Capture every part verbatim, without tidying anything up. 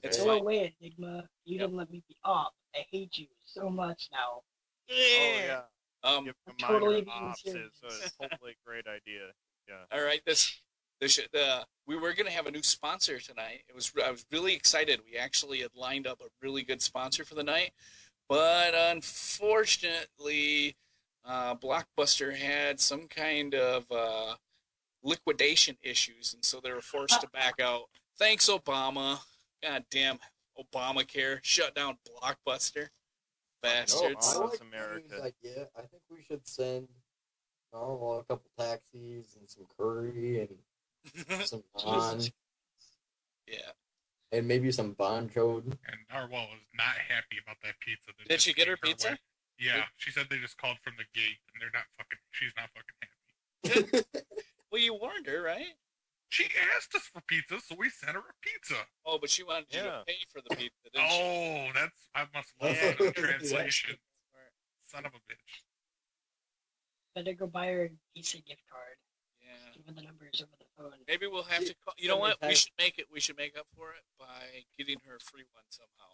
It's Go fine. away, Enigma. You Yep. didn't let me be up. I hate you so much now. Yeah. Oh yeah. Um. Giving I'm a minor totally being ops serious. is a totally great idea. Yeah. All right. This. This. Uh, we were gonna have a new sponsor tonight. It was. I was really excited. We actually had lined up a really good sponsor for the night, but unfortunately, uh, Blockbuster had some kind of uh, liquidation issues, and so they were forced to back out. Thanks, Obama. God damn Obamacare shut down Blockbuster. No, Bastards. I Loves like America. Dave's idea. I think we should send oh, a couple taxis and some curry and some naan Jesus. Yeah. and maybe some bancho. And Narwhal was not happy about that pizza. that Did just she get her came pizza? way. Yeah, she said they just called from the gate, and they're not fucking. She's not fucking happy. Well, you warned her, right? She asked us for pizza, so we sent her a pizza. Oh, but she wanted you Yeah. to pay for the pizza, didn't she? Oh, that's I must love Yeah. the translation. Son of a bitch. Better go buy her a Visa gift card. Yeah. Give her the numbers over the phone. Maybe we'll have to call. You know what? We should make it. We should make up for it by getting her a free one somehow.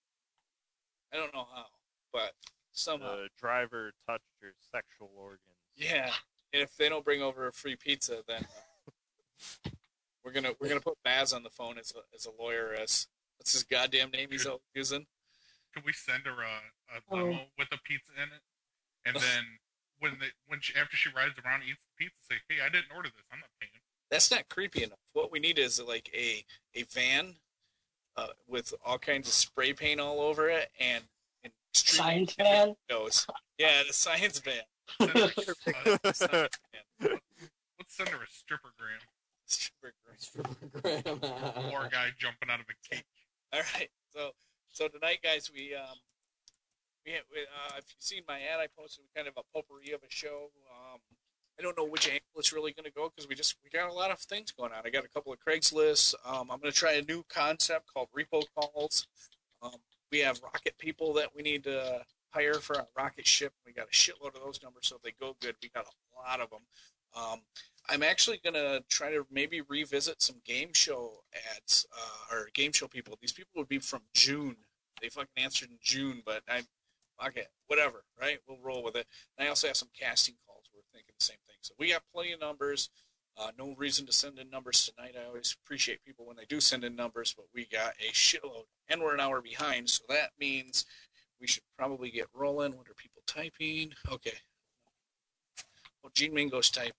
I don't know how, but somehow. The driver touched her sexual organs. Yeah. And if they don't bring over a free pizza, then uh, we're gonna we're gonna put Baz on the phone as a, as a lawyer. As what's his goddamn name he's always using? Could we send her a, a limo Oh. with a pizza in it, and then when they when she after she rides around and eats the pizza, say, "Hey, I didn't order this. I'm not paying." That's not creepy enough. What we need is like a a van uh, with all kinds of spray paint all over it and, and extremely Science van? windows. Yeah, the science van. Send her, uh, The science van. let's send her a strippergram. Stripper gram. Strippergram. Or a guy jumping out of a cake. All right, so so tonight, guys, we um we, have, we uh, if you've seen my ad, I posted kind of a potpourri of a show. Um, I don't know which angle it's really going to go because we just we got a lot of things going on. I got a couple of Craigslist. Um, I'm going to try a new concept called repo calls. Um, we have rocket people that we need to hire for our rocket ship. We got a shitload of those numbers, so if they go good, we got a lot of them. Um, I'm actually going to try to maybe revisit some game show ads uh, or game show people. These people would be from June. They fucking answered in June, but I, okay, whatever, right? We'll roll with it. And I also have some casting calls. We're thinking the same thing. So we got plenty of numbers. Uh, no reason to send in numbers tonight. I always appreciate people when they do send in numbers, but we got a shitload, and we're an hour behind, so that means we should probably get rolling. What are people typing? Okay. Oh, Gene Mingo's typing.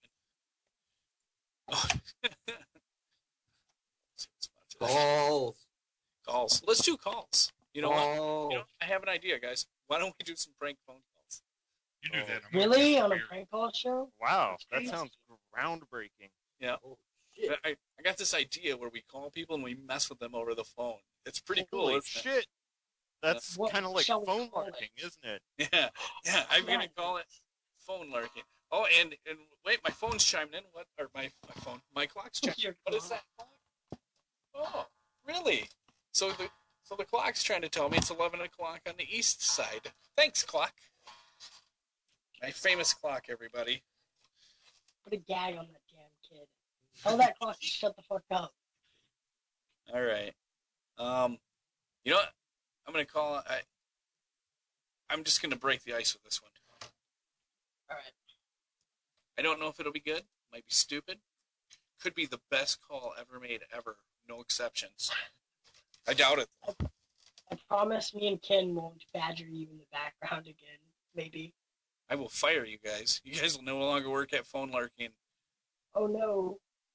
Oh. Calls. Calls. Let's do calls. You know what? Calls. You know, I have an idea, guys. Why don't we do some prank phone calls? You do Oh. that. I'm gonna Really? get On a weird. prank call show? Wow, that Crazy. sounds groundbreaking. Yeah. Oh, shit. I, I got this idea where we call people and we mess with them over the phone. It's pretty cool, Holy isn't shit! That's What kind of like shall we phone call it? marketing, isn't it? it? Yeah. Yeah. I'm gonna Right. call it phone lurking. Oh, and and wait, my phone's chiming in. What? Or my my phone? My clock's chiming. Your What is that clock? Oh, really? So the so the clock's trying to tell me it's eleven o'clock on the east side. Thanks, clock. My famous clock, everybody. Put a gag on that damn kid. Tell that clock to shut the fuck up. All right. Um, you know what? I'm gonna call. I. I'm just gonna break the ice with this one. Alright. I don't know if it'll be good. Might be stupid. Could be the best call ever made ever. No exceptions. I doubt it. I promise me and Ken won't badger you in the background again. Maybe. I will fire you guys. You guys will no longer work at Phone Larking. Oh no.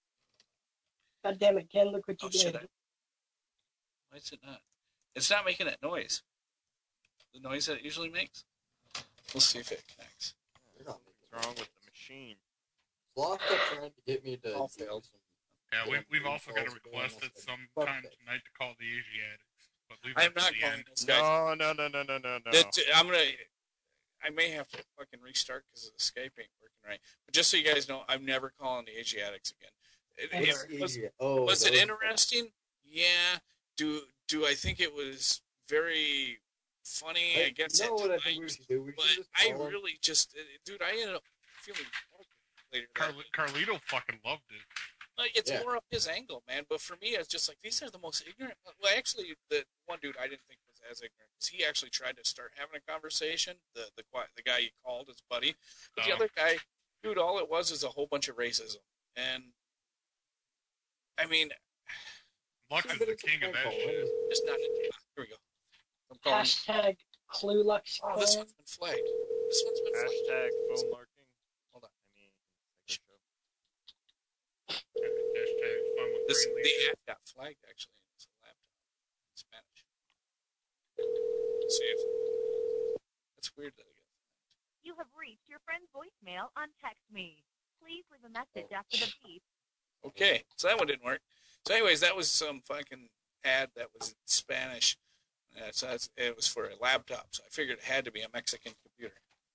God damn it, Ken, look what you Oh, did. shit. I... Why is it not? It's not making that noise. The noise that it usually makes. We'll see if it connects. You're not making What's wrong with the machine? Sloth kept trying to get me to All do failed. some Yeah, we, damn we've phone also got calls, a but request almost at like, some fuck time that. tonight to call the Asiatics. But leave I'm that not to the calling end. this guy. No, no, no, no, no, no, no. That- I'm gonna. I may have to fucking restart because the Skype ain't working right. But just so you guys know, I'm never calling the Asiatics again. It, it, Never. it was Idiot. Oh, was it those- interesting? Yeah. Do do I think it was very funny? I Hey, guess you know at what I think we times, should do? We but should just I call him. really just, dude, I ended up feeling later. that Carl, night. Carlito fucking loved it. Like, it's Yeah. more up his angle, man. But for me, it's just like these are the most ignorant. Well, actually, the one dude I didn't think was as ignorant because he actually tried to start having a conversation. The the qui- the guy he called his buddy, but the Oh. other guy, dude, all it was is a whole bunch of racism. And I mean, Lux Yeah, is but the it's a king of prank that call, shit. right? just not. Here we go. I'm calling. Hashtag Cluelux. Oh, this one's been flagged. This one's been flagged. Hashtag phone marking. Hold on. I mean, like a show. Hashtag fun with This Green the Leaf. app got flagged actually. It's a laptop in Spanish. Let's see if that's weird that it got flagged. You have reached your friend's voicemail on Text Me. Please leave a message after the beep. Okay, so that one didn't work. So, anyways, that was some fucking ad that was in Spanish. Uh, so that's, it was for a laptop, so I figured it had to be a Mexican computer.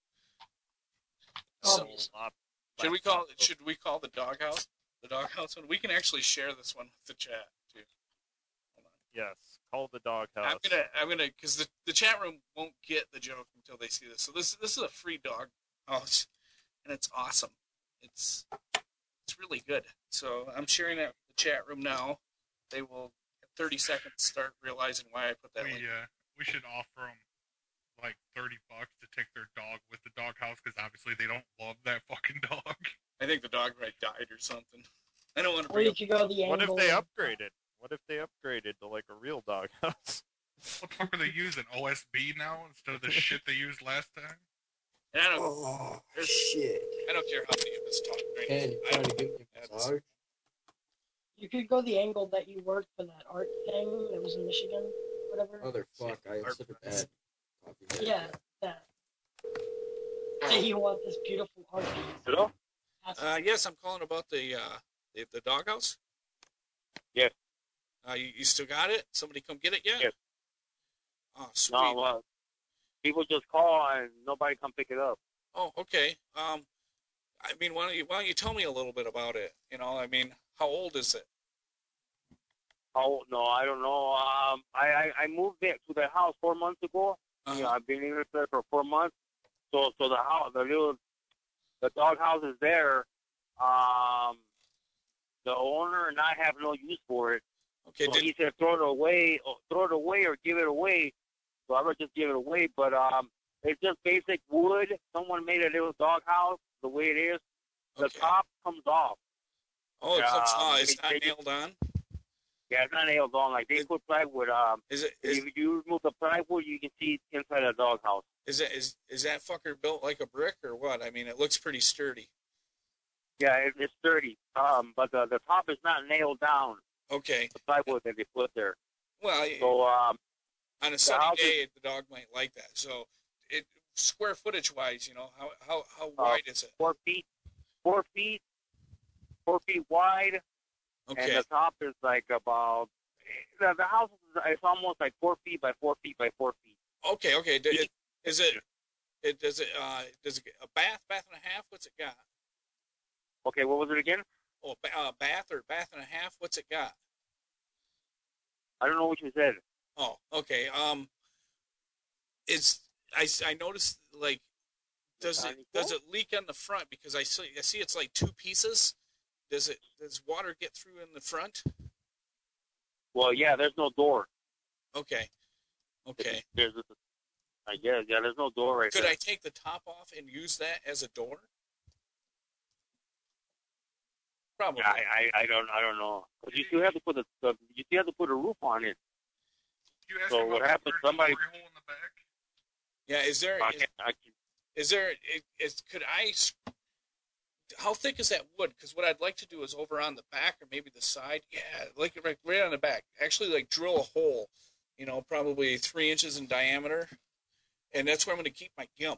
So, Obvious. Lap- should we call laptop. it? Should we call the doghouse the doghouse one? We can actually share this one with the chat too. Hold on. Yes. Call the doghouse. I'm gonna, I'm gonna, because the, the chat room won't get the joke until they see this. So this this is a free dog house, and it's awesome. It's it's really good. So I'm sharing it with the chat room now. They will in thirty seconds start realizing why I put that We link. uh, we should offer them like thirty bucks to take their dog with the doghouse because obviously they don't love that fucking dog. I think the dog right died or something. I don't want to Or bring you up. could go the What if angle. they of- upgraded? What if they upgraded to like a real doghouse? What the fuck are they using? O S B now instead of the shit they used last time? And I don't, Oh, There's- shit. I don't care how many of us talk right Ken, now. you I trying don't- to give me a That's- massage? You could go the angle that you worked for that art thing that was in Michigan, whatever. Motherfuck, I have Art such a press. bad coffee. head. Yeah, that. Say you want this beautiful art piece. Hello? That's- Uh, yes, I'm calling about the uh, the, the doghouse. Yes. Uh, you, you still got it? Somebody come get it yet? Yes. Oh, sweet. No, well, people just call and nobody come pick it up. Oh, okay. Um, I mean, why don't you why don't you tell me a little bit about it? You know, I mean, how old is it? Oh no, I don't know. Um, I I, I moved there to the house four months ago. Uh-huh. You know, I've been in there for four months. So so the house, the little, the dog house is there. Um, the owner and I have no use for it. Okay. So Did, he said throw it away, or throw it away, or give it away. So I would just give it away. But um, it's just basic wood. Someone made a little dog house the way it is. The okay. top comes off. Oh, it comes. um, Oh, it's they- not they just- nailed on. Yeah, it's not nailed on. Like they It- put plywood. Um, Is it is, if you remove the plywood, you can see inside the dog house. is it is is that fucker built like a brick or what? I mean, it looks pretty sturdy. Yeah, it, it's sturdy. Um, but the the top is not nailed down. Okay. The plywood that they put there. Well, So um, on a sunny house is- day, the dog might like that. So, it square footage wise, you know, how how how Uh, wide is it? four feet, four feet, four feet wide. And Okay. the top is like about the, the house is it's almost like four feet by four feet by four feet. Okay. Okay. D- it, is it? It does it? Uh, does it get a bath, bath and a half? What's it got? Okay, what was it again? Oh, a ba- uh, bath or bath and a half? What's it got? I don't know what you said. Oh, okay. Um, it's I, s- I noticed like does it does it leak on the front because I see I see it's like two pieces. Does it does water get through in the front? Well, yeah, there's no door. Okay. Okay. There's, I guess, yeah, there's no door right Could there. I take the top off and use that as a door? Probably. Yeah, I, I, I don't, I don't know. But you still have to put the, the, you still have to put a roof on it. You asked So about what the happens, third somebody- glory hole in the back? Yeah. Is there? I Is, can, I can, is there? Is, is could I? s- How thick is that wood? Because what I'd like to do is over on the back or maybe the side. Yeah, like right, right on the back. Actually, like drill a hole. You know, probably three inches in diameter, and that's where I'm going to keep my gimp.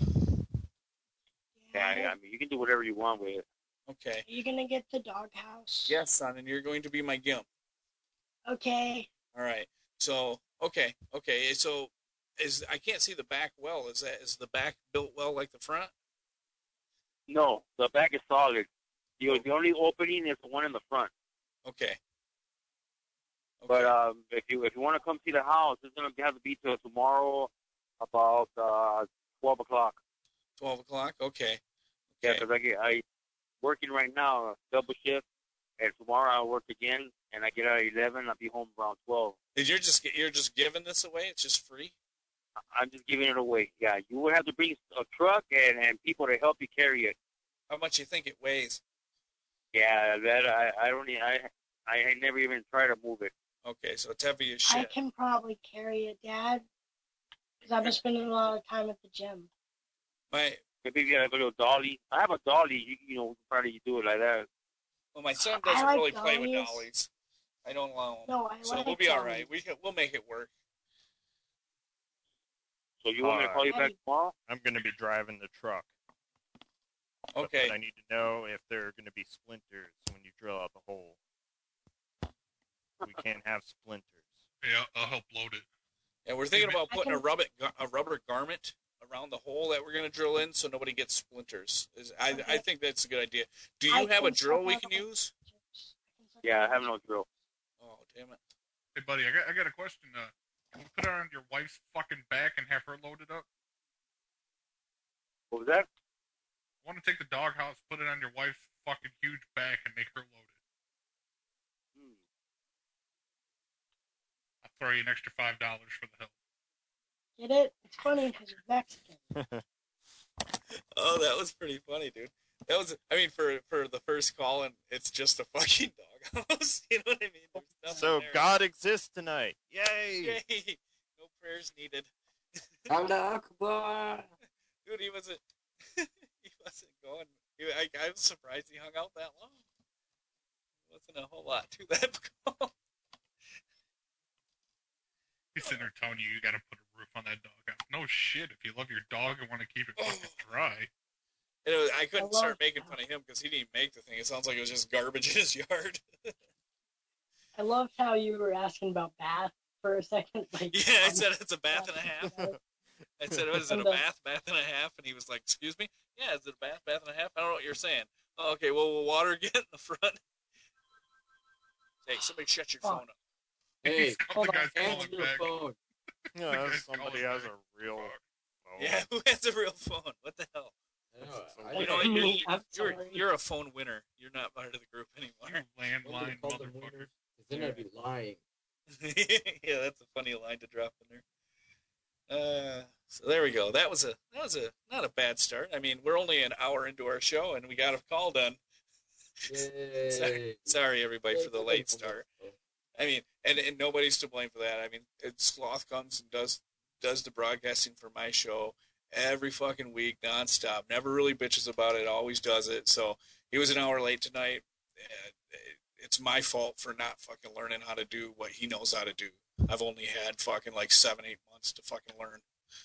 yeah, yeah, I mean, you can do whatever you want with it. Okay. Are you gonna get the doghouse? Yes, son, and you're going to be my gimp. Okay. All right. So, okay, okay. So, is I can't see the back well. Is that is the back built well like the front? No, the back is solid. The, the only opening is the one in the front. Okay. Okay. But um, if you if you want to come see the house, it's gonna have to be till tomorrow about uh, twelve o'clock. Twelve o'clock. Okay. Yeah, Okay. because I get I working right now, double shift. and tomorrow I'll work again, and I get out at eleven. I'll be home around twelve. And you're just you're just giving this away? It's just free? I'm just giving it away. Yeah, you will have to bring a truck and, and people to help you carry it. How much you think it weighs? Yeah, that I I don't e- I I never even try to move it. Okay, so it's heavy as I shit. can probably carry it, Dad, because I've been spending a lot of time at the gym. My Maybe you got a little dolly. I have a dolly. You, you know, probably do it like that. well, my son I doesn't like really play with dollies. dollies. I don't allow him. No, I so like we'll be all dollies. right. We can, we'll make it work. So you want me to call you back tomorrow? I'm going to be driving the truck. But Okay. then I need to know if there are going to be splinters when you drill out the hole. We can't have splinters. Yeah, I'll help load it. And we're thinking about I putting a can- rubber a rubber garment around the hole that we're going to drill in, so nobody gets splinters. Is I I Okay. think that's a good idea. Do you I have a can drill suck we out can the- use? Yeah, I have no drill. Oh damn it! Hey, buddy, I got I got a question. Uh, can you put it on your wife's fucking back and have her load it up? What was that? I want to take the doghouse, put it on your wife's fucking huge back, and make her load it. Hmm. I'll throw you an extra five dollars for the help. Get it? It's funny because you're Mexican. Oh, that was pretty funny, dude. That was I mean for for the first call, and it's just a fucking doghouse. You know what I mean? There's nothing So there. God exists tonight. Yay! Yay! No prayers needed. Allah Akbar. Dude, he wasn't. he wasn't going. He, I, I was surprised he hung out that long. Wasn't a whole lot to that call. He's sitting there telling you you got to put a roof on that doghouse. No shit. If you love your dog and want to keep it fucking dry. And it was, I couldn't I love start making that. fun of him because he didn't make the thing. It sounds like it was just garbage in his yard. I loved how you were asking about bath for a second. Like, Yeah, I um, said it's a bath and a half. I said, "What is it? A And the- bath, bath and a half?" And he was like, "Excuse me? Yeah, is it a bath, bath and a half? I don't know what you're saying." Oh, okay, well, will water get in the front? Hey, somebody shut your Oh. phone up. Hey, He's got hold the on. guy's answer calling your back. phone. Yeah, The guy's somebody calling has back. a real phone. Yeah, who has a real phone? What the hell? I know, So I You Like know, know, you're, me, I'm you're, sorry. you're a phone winner. You're not part of the group You anymore. landline call them motherfucker. winners, 'cause then I'd be lying. Yeah, that's a funny line to drop in there. Uh, so there we go. That was a that was a not a bad start. I mean, we're only an hour into our show and we got a call done. Yay. Sorry, sorry everybody for the late start. I mean, and, and nobody's to blame for that. I mean, it, Sloth comes and does does the broadcasting for my show every fucking week, nonstop. Never really bitches about it. Always does it. So he was an hour late tonight. And it's my fault for not fucking learning how to do what he knows how to do. I've only had fucking like seven, eight months to fucking learn.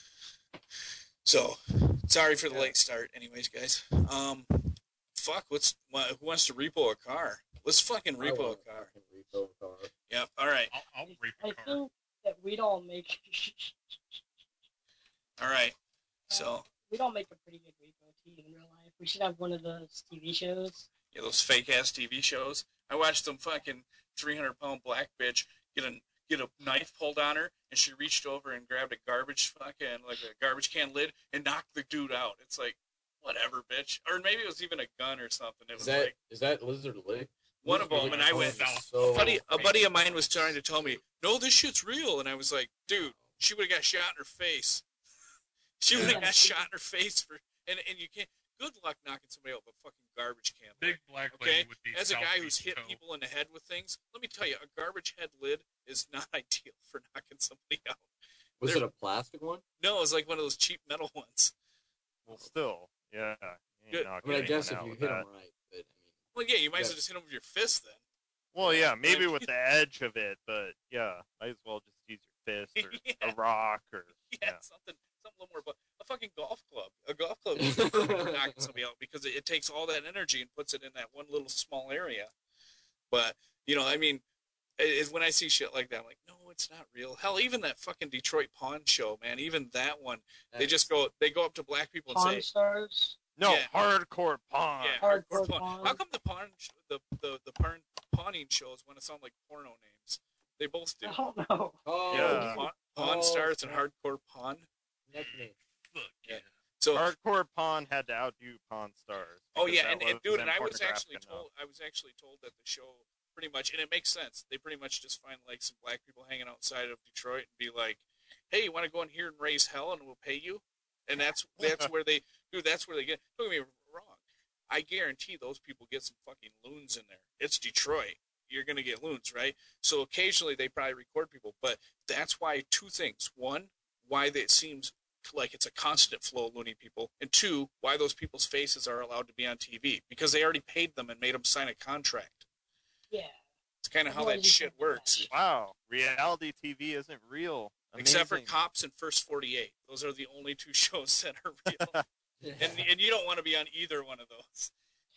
So sorry for the Yeah. late start. Anyways, guys. Um, fuck. Let's. Who wants to repo a car? Let's fucking I repo a want car. fucking repo a car. Yep. All right. I'll, I'll rape I a car. think that we'd all make All right. So we'd all make a pretty good repo team in real life. We should have one of those T V shows. yeah, those fake ass T V shows. I watched some fucking three hundred pound black bitch get a get a knife pulled on her, and she reached over and grabbed a garbage fucking like a garbage can lid and knocked the dude out. It's like, whatever, bitch. Or maybe it was even a gun or something. It Is was that like is that Lizard Lick? one of them, and I went. So A buddy, a buddy of mine was trying to tell me, no, this shit's real, and I was like, dude, she would have got shot in her face. She would have got shot in her face for, and and you can't. Good luck knocking somebody out with a fucking garbage can. Big black Okay, lady with the as a guy South who's Beach hit toe. people in the head with things, let me tell you, a garbage head lid is not ideal for knocking somebody out. was they're- it a plastic one? No, it was like one of those cheap metal ones. Well, still, yeah. you ain't Good. I knocking mean, I anyone guess if out you with hit that. them right, but I mean, Well, yeah, you might as Yeah. well just hit them with your fist then. Well, yeah, maybe Like- with the edge of it, but yeah, might as well just use your fist or Yeah. a rock or Yeah, yeah. something, something a little more. But a fucking golf club, a golf club is perfect for knocking somebody out because it, it takes all that energy and puts it in that one little small area. But you know, I mean, it, it- when I see shit like that, I'm like, no, it's not real. Hell, even that fucking Detroit Pawn Show, man, even that one, they just go, they go up to black people and Pawn say, Stars. No, Yeah. hardcore pawn. yeah, Hardcore hardcore pawn. pawn. How come the pawn, sh- the the the pawn, pawning shows want to sound like porno names? They both do. I don't know. Oh, Yeah. Pawn, pawn Oh, Stars and snap. Hardcore Pawn. That's me. Fuck Yeah. yeah. So So Hardcore Pawn had to outdo Pawn Stars. oh because yeah, that and, and was dude, and I was pornographic actually enough. told I was actually told that the show pretty much, and it makes sense. They pretty much just find like some black people hanging outside of Detroit and be like, "Hey, you want to go in here and raise hell, and we'll pay you?" And that's that's where they, dude, that's where they get. Don't get me wrong. I guarantee those people get some fucking loons in there. It's Detroit. You're gonna get loons, right? So occasionally they probably record people, but that's why two things: one, why it seems like it's a constant flow of loony people, and two, why those people's faces are allowed to be on T V because they already paid them and made them sign a contract. Yeah. It's kind of how Otherwise that you shit can't do works. that. Wow, reality T V isn't real. Except for Amazing. Cops and First forty-eight. Those are the only two shows that are real. and and you don't want to be on either one of those.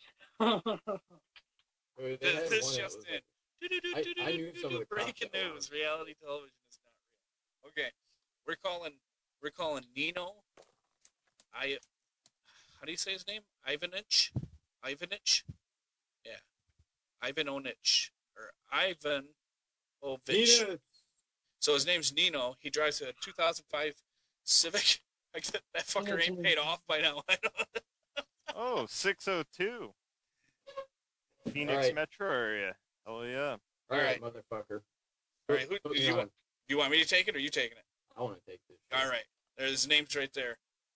Wait, they had This one that just was in. like- I- I knew some of the cops Breaking that were news: on. reality television is not real. Okay, we're calling we're calling Nino. I how do you say his name? Ivanich, Ivanich, yeah, Ivanovich or Ivan Ovich. Peanuts! So his name's Nino. He drives a two thousand five Civic. I get that fucker ain't paid off by now. I don't. Oh, six oh two. Phoenix Alright. metro area. Oh, yeah. All All right, right. motherfucker. All right, who, Put do me you on. want? Do you want me to take it or you taking it? I want to take this. All right, there's his name's right there.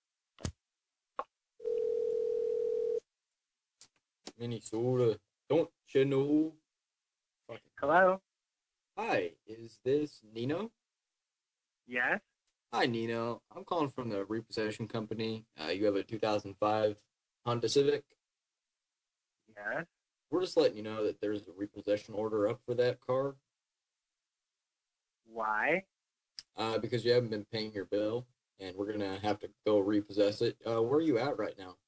Minnesota. Don't you know? Fucking- Hello? Hi, is this Nino? Yes? Hi, Nino. I'm calling from the repossession company. Uh, you have a two thousand five Honda Civic. Yes? We're just letting you know that there's a repossession order up for that car Why? uh, because you haven't been paying your bill, and we're going to have to go repossess it. Uh, where are you at right now?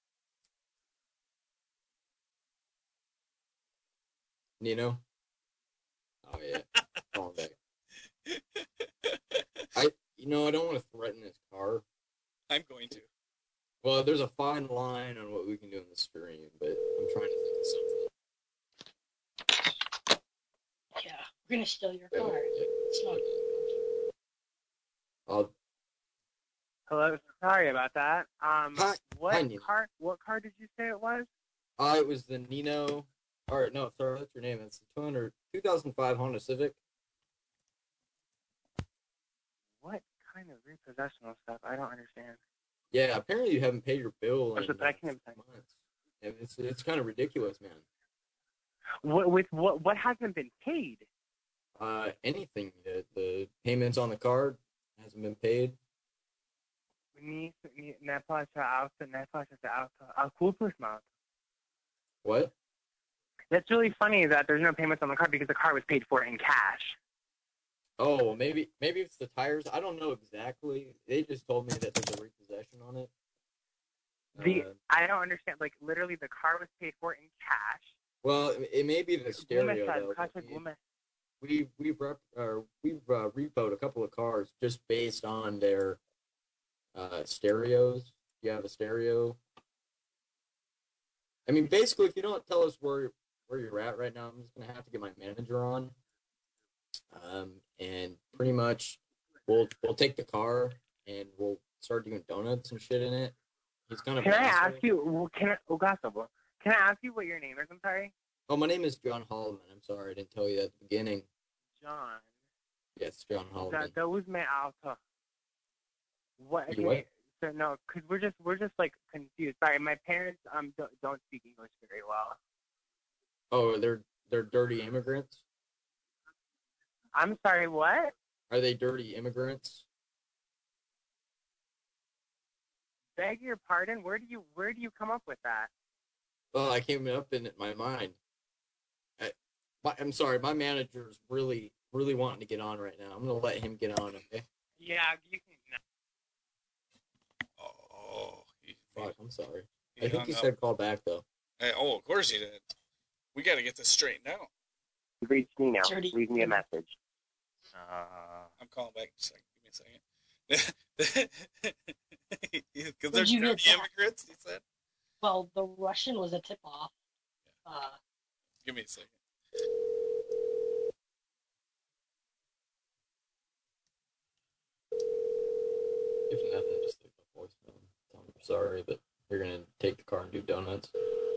Nino? Oh, yeah. Call him back. I, you know, I don't want to threaten this car. I'm going to. Well, there's a fine line on what we can do in the stream, but I'm trying to think of something. Yeah, we're gonna steal your Yeah, car. yeah. It's not. I'll, Hello? Sorry about that. Um, Hi- what hi, Nina. car, what car did you say it was? uh, it was the Nino. All right, no, sorry, that's your name. It's the two hundred, two thousand five Honda Civic. What kind of repossessional stuff? I don't understand. Yeah, apparently you haven't paid your bill What's in the uh, second of- months. And it's it's kind of ridiculous, man. What, with what, what hasn't been paid? Uh, anything the, the payments on the card hasn't been paid. Ni, ni, ne place auto, ne place auto, a culpus mount. What? That's really funny that there's no payments on the car because the car was paid for in cash. Oh, well, maybe maybe it's the tires. I don't know exactly. They just told me that there's a repossession on it. The Uh, I don't understand. Like literally, the car was paid for in cash. well, it, it may be the stereo Gume, though. Casa but we- Gume. We've we've rep, or we've uh, repoed a couple of cars just based on their uh, stereos. You have a stereo. I mean, basically, if you don't tell us where where you're at right now, I'm just gonna have to get my manager on, um, and pretty much we'll we'll take the car and we'll start doing donuts and shit in it. He's kind of. Can an I asshole. ask you? well, Can I, oh, Gustavo, can I ask you what your name is? I'm sorry, Oh, my name is John Holloman. I'm sorry, I didn't tell you that at the beginning. John. Yes, John Holloman. That, that was my auto. What? You what? So no, because we're just we're just like confused. Sorry, my parents um don't, don't speak English very well. Oh, they're they're dirty immigrants. I'm sorry. What? Are they dirty immigrants? Beg your pardon. Where do you where do you come up with that? Well, I came up in my mind. I, my, I'm sorry, my manager's really, really wanting to get on right now. I'm gonna let him get on. Okay. Yeah, you can. Oh, he, Fuck, I'm sorry. he I think hung he up. said call back though. Hey, oh, of course he did. We got to get this straightened out. You've reached me now. Dirty- Leave me a message. Uh, I'm calling back in a second. Give me a second. Because they're Where'd you get dirty that? immigrants, he said. Well, the Russian was a tip off. Uh, Give me a second. If nothing, just leave a voicemail. Tell him sorry, but you're gonna take the car and do donuts.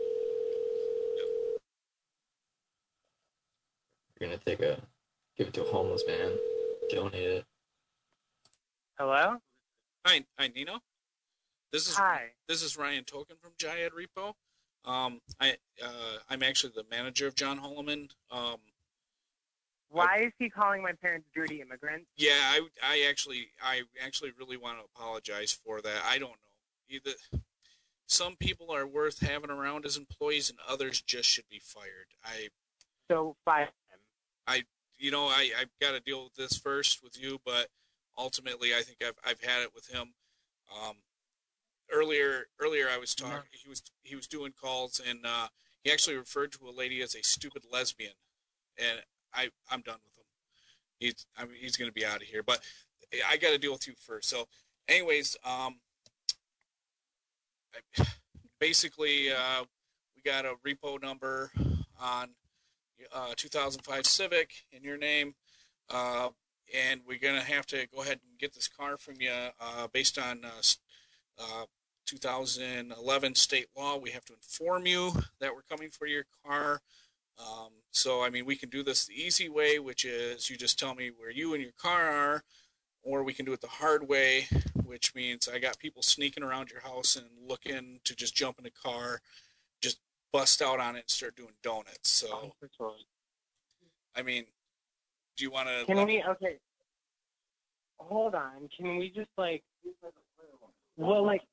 You're gonna take a, give it to a homeless man, donate it. Hello? Hi, hi, Nino. This is Hi. this is Ryan Token from Jayad Repo. Um, I uh, I'm actually the manager of John Holloman. Um, Why is he calling my parents dirty immigrants? yeah, I I actually I actually really want to apologize for that. I don't know. Either some people are worth having around as employees, and others just should be fired. I So fire him. I you know I I've got to deal with this first with you, but ultimately I think I've I've had it with him. Um, earlier earlier I was talking. He was he was doing calls, and uh, he actually referred to a lady as a stupid lesbian, and I I'm done with him. He's I mean, he's going to be out of here, but I got to deal with you first. So, anyways, um, I, basically uh, we got a repo number on uh, two thousand five Civic in your name. Uh, and we're going to have to go ahead and get this car from you uh, based on uh, uh, two thousand eleven state law. We have to inform you that we're coming for your car. Um, so, I mean, we can do this the easy way, which is you just tell me where you and your car are, or we can do it the hard way, which means I got people sneaking around your house and looking to just jump in a car, just bust out on it and start doing donuts. So, I mean, do you want to... Can we, okay. Hold on. Can we just, like, well, like,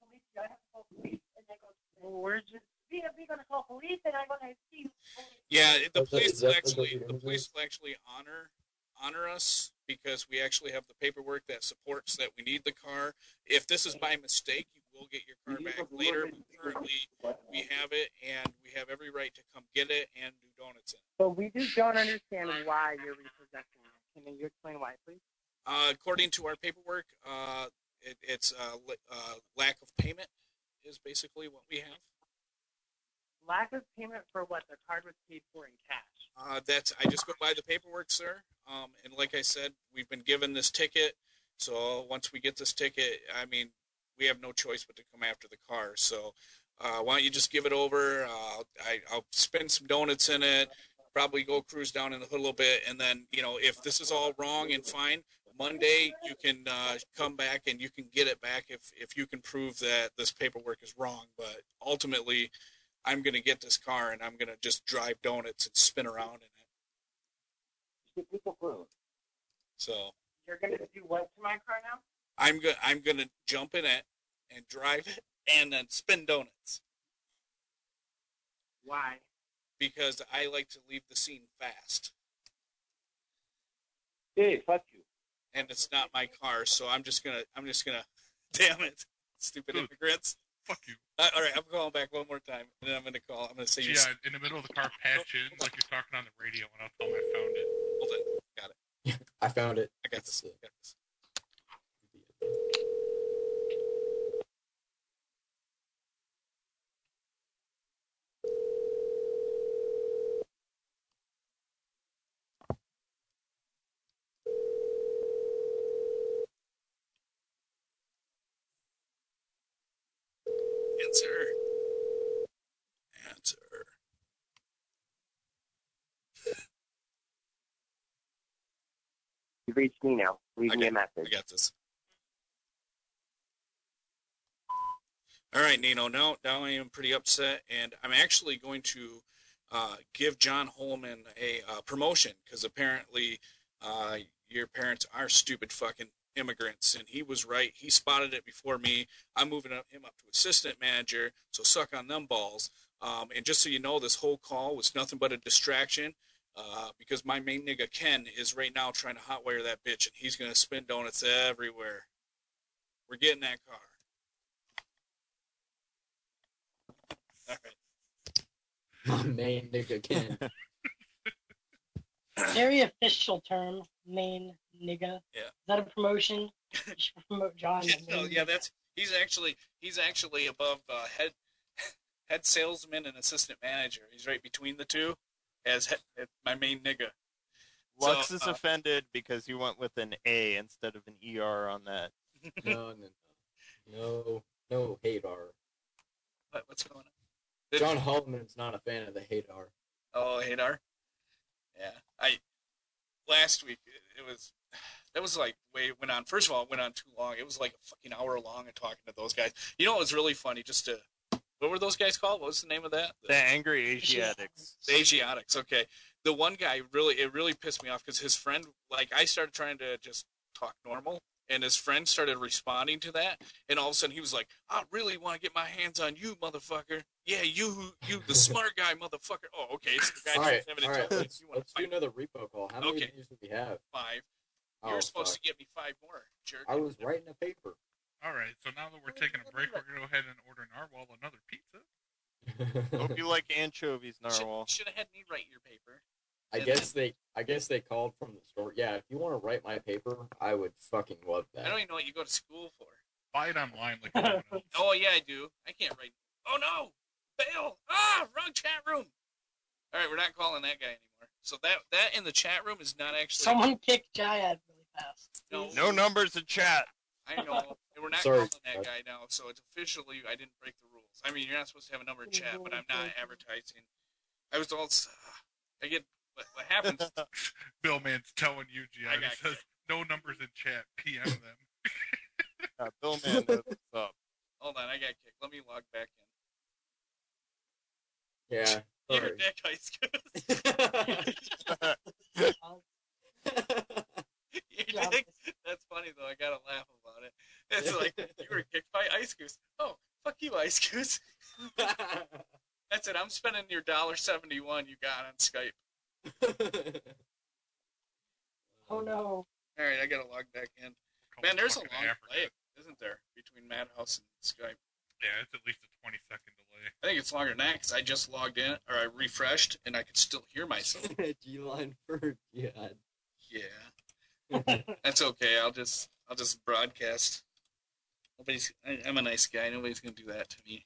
we're just, We are going to call police and I'm going to see you. Yeah, the Is that- police is will that- actually is that- the police will actually honor honor us because we actually have the paperwork that supports that we need the car. If this is by mistake, you will get your car back later. But currently, we have it, and we have every right to come get it and do donuts in it. but we just don't understand why you're repossessing it. Can you explain why, please? Uh, according to our paperwork, uh, it, it's uh, li- uh, lack of payment is basically what we have. Lack of payment for what? The card was paid for in cash. Uh, that's I just go by the paperwork, sir. Um, and like I said, we've been given this ticket. So once we get this ticket, I mean, we have no choice but to come after the car. So uh, why don't you just give it over? Uh, I, I'll spin some donuts in it, probably go cruise down in the hood a little bit, and then you know if this is all wrong and fine, Monday you can uh, come back and you can get it back if if you can prove that this paperwork is wrong. But ultimately, I'm going to get this car and I'm going to just drive donuts and spin around in it. So You're going to do what to my car now? I'm going I'm going to jump in it and drive it and then spin donuts Why? because I like to leave the scene fast. Hey, fuck you. And it's not my car, so I'm just going to I'm just going to damn it, stupid Dude. immigrants. Fuck you. Uh, all right, I'm calling back one more time and then I'm going to call. I'm going to say you Yeah, in the middle of the car, patch in like you're talking on the radio, and I'll tell them I found it. hold it. Got it. I found it. I got this. I got this. Answer. Answer. You've reached me now. Leave I me a got, I message. got this. All right, Nino. Now, now I am pretty upset, and I'm actually going to uh, give John Holman a uh, promotion because apparently uh, your parents are stupid fucking immigrants, and he was right. He spotted it before me. I'm moving up, him up to assistant manager, so suck on them balls. Um, and just so you know, this whole call was nothing but a distraction uh, because my main nigga Ken is right now trying to hotwire that bitch, and he's going to spin donuts everywhere. We're getting that car. All right. My main nigga Ken. Very official term, main nigga. Yeah. Is that a promotion? You should promote John. Yeah, as no, main yeah, nigga. that's he's actually he's actually above uh, head head salesman and assistant manager. He's right between the two as head, as my main nigga. Lux So, is uh, offended because you went with an A instead of an E R on that. No, no, no. No. No Hadar. What, what's going on? John Holloman's not a fan of the Hadar. Oh, Hadar. Yeah, I last week it, it was that was like way it went on. First of all, it went on too long. It was like a fucking hour long of talking to those guys. You know, it was really funny. Just to what were those guys called? What was the name of that? The Angry Asiatics. The Asiatics. Okay, the one guy really it really pissed me off because his friend, like, I started trying to just talk normal. And his friend started responding to that, and all of a sudden he was like, "I really want to get my hands on you, motherfucker! Yeah, you, you, the smart guy, motherfucker!" Oh, okay. So the guy all right, having all to right. tell me, Let's, "You want let's to do fight another repo call. How many Okay. of these do we have? five? Oh, You're supposed fuck. to get me five more, jerk." I was writing a paper. All right, so now that we're taking a break, we're gonna go ahead and order Narwhal another pizza. Hope you like anchovies, Narwhal. Should have had me write your paper. I guess they, I guess they called from the store. Yeah, if you want to write my paper, I would fucking love that. I don't even know what you go to school for. Buy it online like everyone else. Oh yeah, I do. I can't write. Oh no, fail! Ah, wrong chat room. All right, we're not calling that guy anymore. So that that in the chat room is not actually. Someone kicked Jayad really fast. No. No numbers in chat. I know. And we're not Sorry, calling that Scott. guy now, so it's officially I didn't break the rules. I mean, you're not supposed to have a number in chat, but I'm not advertising. I was all. I get what, what happens. Bill Man's telling you, G I I. He got says no numbers in chat. P M them. Uh, Bill Man knows what's up. Hold on, I got kicked. Let me log back in. Yeah. You're Sorry. a dick, Ice Goose. You dick. That's funny though. I gotta laugh about it. It's like you were kicked by Ice Goose. Oh, fuck you, Ice Goose. That's it. I'm spending your dollar seventy one you got on Skype. Oh no. All right, I gotta log back in. Call Man, it there's a fucking long Africa. delay, isn't there, between Madhouse and Skype? Yeah, it's at least a twenty second delay. I think it's longer than that because I just logged in or I refreshed and I could still hear myself. G-line for Jihad. Yeah, that's okay. I'll just I'll just broadcast. Nobody's. I, I'm a nice guy. Nobody's gonna do that to me.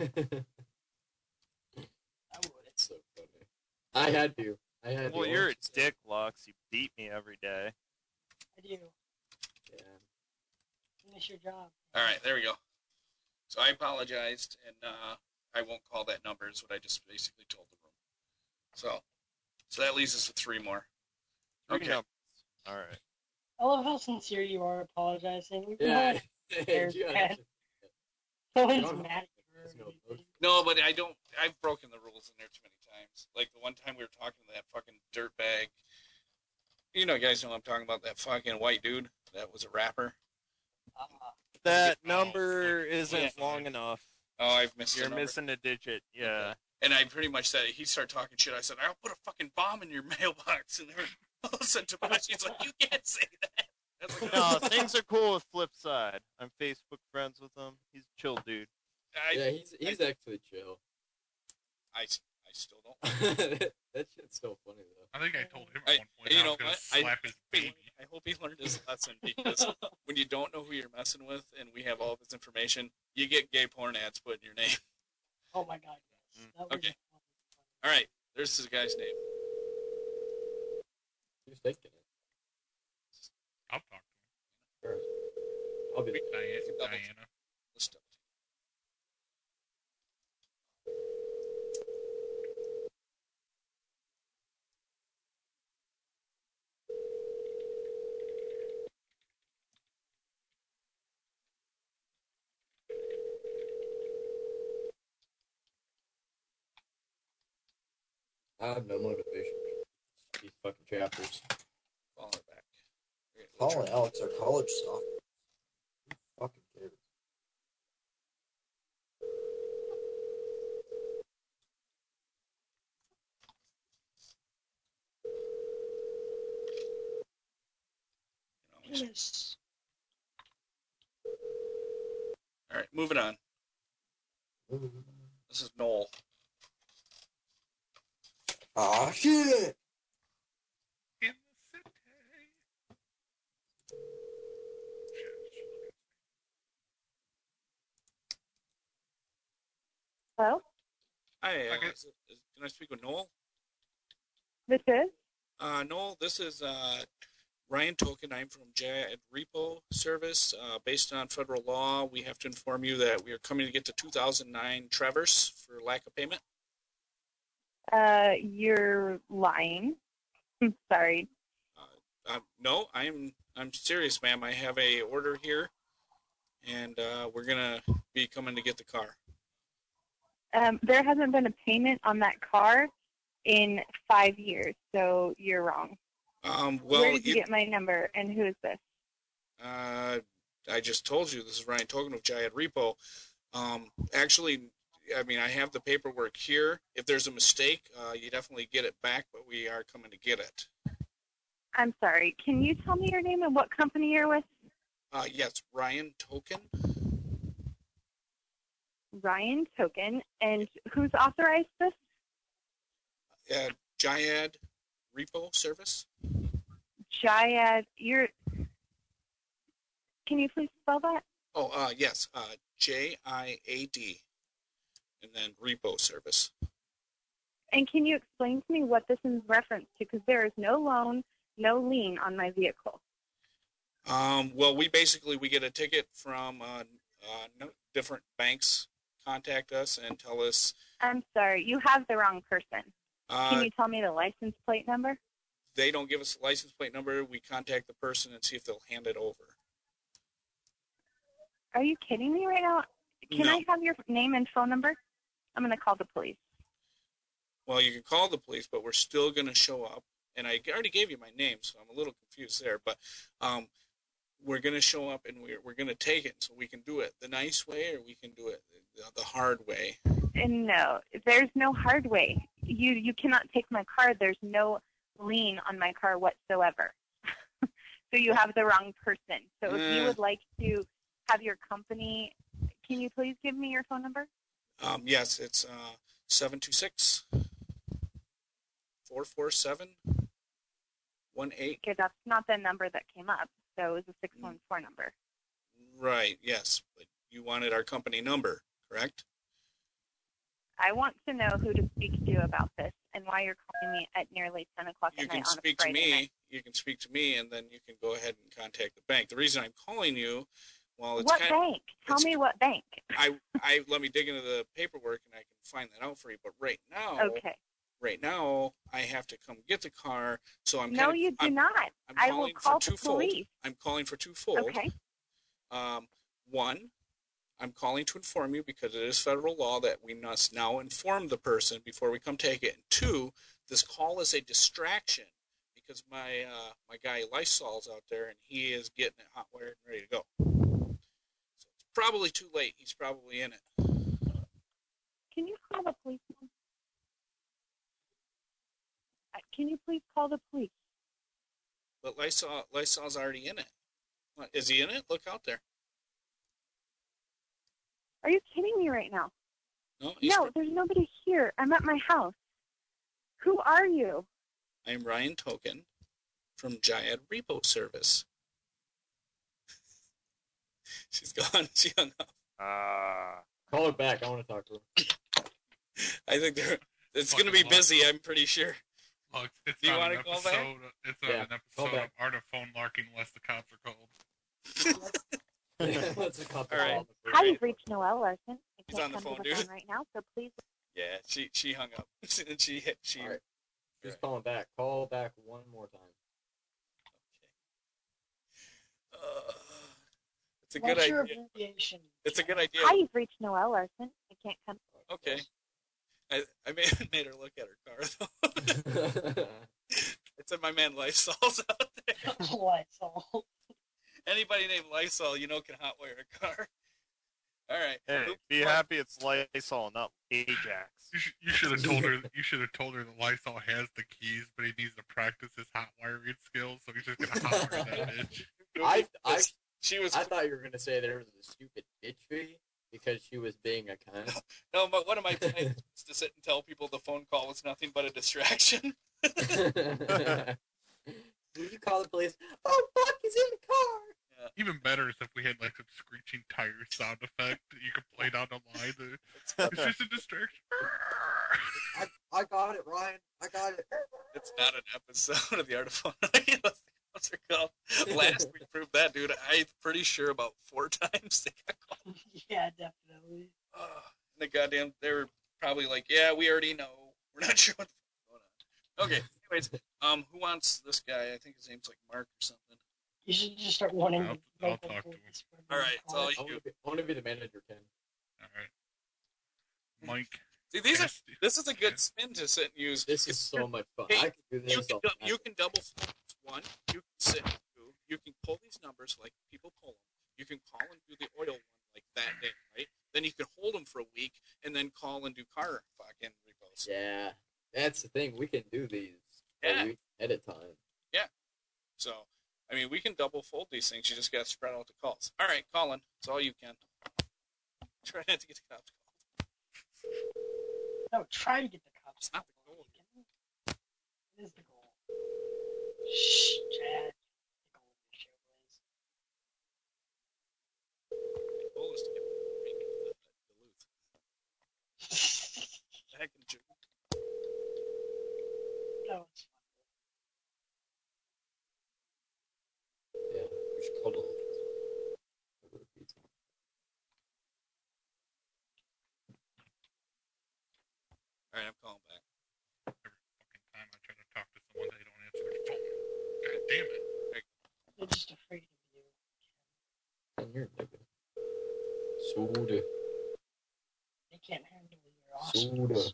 I would. It's so funny. I had to. I had to. Well, you're a dick, Lux. You beat me every day. I do. Yeah. Finish your job. All right, there we go. So I apologized, and uh, I won't call that number. Is what I just basically told the room. So, so that leaves us with three more. Three Okay. numbers. All right. I love how sincere you are apologizing. We've been Yeah. all- There's Jihad. Ken. no one's John- mad at There's you. no or anything. emotion. No, but I don't. I've broken the rules in there too many times. Like the one time we were talking to that fucking dirtbag. You know, guys know what I'm talking about. That fucking white dude that was a rapper. Uh, That Oh, number isn't yeah. long enough. Oh, I've missed. You're the number. missing a digit. Yeah. And I pretty much said, he started talking shit. I said, I'll put a fucking bomb in your mailbox. And then all of a sudden, Tabashi's like, you can't say that. I was like, No, things are cool with Flipside. I'm Facebook friends with him. He's a chill dude. I, Yeah, he's he's actually chill. I, I still don't. That shit's so funny though. I think I told him I- at one point you I know was gonna what? I- slap his baby. I hope he learned his lesson because when you don't know who you're messing with and we have all of his information, you get gay porn ads put in your name. oh my god, yes. That was Okay. All right, there's this guy's name. Who's thinking it? I'll talk to Sure. I'll be him. Diana. Double- Diana. Let's double check. I have no motivation. These fucking chapters. Call her back. Okay, we'll Call try- Alex our college software. Who fucking cares? you know, he's- Yes. All right, moving on. This is Noel. Ah, shit! In the city. Shit, shit, look at- Hello? Hi, uh, Okay. is it- is- can I speak with Noel? This is? Uh, Noel, this is uh, Ryan Token. I'm from Jayad Repo Service. Uh, based on federal law, we have to inform you that we are coming to get the two thousand nine Traverse for lack of payment. Uh, you're lying. I'm sorry. Uh, no, I'm I'm serious, ma'am. I have a order here, and uh, we're gonna be coming to get the car. Um, there hasn't been a payment on that car in five years, so you're wrong. Um, well, Where did you it- get my number, and who is this? Uh, I just told you this is Ryan Token of Jayad Repo. Um, actually, I mean I have the paperwork here. If there's a mistake, uh, you definitely get it back, but we are coming to get it. I'm sorry. Can you tell me your name and what company you're with? Uh, yes, Ryan Token. Ryan Token. And who's authorized this? Uh, Jayad Repo Service. Jayad. You're. Can you please spell that? Oh, uh, yes, uh, J I A D, and then Repo Service. And can you explain to me what this is reference to? Because there is no loan, no lien on my vehicle. Um, well, we basically we get a ticket from uh, uh, no, different banks contact us and tell us. I'm sorry. You have the wrong person. Uh, Can you tell me the license plate number? They don't give us a license plate number. We contact the person and see if they'll hand it over. Are you kidding me right now? Can No. I have your name and phone number? I'm going to call the police. Well, you can call the police, but we're still going to show up. And I already gave you my name, so I'm a little confused there. But um, we're going to show up and we're, we're going to take it. So we can do it the nice way or we can do it the, the hard way. And no, there's no hard way. You you cannot take my car. There's no lien on my car whatsoever. So you have the wrong person. So if you Eh. would like to have your company, can you please give me your phone number? Um, yes, it's uh, seven two six, four four seven, one eight. Okay, that's not the number that came up. So it was a six one four number. Right, yes. But you wanted our company number, correct? I want to know who to speak to about this and why you're calling me at nearly ten o'clock You at can night on a speak to Friday me. night. You can speak to me, and then you can go ahead and contact the bank. The reason I'm calling you, well, it's What kind bank? Tell it's- me what bank. I, I let me dig into the paperwork and I can find that out for you. But right now, Okay. right now, I have to come get the car. So I'm No, kind of, you do I'm, not. I'm I will calling call for the twofold. police. I'm calling for twofold. Okay. Um, one, I'm calling to inform you because it is federal law that we must now inform the person before we come take it. And two, this call is a distraction because my uh, my guy Lysol's out there and he is getting it hot wired and ready to go. So it's probably too late. He's probably in it. Can you call the police? ma'am? Uh, Can you please call the police? But Lysol Lysol's already in it. What, is he in it? Look out there. Are you kidding me right now? No, he's No, there's nobody here. I'm at my house. Who are you? I'm Ryan Token from Jayad Repo Service. She's gone. She hung up. Ah. Call her back. I want to talk to her. I think they're. It's going to be Fucking luck. busy. I'm pretty sure. Look, it's Do you not wanna an call episode. back? It's Yeah, an call episode of back. Art of Phone Larking unless the cops are called. Let's a couple All right. of them. Hi, you've reached Noelle Larson. I He's can't on the come phone, to the dude. phone right now, so please. Yeah, she she hung up. and she hit. She. All right. She's calling back. Call back one more time. Uh, it's a good What's your idea. abbreviation? It's a good idea. Hi, you've reached Noelle Larson. I can't come. Okay. I I made made her look at her car though. I said my man Lysol's out there. Lysol. Anybody named Lysol, you know, can hotwire a car. All right. Hey, Oop, be what? happy it's Lysol, not Ajax. You should, you should have told her. You should have told her that Lysol has the keys, but he needs to practice his hot wiring skills. So he's just gonna hot wire that bitch. I, I, She was I thought you were going to say there was a stupid bitch fee because she was being a cunt. no, but one of my plans was to sit and tell people the phone call was nothing but a distraction. Will you call the police? Oh, fuck, he's in the car. Even better is if we had like some screeching tire sound effect that you could play down the line. To, it's just a distraction. I, I got it, Ryan. I got it. It's not an episode of the Art of Phone. Let's What's it called? Last week proved that, dude. I'm pretty sure about four times they got called. Yeah, definitely. Oh, and the goddamn, they were probably like, yeah, we already know. We're not sure what's going on. Okay, anyways, um, who wants this guy? I think his name's like Mark or something. You should just start wanting I'll- to I'll local talk to him. police for All right, it's all calls. I want you. to be, I want to be the manager, Ken. All right. Mike. See, these are, Nasty. this is a good spin to sit and use. This is so much fun. Hey, I can do You this. can, all dou- the you time. can double fold one. You can sit and two. You can pull these numbers like people pull them. You can call and do the oil one like that day, right? Then you can hold them for a week and then call and do car fucking repos. Yeah, that's the thing. We can do these a Yeah. week at a time. So, I mean, we can double fold these things. You just got to spread out the calls. All right, Colin, it's all you can. Try not to get the cops called. No, try to get the cops. It's not the goal. It is the goal. Shh, Chad. The goal of the show is. The goal is to get the ring in Duluth. Back in June. No, it's Yeah, we should call them. Over the pizza. All right, I'm calling back. Every fucking time I try to talk to someone, they don't answer their phone. God damn it. they're just afraid of you. And you're nigga. Soda. They can't handle your Soda. awesomeness.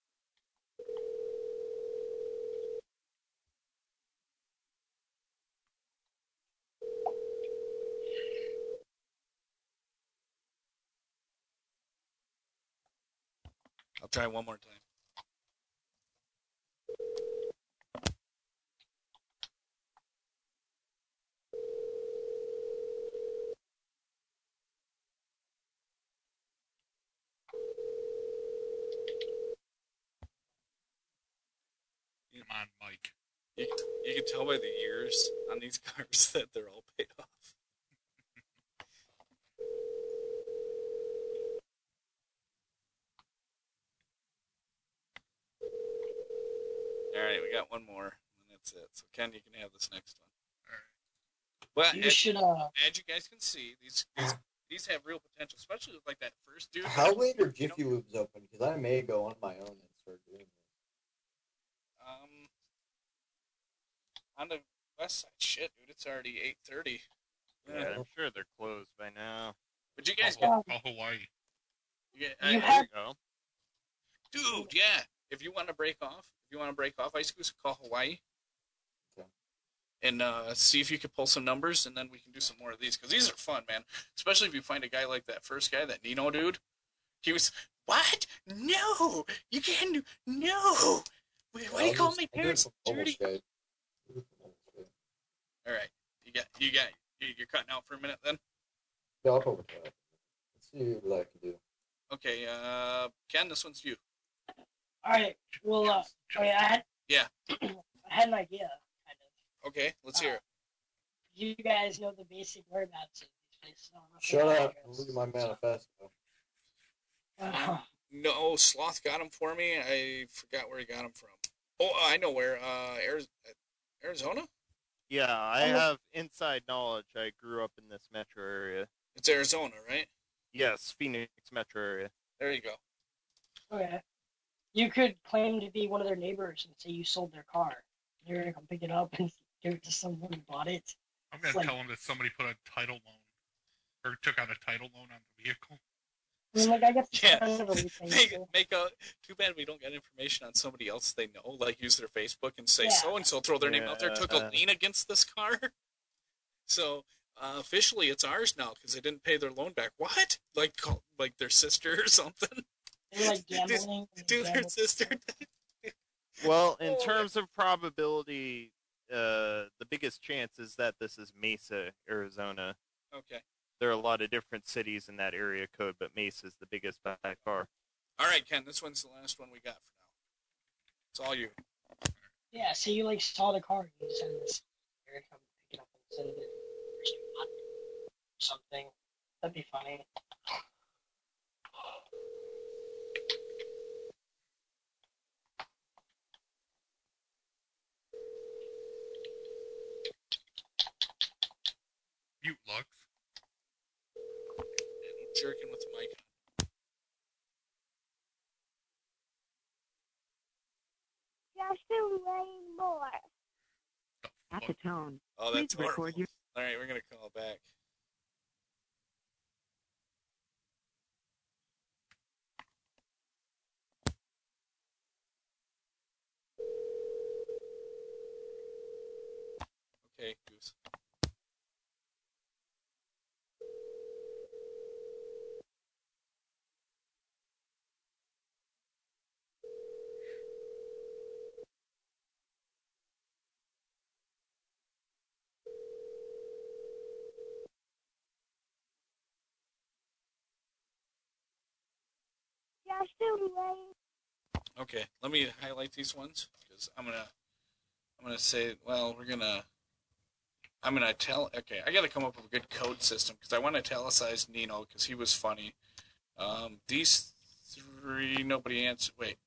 I'll try one more time. Come on, Mike. You, you can tell by the years on these cars that they're all paid off. All right, we got one more, and that's it. So Ken, you can have this next one. Well, You as, should, uh, as you guys can see, these these, these have real potential, especially with like that first dude. How late are You know, Jiffy Lubes open? Because I may go on my own and start doing this. Um, on the west side, shit, dude, it's already eight thirty. Yeah, I'm sure they're closed by now. But you guys Call, get, call Hawaii. you get You I- have- There you go. dude, yeah. If you want to break off, if you want to break off ice scoops, call Hawaii. Okay. And uh, see if you can pull some numbers, and then we can do some more of these because these are fun, man. Especially if you find a guy like that first guy, that Nino dude. He was what? No, you can't do no. Why why do you I'll call just- my I'll do it parents from mobile dirty? Skype. Do it from mobile Skype. All right, you got you got you- you're cutting out for a minute then. Yeah, I'll probably try it. Let's see what I can do. Okay, uh, Ken, this one's you. alright, well, uh, oh yeah, I had, Yeah. I had an idea, kind of. Okay, let's hear it. You guys know the basic whereabouts of these places. I don't know if Shut they have up. I'm address. losing my manifesto. Uh, No, Sloth got him for me. I forgot where he got him from. Oh, I know where. Uh, Ariz- Arizona? Yeah, I Oh, look. have inside knowledge. I grew up in this metro area. It's Arizona, right? Yes, Phoenix metro area. There you go. okay. You could claim to be one of their neighbors and say you sold their car. You're gonna come pick it up and give it to someone who bought it. I'm going It's to like- tell him that somebody put a title loan or took out a title loan on the vehicle. I mean, like, I guess it's Yeah. kind of a Make, reasonable. make a. Too bad we don't get information on somebody else they know. Like use their Facebook and say Yeah. so and so. Throw their name out there. Took a Yeah. lien against this car. So uh, officially, it's ours now because they didn't pay their loan back. What? Like call, like their sister or something? They're like Dude, gambling. and Do their gambling. sister? Well, in Oh, terms of probability, uh, the biggest chance is that this is Mesa, Arizona. Okay. There are a lot of different cities in that area code, but Mesa is the biggest by far. All right, Ken. This one's the last one we got for now. It's all you. Yeah, so you like saw the car, you send this here, come pick it up and send it or something. That'd be funny. jerking with the mic. Just a rain more. At the tone, Oh, that's please record horrible. your. All right, we're gonna call back. Okay, Goose. Just a rain. Okay, let me highlight these ones because I'm gonna, I'm gonna say, well, we're gonna, I'm gonna tell. Okay, I got to come up with a good code system because I want to italicize Nino because he was funny. Um, these three, nobody answered. Wait,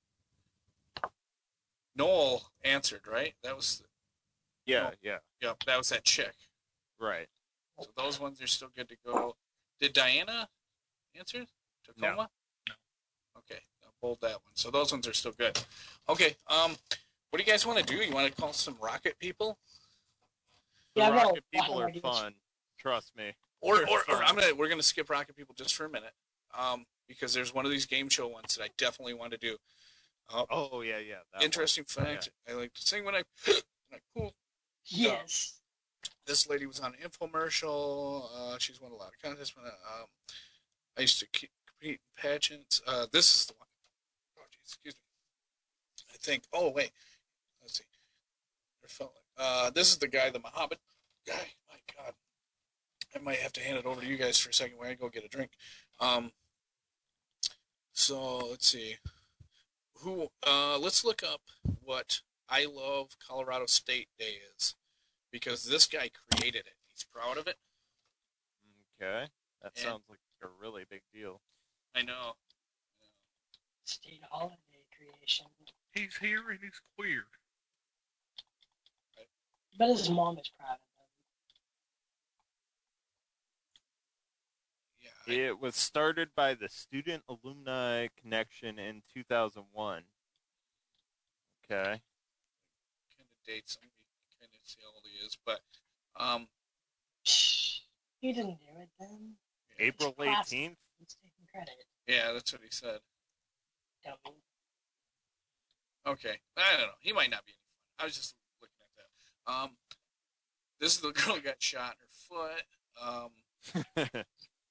Noel answered, right? That was, Yeah, No. yeah, yep, that was that chick. right. So those ones are still good to go. Did Diana answer? Tacoma? No. Okay, I'll bold that one. So those ones are still good. Okay, um, what do you guys want to do? You want to call some rocket people? The Yeah, I've got a rocket lot people of are ideas. fun. Trust me. Or, They're or, or fun. I'm gonna we're gonna skip rocket people just for a minute, um, because there's one of these game show ones that I definitely want to do. Uh, Oh yeah, yeah. That interesting one. fact: I like to sing when I when I pool. Yes. This lady was on an infomercial. Uh, she's won a lot of contests. But, um, I used to keep, compete in pageants. Uh, this is the one. Oh, geez, excuse me. I think. Oh, wait. Let's see. I felt like, uh, this is the guy, the Muhammad guy. My God. I might have to hand it over to you guys for a second while I go get a drink. Um, so let's see. Who? Uh, let's look up what I Love Colorado State Day is, because this guy created it. He's proud of it. Okay, that And- sounds like a really big deal. I know. State holiday creation. He's here and he's queer. But his mom is proud of him. Yeah. I, It was started by the Student Alumni Connection in two thousand one. Okay. kind of dates him. You kind of see how old he is, but um, Shh. He didn't do it then. April classic. eighteenth. He's taking credit. yeah, that's what he said. Dummy. Okay, I don't know. He might not be any fun. I was just looking at that. Um, this is the girl who got shot in her foot. Um,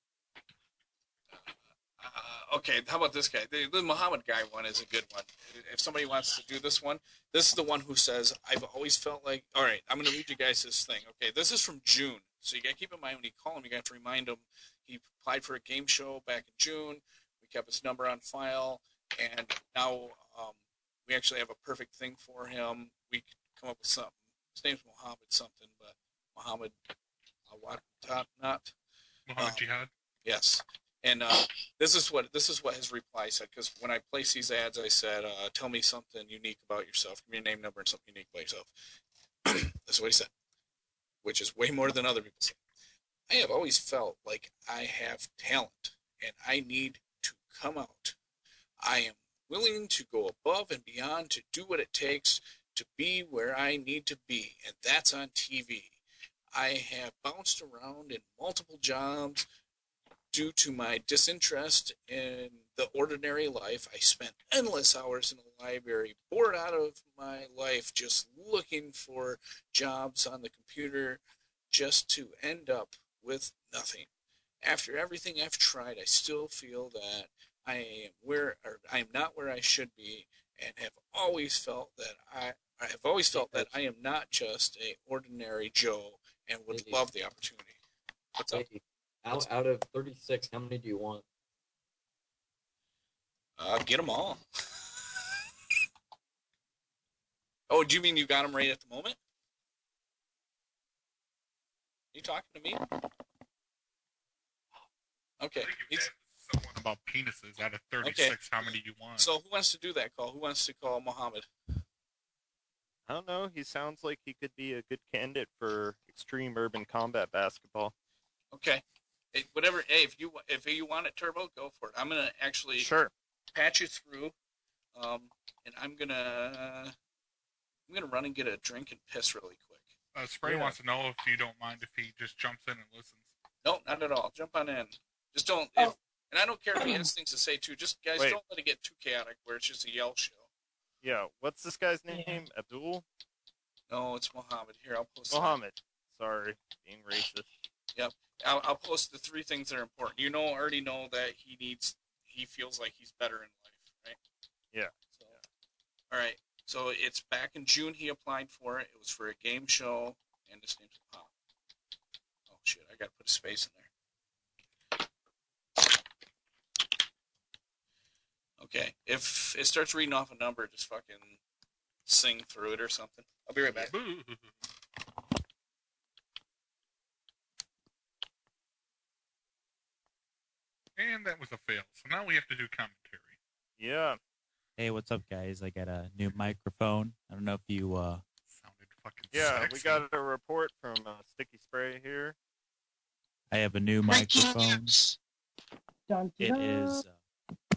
uh, okay, how about this guy? The, the Muhammad guy one is a good one. If somebody wants to do this one, this is the one who says, "I've always felt like." All right, I'm going to read you guys this thing. Okay, this is from June, so you got to keep in mind when you call him, you got to remind him he applied for a game show back in June. We kept his number on file, and now um, we actually have a perfect thing for him. We could come up with something. His name's Muhammad something, but Muhammad Awad not. Muhammad Um, Jihad. Yes, and uh, this is what this is what his reply said. Because when I placed these ads, I said, uh, "Tell me something unique about yourself. Give me your name, number, and something unique about yourself." This is what he said, which is way more than other people say. I have always felt like I have talent, and I need to come out. I am willing to go above and beyond to do what it takes to be where I need to be, and that's on T V. I have bounced around in multiple jobs due to my disinterest in the ordinary life. I spent endless hours in the library, bored out of my life, just looking for jobs on the computer, just to end up with nothing. After everything I've tried, I still feel that I am where, or I am not where I should be, and have always felt that I, I have always felt that I am not just a ordinary Joe, and would Hey. love the opportunity. What's up? Hey, out, out of thirty-six, how many do you want? Uh, get them all. Oh, do you mean you got them right at the moment? You talking to me? Okay. I think you He's- asked someone about penises. Out of thirty-six, how many do you want? So who wants to do that call? Who wants to call Mohammed? I don't know. He sounds like he could be a good candidate for extreme urban combat basketball. Okay. Hey, whatever. Hey, if you if you want it turbo, go for it. I'm gonna actually Sure. patch you through, um, and I'm gonna I'm gonna run and get a drink and piss really quick. Uh, Spray Yeah. wants to know if you don't mind if he just jumps in and listens. No, not at all. Jump on in. Just don't. Oh. If, and I don't care if he has things to say too. Just guys, Wait. don't let it get too chaotic where it's just a yell show. Yeah. What's this guy's name? Yeah. Abdul? No, it's Mohammed. Here, I'll post. that. Mohammed. Sorry, being racist. I'll, I'll post the three things that are important. You know, already know that he needs. He feels like he's better in life, right? Yeah. So, all right. So it's back in June he applied for it. It was for a game show, and his name's Pop. Oh shit! I gotta put a space in there. Okay. If it starts reading off a number, just fucking sing through it or something. I'll be right back. Boo. And that was a fail. So now we have to do commentary. Yeah. Hey, what's up, guys? I got a new microphone. I don't know if you, uh, Sounded fucking Yeah, sexy. we got a report from uh, Sticky Spray here. I have a new microphone. Dun, It dun. is. Uh,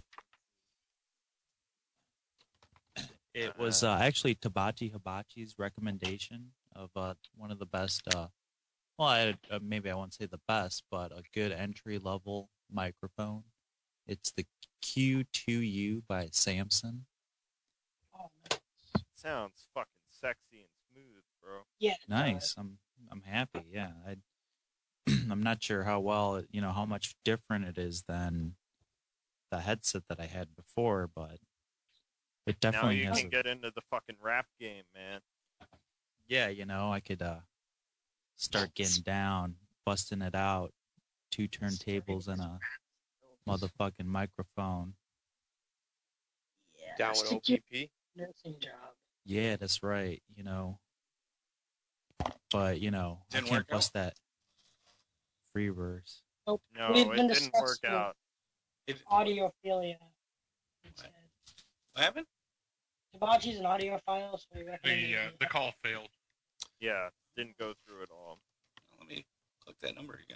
it was uh, actually Tabachi Hibachi's recommendation of uh, one of the best. Uh, well, I, uh, maybe I won't say the best, but a good entry level microphone. It's the Q two U by Samson. Oh, nice. Sounds fucking sexy and smooth, bro. Yeah. Nice. I'm I'm happy. Yeah. I I'm not sure how well, you know, how much different it is than the headset that I had before, but it Now definitely you has. can A, get into the fucking rap game, man. yeah, you know, I could uh start getting down, busting it out, two turntables and a motherfucking microphone. Yeah. Down with stick your O P P. nursing job. Yeah, that's right. You know, but you know, Didn't I can't work out? bust that free verse. No, We've it been didn't work discussing out. It, Audiophilia. Instead. what happened? Hibachi's an audiophile, so we recommend. The, uh, the call failed. Yeah, didn't go through at all. Let me click that number again.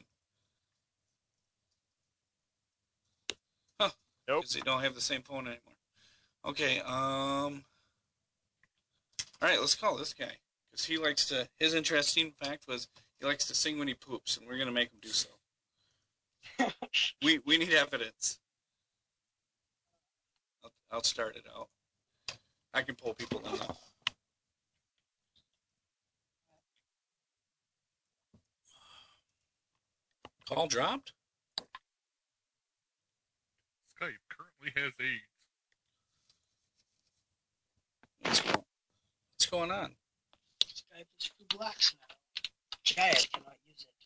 Huh. Nope. Because they don't have the same phone anymore. Okay, um... Alright, let's call this guy. Because he likes to... His interesting fact was he likes to sing when he poops, and we're going to make him do so. We we need evidence. I'll, I'll start it out. I can pull people in though. Call dropped? Skype currently has AIDS. What's, go- what's going on? Skype is for blacks now. Chad cannot use it.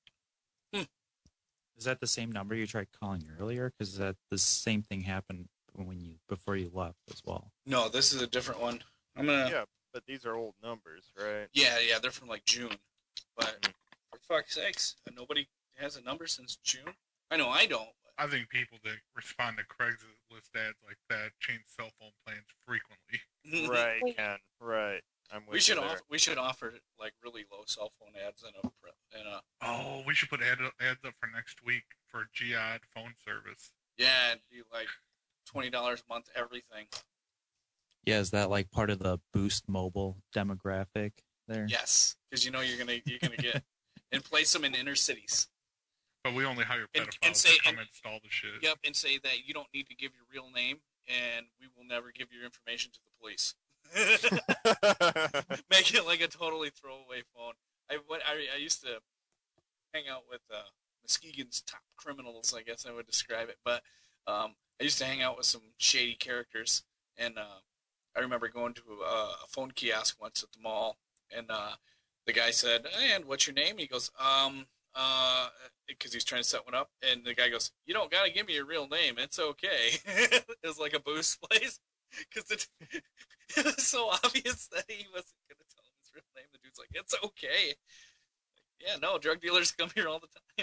Is that the same number you tried calling earlier? Because that the same thing happened when you before you left as well. No, this is a different one. I'm gonna... Yeah, but these are old numbers, right? Yeah, yeah, they're from like June. But for fuck's sakes, nobody has a number since June? I know I don't. I think people that respond to Craigslist ads like that change cell phone plans frequently. But Right, Wait. Ken. Right. I'm with we should you there. offer we should offer like really low cell phone ads and a pre- and a Oh, we should put ad, ads up for next week for Geod phone service. yeah, it'd be like twenty dollars a month everything. Yeah, is that like part of the Boost Mobile demographic there? Yes, because you know you're gonna you're gonna get and place them in inner cities. But we only hire And- pedophiles and say- to come and- install the shit. Yep, and say that you don't need to give your real name, and we will never give your information to the police. Make it like a totally throwaway phone. I what I, I used to hang out with uh, Muskegon's top criminals, I guess I would describe it. But um, I used to hang out with some shady characters, and uh, I remember going to a, a phone kiosk once at the mall, and uh, the guy said, "And what's your name?" He goes, "Um." Uh, because he's trying to set one up, and the guy goes, "You don't gotta give me your real name. It's okay." It was like a Boost place, because it, it was so obvious that he wasn't gonna tell him his real name. The dude's like, "It's okay." Yeah, no, drug dealers come here all the time.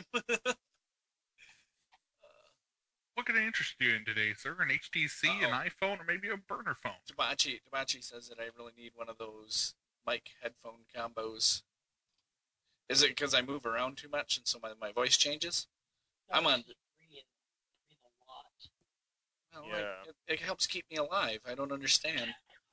What could I interest you in today, sir? An H T C, an Uh-oh. iPhone, or maybe a burner phone? Tabachi, Tabachi says that I really need one of those mic headphone combos. Is it because I move around too much and so my, my voice changes? I'm on. Breathe, breathe a lot. Well, Yeah. like, it, it helps keep me alive. I don't understand.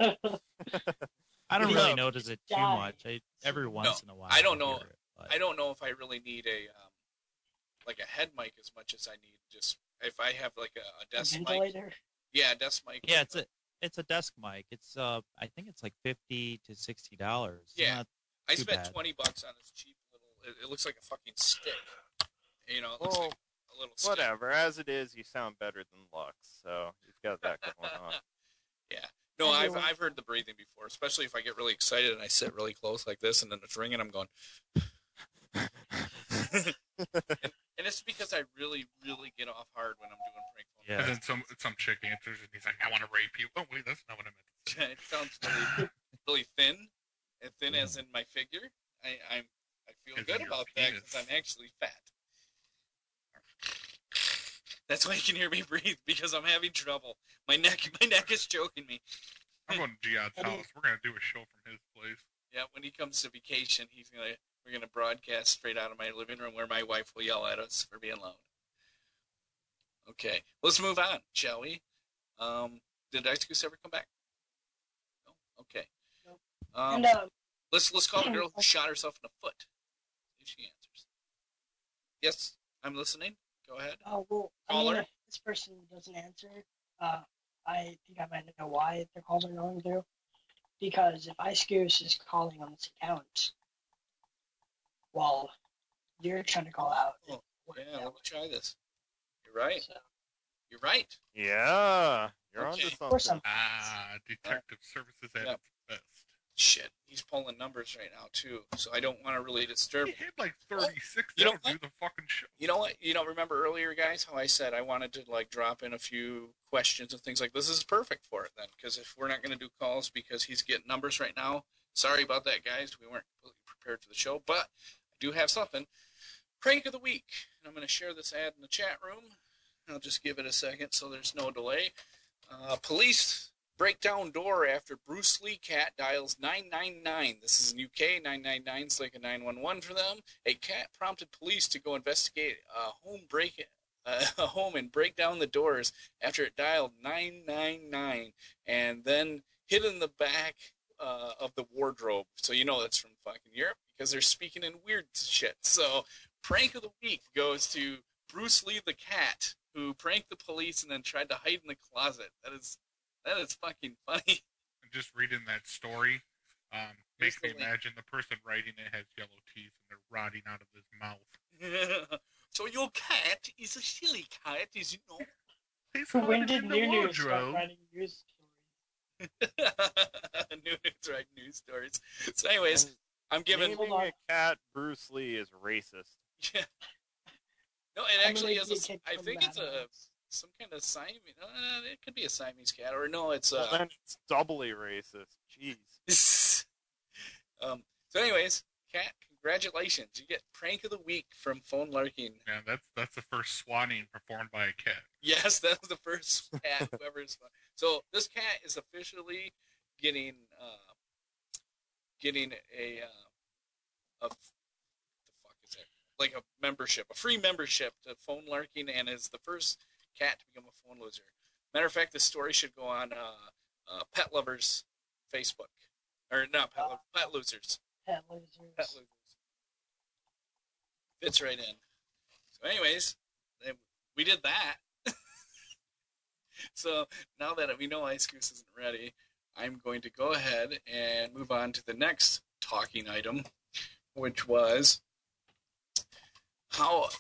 I don't No. really notice it too Die. much. I, every once in a while. I don't I'll know. hear it, but- I don't know if I really need a um, like a head mic as much as I need just if I have like a, a A desk mic. ventilator. Yeah, desk mic. Yeah, it's a it's a desk mic. It's uh, I think it's like fifty to sixty dollars. Yeah. Not I too spent bad. twenty bucks on this cheap little. It, it looks like a fucking stick. You know, it looks Well, like a little stick. Whatever. As it is, you sound better than Lux, so you've got that going on. Yeah. No, I've Everyone- I've heard the breathing before, especially if I get really excited and I sit really close like this, and then it's ringing. I'm going. and, and it's because I really, really get off hard when I'm doing prank phone. And Yeah. then some some chick answers and he's like, I want to rape you. Oh wait, that's not what I meant. to say. It sounds really, really thin, and thin as in my figure. I, I'm, I feel As in good your about that penis. because I'm actually fat. That's why you can hear me breathe because I'm having trouble. My neck, my neck is choking me. I'm going to Jihad's house. We're gonna do a show from his place. Yeah, when he comes to vacation, he's gonna we're gonna broadcast straight out of my living room where my wife will yell at us for being loud. Okay, let's move on, shall we? Um, did Ice Goose ever come back? No. Okay. No. Um, and uh, let's let's call the girl who shot herself in the foot. See if she answers. Yes, I'm listening. Go ahead. oh well, I Caller? mean, if this person doesn't answer, uh, I think I might know why their calls are going through. Because if Ice Goose is calling on this account, while you're trying to call out, Oh, what- Yeah, let me try this. You're right. so, You're right. Yeah, you're Okay. onto of course something. I'm. Ah, detective services at Yep. its best. Shit, he's pulling numbers right now too, so I don't want to really disturb. He had like thirty-six. You know That'll do the fucking show. You know what? You know, remember earlier, guys, how I said I wanted to like drop in a few questions and things like this. This is perfect for it then, because if we're not going to do calls because he's getting numbers right now, sorry about that, guys. We weren't completely prepared for the show, but I do have something. Prank of the week, and I'm going to share this ad in the chat room. I'll just give it a second so there's no delay. Uh, police break down door after Bruce Lee cat dials nine nine nine. This is in U K. nine nine nine is like a nine one one for them. A cat prompted police to go investigate a home break uh, a home and break down the doors after it dialed nine nine nine and then hid in the back uh, of the wardrobe. So you know that's from fucking Europe because they're speaking in weird shit. So prank of the week goes to Bruce Lee the cat, who pranked the police and then tried to hide in the closet. That is that is fucking funny. And just reading that story um, Here's makes me the link. imagine the person writing it has yellow teeth and they're rotting out of his mouth. So your cat is a silly cat, is it not? Please hide When him did in the New News start wardrobe. writing news stories? New news, right? News stories. So, anyways, And I'm giving. naming Hold on. a cat Bruce Lee is racist. Yeah. No, it I'm actually gonna is. get A, kicked I from think it's a Madhouse. some kind of Siamese. Uh, it could be a Siamese cat, or no, it's Well, a. then it's doubly racist. Jeez. um. So, anyways, cat, congratulations! You get prank of the week from Phone Larking. Yeah, that's that's the first swatting performed by a cat. Yes, that was the first cat whoever's. So this cat is officially getting uh, getting a uh, a the fuck is that? Like a membership, a free membership to Phone Larking, and is the first cat to become a phone loser. Matter of fact, this story should go on uh, uh, Pet Lovers Facebook, or not Pet, Lo- Pet Losers. Pet losers. Pet Losers. Fits right in. So, anyways, then we did that. So now that we know Ice Goose isn't ready, I'm going to go ahead and move on to the next talking item, which was how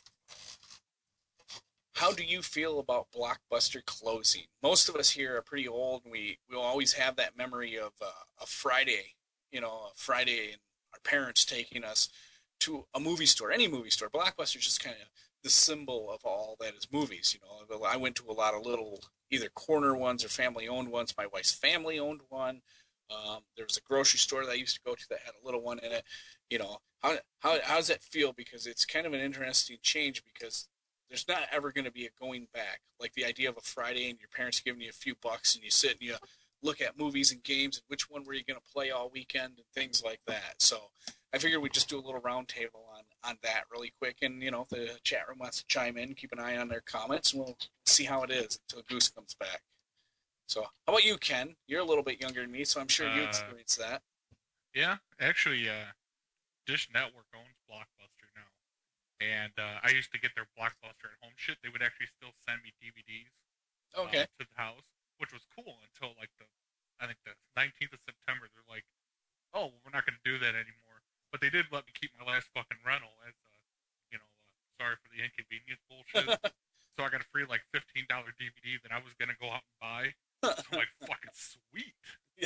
how do you feel about Blockbuster closing? Most of us here are pretty old, and we we'll always have that memory of uh, a Friday, you know, a Friday, and our parents taking us to a movie store, any movie store. Blockbuster is just kind of the symbol of all that is movies. You know, I went to a lot of little either corner ones or family-owned ones. My wife's family owned one. Um, there was a grocery store that I used to go to that had a little one in it. You know, how how how does that feel? Because it's kind of an interesting change because there's not ever going to be a going back. Like the idea of a Friday and your parents giving you a few bucks and you sit and you look at movies and games and which one were you going to play all weekend and things like that. So I figured we'd just do a little roundtable on on that really quick, and you know, if the chat room wants to chime in, keep an eye on their comments, and we'll see how it is until Goose comes back. So, how about you, Ken? You're a little bit younger than me, so I'm sure you Uh, experienced that. Yeah, actually, uh, Dish Network owns Blockbuster now, and uh, I used to get their Blockbuster at home shit. They would actually still send me D V Ds Okay. uh, to the house, which was cool until like the I think the nineteenth of September. They're like, oh, we're not going to do that anymore. But they did let me keep my last fucking rental as, uh, you know, uh, sorry for the inconvenience bullshit. So I got a free like fifteen dollar D V D that I was going to go out and buy. So I'm like, fucking sweet.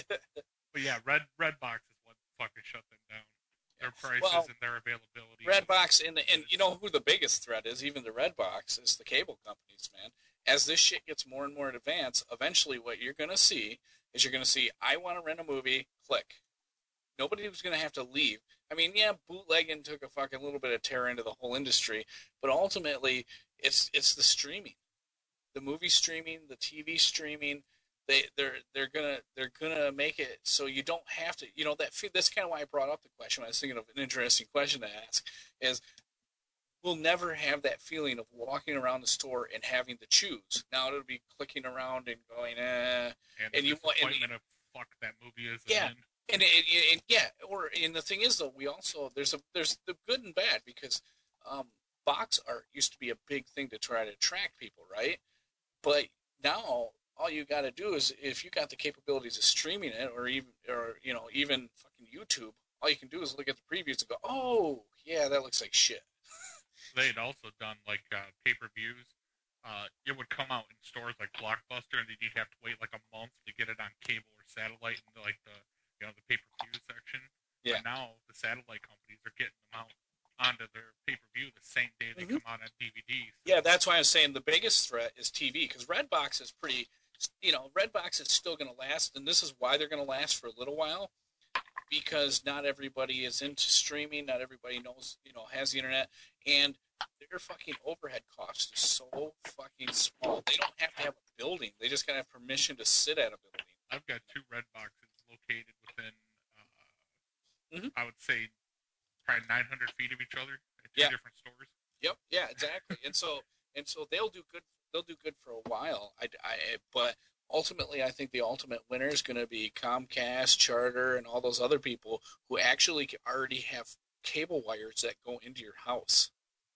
But yeah, Red Redbox is what fucking shut them down. Their prices Well, and their availability. Redbox, and, and you know who the biggest threat is, even the Redbox, is the cable companies, man. As this shit gets more and more advanced, eventually what you're going to see is you're going to see, I want to rent a movie, click. Nobody was going to have to leave. I mean, yeah, bootlegging took a fucking little bit of terror into the whole industry, but ultimately, it's it's the streaming, the movie streaming, the T V streaming. They they're they're gonna they're gonna make it so you don't have to. You know that that's kind of why I brought up the question. When I was thinking of an interesting question to ask is, we'll never have that feeling of walking around the store and having to choose. Now it'll be clicking around and going, eh, and, and you want and, of fuck that movie is. Yeah. In. And, and, and yeah, or and the thing is though, we also there's a there's the good and bad because um, box art used to be a big thing to try to attract people, right? But now all you got to do is if you got the capabilities of streaming it, or even or you know even fucking YouTube, all you can do is look at the previews and go, oh yeah, that looks like shit. They had also done like uh, pay-per-views. Uh, it would come out in stores like Blockbuster, and then you'd have to wait like a month to get it on cable or satellite into like the you know, the pay-per-view section. Yeah. But now the satellite companies are getting them out onto their pay-per-view the same day they mm-hmm. come out on D V Ds. So. Yeah, that's why I was saying the biggest threat is T V, because Redbox is pretty, you know, Redbox is still going to last, and this is why they're going to last for a little while, because not everybody is into streaming, not everybody knows, you know, has the internet, and their fucking overhead cost is so fucking small. They don't have to have a building. They just got to have permission to sit at a building. I've got two Redboxes located within, uh, mm-hmm. I would say, probably nine hundred feet of each other at two yeah. different stores. Yep. Yeah. Exactly. and so, and so they'll do good. They'll do good for a while. I, I, but ultimately, I think the ultimate winner is going to be Comcast, Charter, and all those other people who actually already have cable wires that go into your house.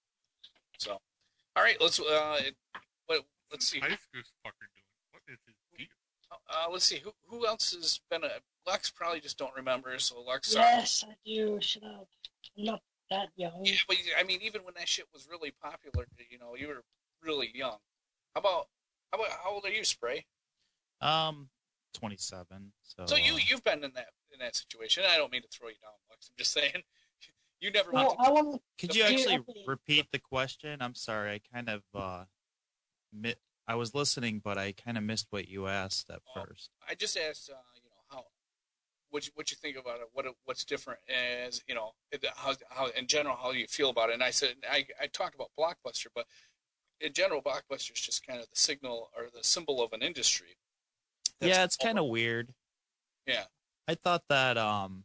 So, all right. Let's. Uh, what? Let's see. Ice Goose fucker doing? What is his deal? Uh, let's see. Who who else has been a Lux? Probably just don't remember. So Lux. Yes, I do. Shut up. I'm not that young. Yeah, but I mean, even when that shit was really popular, you know, you were really young. How about how about how old are you, Spray? Um, twenty-seven. So. So you you've been in that in that situation. I don't mean to throw you down, Lux. I'm just saying. You never. Well, I want. Could you actually repeat the question? I'm sorry. I kind of uh, mi- I was listening, but I kind of missed what you asked at oh, first. I just asked, uh, you know, how what you, what you think about it, what what's different as you know, how how in general how you feel about it. And I said I I talked about Blockbuster, but in general, Blockbuster is just kind of the signal or the symbol of an industry. That's yeah, it's kind of weird. Yeah, I thought that um.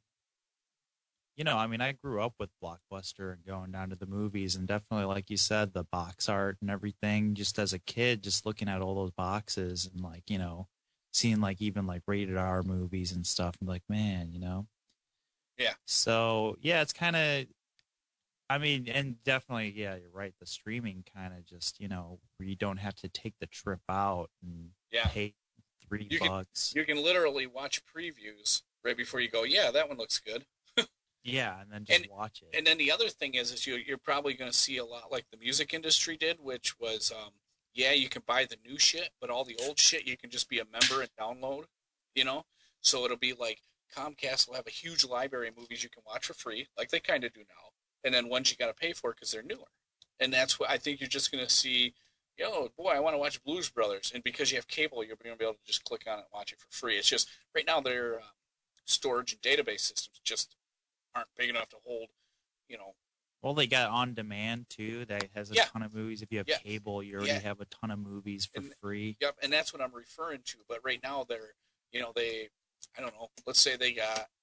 You know, I mean, I grew up with Blockbuster and going down to the movies, and definitely, like you said, the box art and everything. Just as a kid, just looking at all those boxes and like, you know, seeing like even like rated R movies and stuff, and like, man, you know. Yeah. So yeah, it's kind of. I mean, and definitely, yeah, you're right. The streaming kind of just, you know, where you don't have to take the trip out and yeah. pay three you bucks. Can, you can literally watch previews right before you go. Yeah, that one looks good. Yeah, and then just and, watch it. And then the other thing is, is you, you're probably going to see a lot like the music industry did, which was, um, yeah, you can buy the new shit, but all the old shit you can just be a member and download, you know? So it'll be like Comcast will have a huge library of movies you can watch for free, like they kind of do now. And then ones you got to pay for because they're newer. And that's what I think you're just going to see, yo, boy, I want to watch Blues Brothers. And because you have cable, you're going to be able to just click on it and watch it for free. It's just, right now, their um, storage and database systems just aren't big enough to hold, you know. Well, they got on demand too. That has a yeah. ton of movies. If you have yeah. cable, you already yeah. have a ton of movies for and, free. Yep, and that's what I'm referring to. But right now, they're, you know, they, I don't know. Let's say they got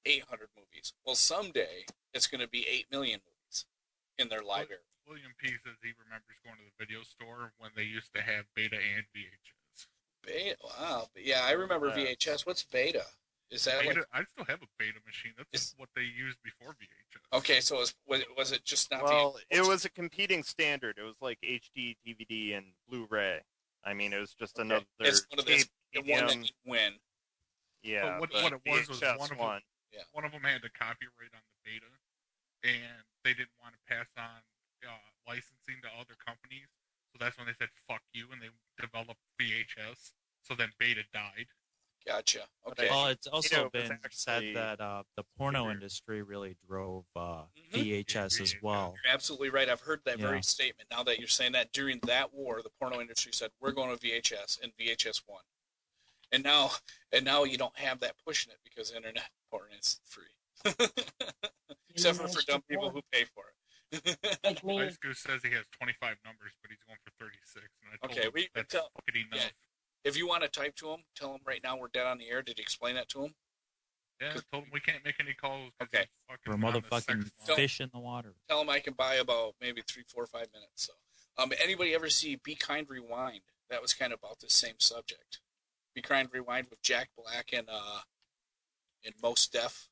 eight hundred movies. Well, someday it's going to be eight million movies in their library. William P says he remembers going to the video store when they used to have Beta and V H S. Beta, wow. But yeah, I remember Uh, V H S. What's Beta? Is that Beta, like I still have a Beta machine. That's It's- what they used before V H S. okay? So was was, was it just not? Well, V H it S? was a competing standard. It was like H D, D V D, and Blu-ray. I mean, it was just Okay. another It's one of those- tape the one that medium. did win. Yeah, But what- but what it was was V H S one of them- one. One of them had the copyright on the Beta, and they didn't want to pass on uh, licensing to other companies. So that's when they said "fuck you" and they developed V H S. So then Beta died. Gotcha. But Okay. I- Well, it's also it was been actually said that uh, the porno cheaper. industry really drove uh, Mhm. V H S as well. You're absolutely right. I've heard that very Yeah. statement. Now that you're saying that, during that war, the porno industry said we're going to V H S, and V H S won. And now, and now you don't have that pushing it because internet porn is free, except for for dumb people who pay for it. Like me. Ice Goose says he has twenty-five numbers, but he's going for thirty-six. And I told Okay, him we- that's tell- fucking enough. yeah. If you want to type to him, tell him right now we're dead on the air. Did you explain that to him? Yeah, I told him we can't make any calls. 'cause Okay. he's fucking For on the motherfucking sex line. fish in the water. Tell him I can buy about maybe three, four, five minutes. So, um, anybody ever see Be Kind Rewind? That was kind of about the same subject. Be Kind Rewind with Jack Black and uh, and Mos Def.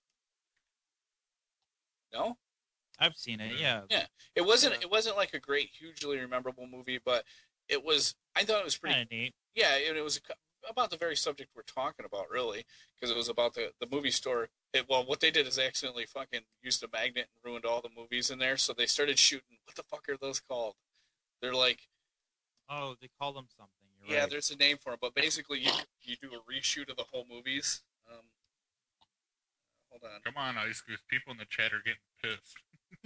No. I've seen it. Yeah. Yeah, it wasn't. It wasn't like a great, hugely memorable movie, but it was. I thought it was pretty. Kind of neat. Yeah, and it was about the very subject we're talking about, really, because it was about the the movie store. It, well, what they did is they accidentally fucking used a magnet and ruined all the movies in there. So they started shooting. What the fuck are those called? They're like, Oh, they call them something. You're yeah, right. there's a name for them, but basically you you do a reshoot of the whole movies. Um, hold on, Come on, Ice Goose. People in the chat are getting pissed.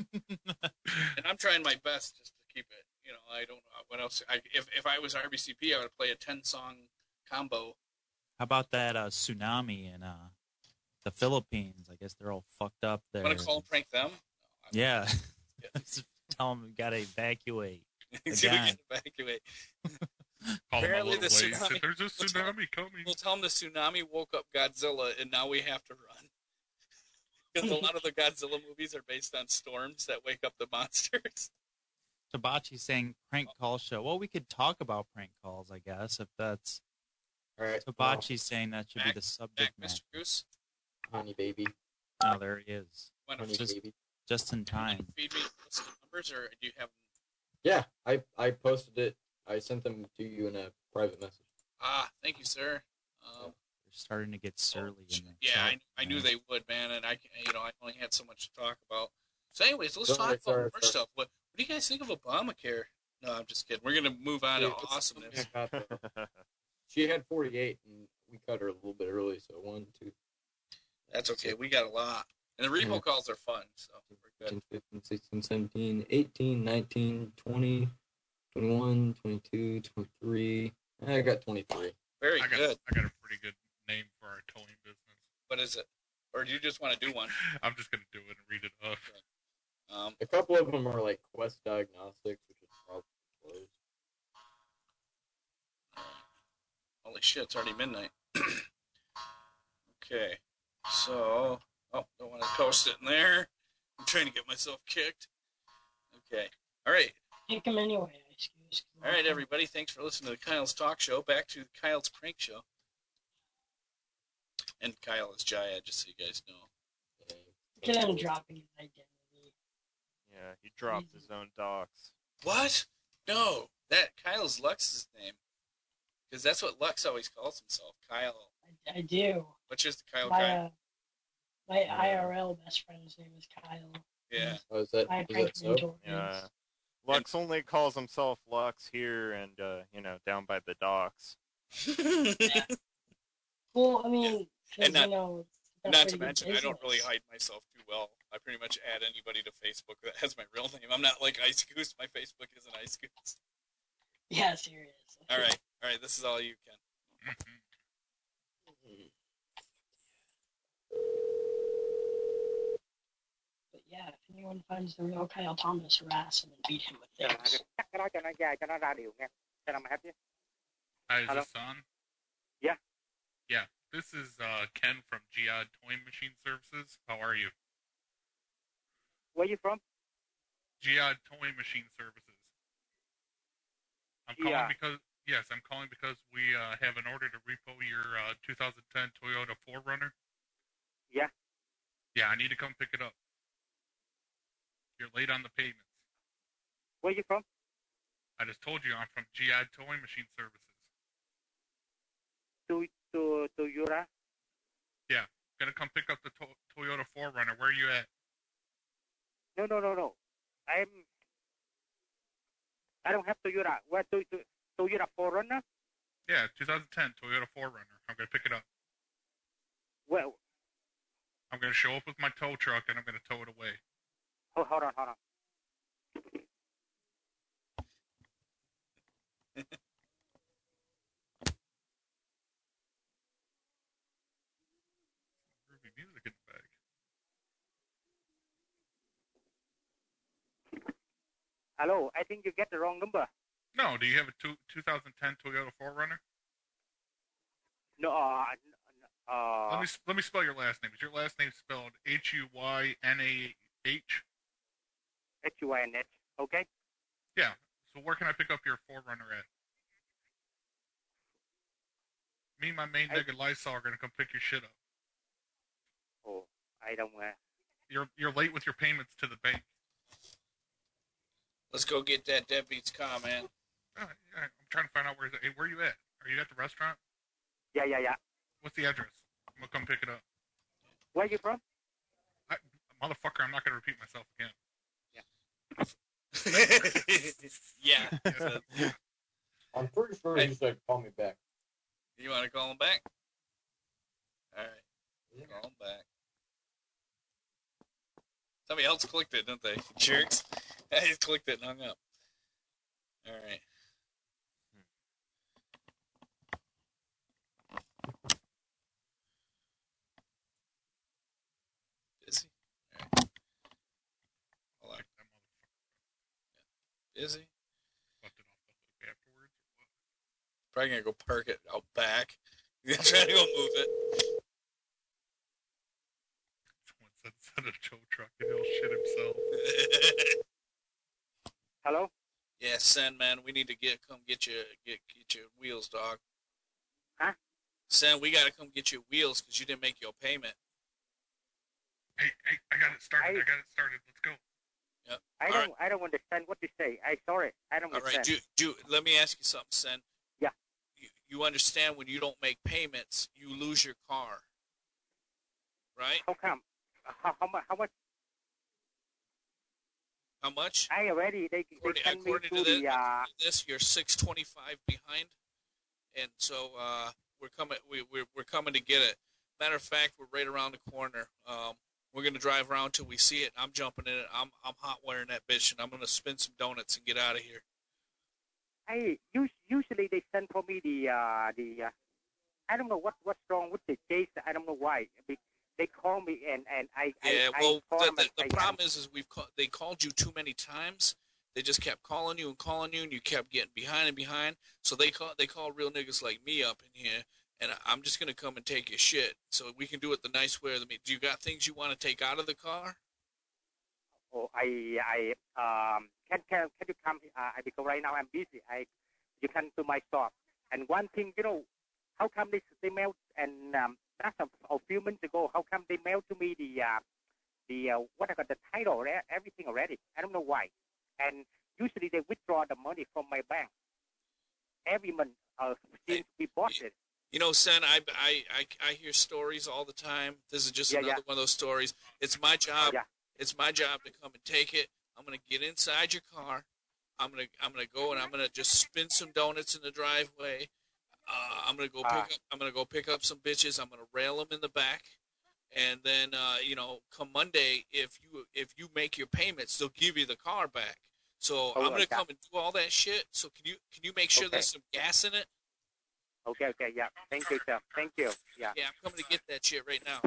and I'm trying my best just to keep it. You know, I don't know what else. I, if if I was R B C P, I would play a ten song combo. How about that uh, tsunami in uh, the Philippines? I guess they're all fucked up there. Want to call and prank them? Yeah. Yeah. Tell them we gotta evacuate. He's gonna Again. get evacuate. Call them a Apparently little the late. tsunami- Said, There's a We'll tell- tsunami coming. We'll tell them the tsunami woke up Godzilla, and now we have to run. Because a lot of the Godzilla movies are based on storms that wake up the monsters. Tabachi saying prank call show. Well, we could talk about prank calls, I guess, if that's All right. Tabachi saying that should Back- be the Back, subject matter. Mister Goose. Well, honey baby, Oh, there he is. Want to honey Just- baby. Just in time. feed me a list of numbers, or do you have? Yeah, I I posted it. I sent them to you in a private message. Ah, thank you, sir. Um, They're starting to get surly. in the yeah, I, chat, I knew man. they would, man, and I, you know, I only had so much to talk about. So, anyways, let's Sorry, talk about sorry, more sorry. stuff. What, what do you guys think of Obamacare? No, I'm just kidding. We're gonna move on Dude, to what's awesomeness. something I got there? She had forty-eight, and we cut her a little bit early. So one, two, That's okay. We got a lot, and the repo calls are fun, so we're good. fifteen, fifteen, sixteen, seventeen, eighteen, nineteen, twenty, twenty-one, twenty-two, twenty-three. I got twenty-three. Very I got, good. I got a pretty good name for our towing business. What is it? Or do you just want to do one? I'm just going to do it and read it off. Um, A couple of them are like Quest Diagnostics, which is probably closed. holy shit, it's already midnight. Okay, so oh, don't want to post it in there. I'm trying to get myself kicked. Okay, all right, Take them anyway, excuse. all right, everybody. Thanks for listening to Kyle's Talk Show. Back to Kyle's Prank Show. And Kyle is Jaya, just so you guys know. Get him dropping his identity. Yeah, he dropped his own docs. What? No, that Kyle's Lux's name. Because that's what Lux always calls himself, Kyle. I, I do. What's just the Kyle My, guy? uh, my I R L best friend's name is Kyle. Yeah. Oh, is that, I is pranked that him into so? it. Yeah. Lux only calls himself Lux here and, uh, you know, down by the docks. Well, I mean, 'cause, And not- you know, that's Not pretty to good mention, I don't really business. hide myself too well. I pretty much add anybody to Facebook that has my real name. I'm not like Ice Goose. My Facebook isn't Ice Goose. Yeah, serious. All right, all right. This is all you, Ken. But yeah, if anyone finds the real Kyle Thomas, harass him and beat him with things. Hi, is Hello? this on? Yeah. This is uh, Ken from Jihad Toy Machine Services. How are you? Where you from? Jihad Toy Machine Services. I'm calling Jihad. because yes, I'm calling because we uh, have an order to repo your uh, two thousand ten Toyota four runner. Yeah. Yeah, I need to come pick it up. You're late on the payments. Where you from? I just told you I'm from Jihad Toy Machine Services. To to to Yura. Yeah, gonna come pick up the to- Toyota four runner. Where are you at? No, no, no, no. I'm. I don't have Toyota. Where to, to Toyota four runner? Yeah, two thousand ten Toyota four runner. I'm gonna pick it up. Well, I'm gonna show up with my tow truck and I'm gonna tow it away. hold, hold on, hold on. Groovy music in the bag. Hello, I think you get the wrong number. No, do you have a two, 2010 Toyota four runner? No, uh, uh, Let me let me spell your last name. Is your last name spelled H U Y N A H? H U I N H. Okay. Yeah. So where can I pick up your four runner at? Me and my main I- nigga Lysol are gonna come pick your shit up. Oh, I don't. Uh, You're you're late with your payments to the bank. Let's go get that deadbeat's car, man. Uh, yeah, I'm trying to find out where. Hey, where you at? Are you at the restaurant? yeah, yeah, yeah. What's the address? I'm gonna come pick it up. Where you from? I, motherfucker, I'm not gonna repeat myself again. Yeah. Yeah. I'm pretty sure Hey. he said call me back. You want to call him back? All right. Call him back. Somebody else clicked it, didn't they? Jerks. I just clicked it and hung up. All right. Busy? All right. Hold on. That motherfucker Busy? left it off the hook afterwards. Or what? Probably going to go park it out back. You're trying to go move it. Someone said send a tow truck and he'll shit himself. Hello. Yeah, Sen, man, we need to get come get you get get your wheels, dog. Huh? Sen, we gotta come get your wheels because you didn't make your payment. Hey, hey, I got it started. I, I- got it started. Let's go. Yep. I All don't. right. I don't understand what you say. I sorry. I don't All right, understand. do do. Let me ask you something, Sen. Yeah. You, you understand when you don't make payments, you lose your car, right? How come? How, how much? How much? How much? I already. They, they According, send me according to to this, the. Uh, according to this, you're six twenty-five behind, and so uh, we're coming. We, we're we're coming to get it. Matter of fact, we're right around the corner. Um, we're gonna drive around till we see it. I'm jumping in it. I'm I'm hot wiring that bitch, and I'm gonna spin some donuts and get out of here. I us- usually they send for me the uh, the. Uh, I don't know what what's wrong with the case. I don't know why. Be- They call me and and I. Yeah, I, well, I call the, them the, and the say, problem is, is we've call, they called you too many times. They just kept calling you and calling you, and you kept getting behind and behind. So they call they call real niggas like me up in here, and I'm just gonna come and take your shit. So we can do it the nice way. Of the, do you got things you want to take out of the car? Oh, I I um can can can you come? Uh, because right now I'm busy. I you come to my store. And one thing, you know, how come they they mail and um, that's a, a few months ago. How come they mailed to me the uh, the uh, what I got the title, e- everything already? I don't know why. And usually they withdraw the money from my bank every month uh, since we bought it. You know, Sen, I, I, I, I hear stories all the time. This is just Yeah, another yeah. one of those stories. It's my job. Yeah. It's my job to come and take it. I'm gonna get inside your car. I'm gonna I'm gonna go and I'm gonna just spin some donuts in the driveway. Uh, I'm gonna go pick Ah. up. I'm gonna go pick up some bitches. I'm gonna rail them in the back, and then uh, you know, come Monday, if you if you make your payments, they'll give you the car back. So Oh, I'm gonna like that. come and do all that shit. So can you can you make sure Okay. there's some gas in it? Okay, okay, yeah. Thank you, sir. Thank you. Yeah. Yeah, I'm coming to get that shit right now.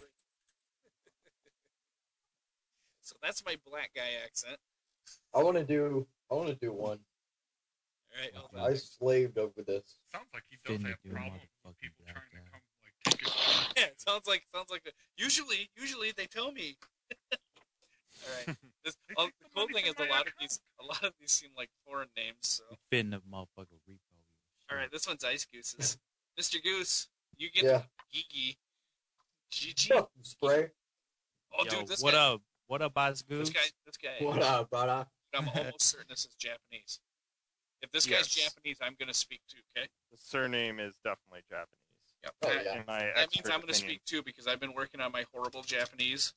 So that's my black guy accent. I want to do. I want to do one. All right, hold I on. slaved over this. Sounds like he does Finna have do a problems with motherfucking people black trying to guy. come like take his Yeah, it sounds like sounds like. A, usually, usually they tell me. All right. This, uh, the cool thing is a lot of these, a lot of these seem like foreign names. So. Fin of motherfucker repo. All right, this one's Ice Goose's. Mister Goose, you get Yeah. Gigi. Gigi. Spray. Oh, Yo, dude, this what guy. up? What up, Boss Goose? This guy. This guy. What up, brother? I'm almost certain this is Japanese. If this guy's Yes. Japanese, I'm gonna speak too. Okay. The surname is definitely Japanese. Yep. Oh, that, yeah. In my that means expert I'm gonna opinion. speak too because I've been working on my horrible Japanese.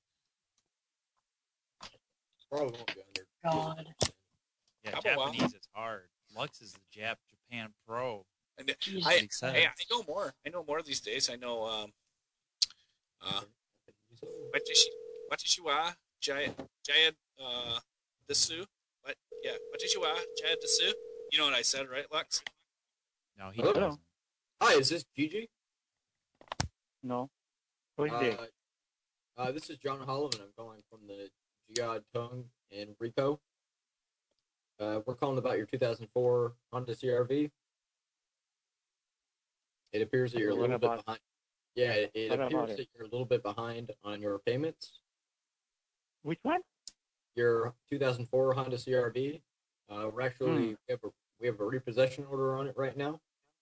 Probably won't be under. God. Yeah, How about- Japanese is hard. Lux is the Jap Japan Pro. And Jesus. I, He said. I, I know more. I know more these days. I know. Um. Uh. Watashi, watashi wa jaya jaya uh desu. What? Yeah. Watashi wa jaya desu. You know what I said, right, Lux? No, he Hello? doesn't. Hi, is this Gigi? No. Who's Uh, there? uh, this is John Holloman. I'm calling from the Jihad Tongue in Rico. Uh, we're calling about your two thousand four Honda C R V. It appears that you're a What little about- bit behind. Yeah, it, it what about appears it? that you're a little bit behind on your payments. Which one? Your two thousand four Honda C R V. Uh, we're actually Hmm. we have a we have a repossession order on it right now.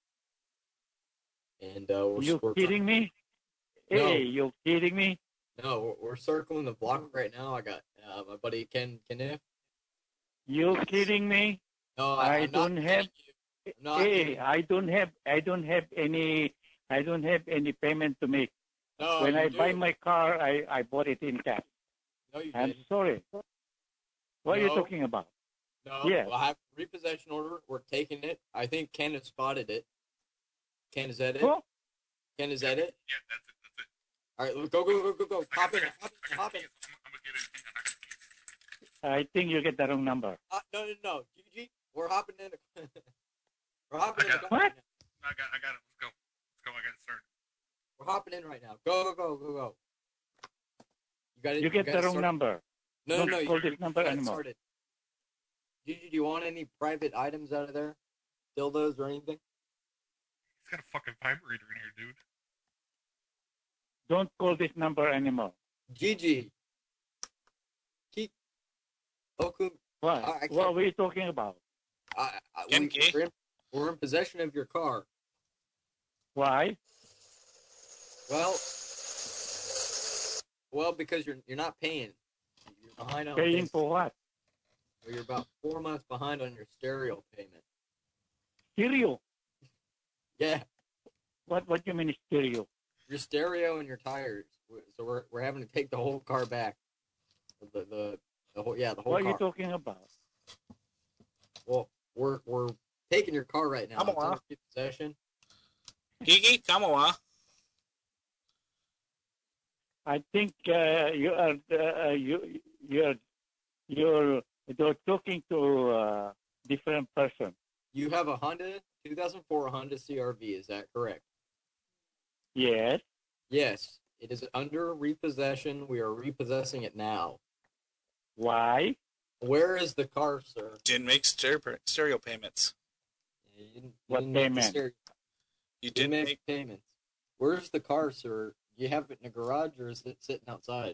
And uh, we're, You we're kidding me? No. Hey, you kidding me? No, we're, we're circling the block right now. I got uh, my buddy Ken Kniff. You kidding me? No, I I, I'm not don't kidding have- you. I'm not Hey, kidding. I don't have I don't have any I don't have any payment to make. No, when you I do. buy my car, I, I bought it in cash. No, you I'm didn't. sorry. What are you No. talking about? No, Yes. well, I have a repossession order. We're taking it. I think Ken has spotted it. Ken, is that it? Who? Ken, is that it? Yeah, that's it. That's it. All right, go, go, go, go, go. I Hop got- in, I got- hop I in, got hop the in. keys. I'm, I'm gonna get it. Hang on, I got the keys. I think you get the wrong number. Uh, no, no, no. Gigi, we're hopping in. we're hopping I in. got the it. car What? right now. I got, I got it. Let's go. Let's go. I got it started. We're hopping in right now. Go, go, go, go, go. You got it. You get got the it wrong started? number. No, Don't no, no. call you- this number you got it anymore. started. Gigi, do you want any private items out of there? Dildos or anything? He's got a fucking vibrator in here, dude. Don't call this number anymore. Gigi. Keep. Oku. What? I- I can't- What were you talking about? I, I, we, Genki. we're, in, we're in possession of your car. Why? Well, well, because you're you're not paying. You're behind on Paying payments. for what? Well, you're about four months behind on your stereo payment. Stereo. Yeah, What what do you mean stereo? your stereo and your tires. So we're we're having to take the whole car back. The the, the whole yeah the whole What are car. you talking about? Well, we're we're taking your car right now. Come It's on. in possession. Gigi, kamawa. I think uh, you are uh, you you're you're you're talking to a different person. You have a Honda two thousand four Honda C R V. Is that correct? Yes. Yes. It is under repossession. We are repossessing it now. Why? Where is the car, sir? Didn't make stereo, stereo payments. You didn't, you What didn't make the payment? stereo- You You didn't make make. payments. Where's the car, sir? You have it in a garage or is it sitting outside?